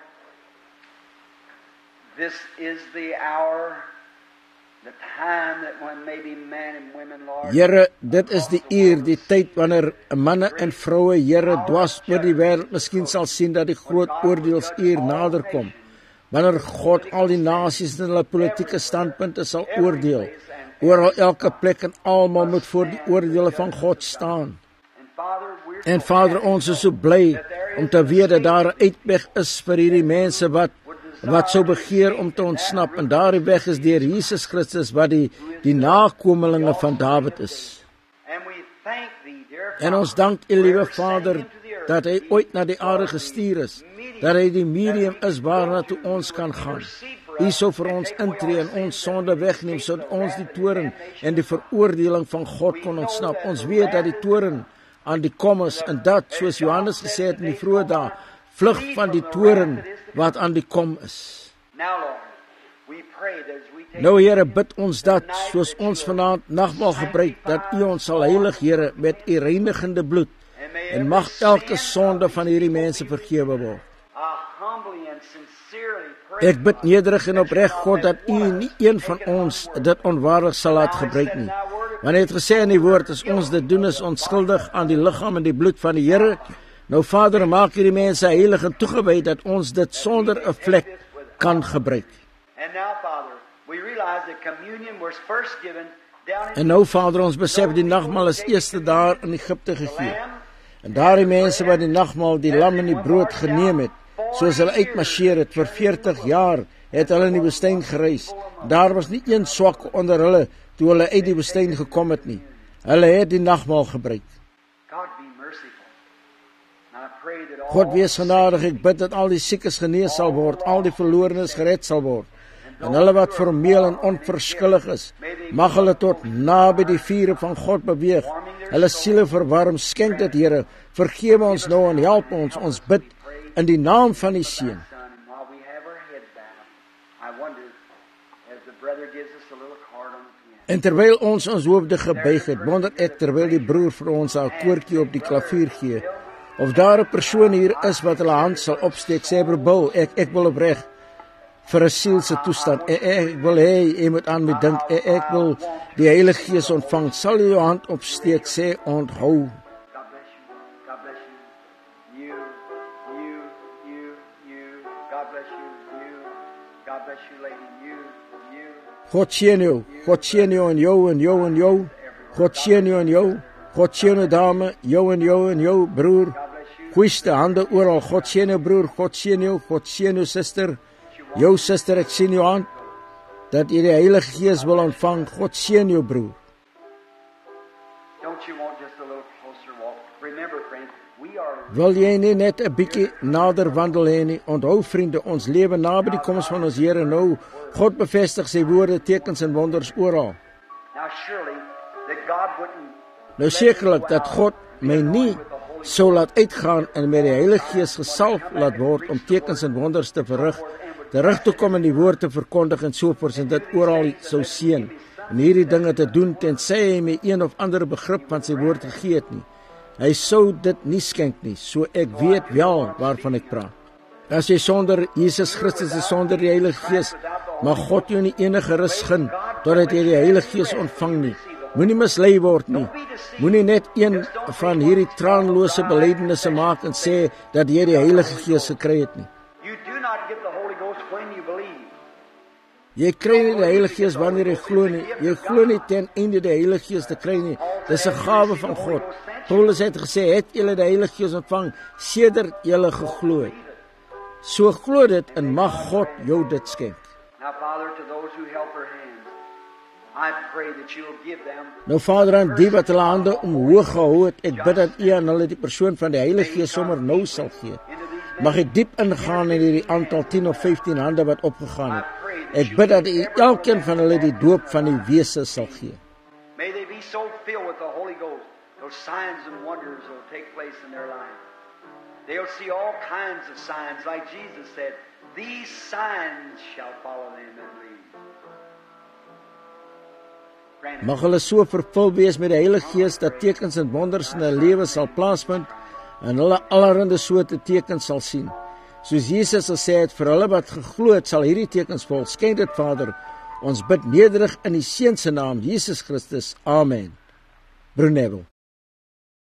this is the hour, the time that when maybe men and women, Lord. Here, dit is die uur, die tyd wanneer manne en vroue, Here, dwars oor die wêreld miskien sal sien dat die groot oordeelsuur nader kom. Wanneer God al die nasies in hulle politieke standpunte sal oordeel, oor elke plek en almal moet voor die oordeele van God staan. En Vader, ons is so bly om te weet dat daar 'n uitweg is vir hierdie mense wat wat sou begeer om te ontsnap, en daardie weg is deur Jesus Christus wat die die nakomelinge van Dawid is. En ons dank U, liewe Vader, dat hy ooit na die aarde gestuur is, dat hy die medium is waarna toe ons kan gaan. U sou vir ons intree en ons sonde wegneem, sodat ons die toorn en die veroordeling van God kon ontsnap. Ons weet dat die toorn aan die kom is, en dat, soos Johannes gesê het in die vroeë dae, vlug van die toorn wat aan die kom is. Nou, Here, bid ons dat, soos ons vanaand nagmaal gebruik, dat U ons sal heilig, Here, met U reinigende bloed, en mag elke sonde van hierdie mense vergewe word. Ek bid nederig en opreg, God, dat U nie een van ons dit onwaardig sal laat gebruik nie. Want Hy het gesê in die woord, as ons dit doen, is ons skuldig aan die liggaam en die bloed van die Here. Nou, Vader, maak hierdie mense heilig en toegewy, dat ons dit sonder 'n vlek kan gebruik. En nou, Vader, ons besef die nagmaal is eerste daar in Egipte gegee. En daardie mense wat die nagmaal, die lam en die brood geneem het, soos hulle uitmarcheer het vir veertig jaar, het hulle in die woestyn gereis. Daar was nie een swak onder hulle toe hulle uit die woestyn gekom het nie. Hulle het die nagmaal gebruik. God wees genadig, ek bid dat al die siekes genees sal word, al die verlorenes gered sal word, en hulle wat formeel en onverskillig is, mag hulle tot naby die vuur van God beweeg, hulle siele verwarm. Skenk dit, Here, vergewe ons nou en help ons, ons bid in die naam van die Seun. En terwyl ons ons hoofde gebuig het, wonder ek, terwyl die broer vir ons 'n koortjie op die klavier gee, of daar 'n persoon hier is wat hulle hand sal opsteek, sê, broer Bill, ek, ek wil opreg vir 'n sielse toestand, ek, ek wil hê, jy moet aan my dink, ek, ek wil die Heilige Gees ontvang. Sal jy jou hand opsteek, sê, onthou. God seën jou. God seën jou en jou en jou en jou. God seën jou en jou. God seën jou dame, jou en jou en jou broer. Goeiste hande oral. God seën jou broer. God seën jou. God seën jou suster. Jou suster, ek sien jou aan dat jy die Heilige Gees wil ontvang. God seën jou broer. Don't you want just a little closer walk? Remember, friends, we are Wil jy nie net 'n bietjie nader wandel hê nie? Onthou vriende, ons lewe naby die koms van ons Here nou. God bevestig sy woorde, tekens en wonders oral. now surely that God wouldn't Nou sekerlik dat God my nie sou laat uitgaan en met die Heilige Gees gesalf laat word om tekens en wonders te verrig, terug te kom en die woord te verkondig en sovoorts en dit oral sou seën en hierdie dinge te doen tensy hy my een of ander begrip van sy woord gegee het nie. Hy sou dit nie skenk nie, so ek weet wel waarvan ek praat. As jy sonder Jesus Christus is, sonder die Heilige Gees, mag God jou nie enige rus gun totdat jy die Heilige Gees ontvang nie. Moenie mislei word nie. Moenie net een van hierdie traanlose belydenisse maak en sê dat jy die Heilige Gees gekry het nie. you do not get the Holy Ghost when you believe. Jy kry nie die Heilige Gees wanneer jy glo nie. Jy glo nie ten einde die Heilige Gees te kry nie. Dis 'n gawe van God. Paulus het gesê, het julle die Heilige Gees ontvang sedert julle geglo het. So glo dit en mag God jou dit skenk. Now, Father, to those who help their hands, I pray that you'll give them Nou Vader, aan die wat hulle hande omhoog gehou het, ek bid dat U aan hulle die persoon van die Heilige Gees sommer nou sal gee. Mag U diep ingaan in hierdie aantal tien of vyftien hande wat opgegaan het. Ek bid dat U elkeen van hulle die doop van die wese sal gee. May they be so filled with the Holy Ghost, those signs and wonders will take place in their life. They'll see all kinds of signs, like Jesus said, these signs shall follow them that believe. Grant it. Mag hulle so vervul wees met die Heilige Gees dat tekens en wonders in hulle lewe sal plaasvind en hulle allerhande soorte tekens sal sien. Soos Jesus gesê het, vir hulle wat geglo het, sal hierdie tekens volg. Skenk dit, Vader. Ons bid nederig in die Seun se naam, Jesus Christus. Amen. Broer Neville.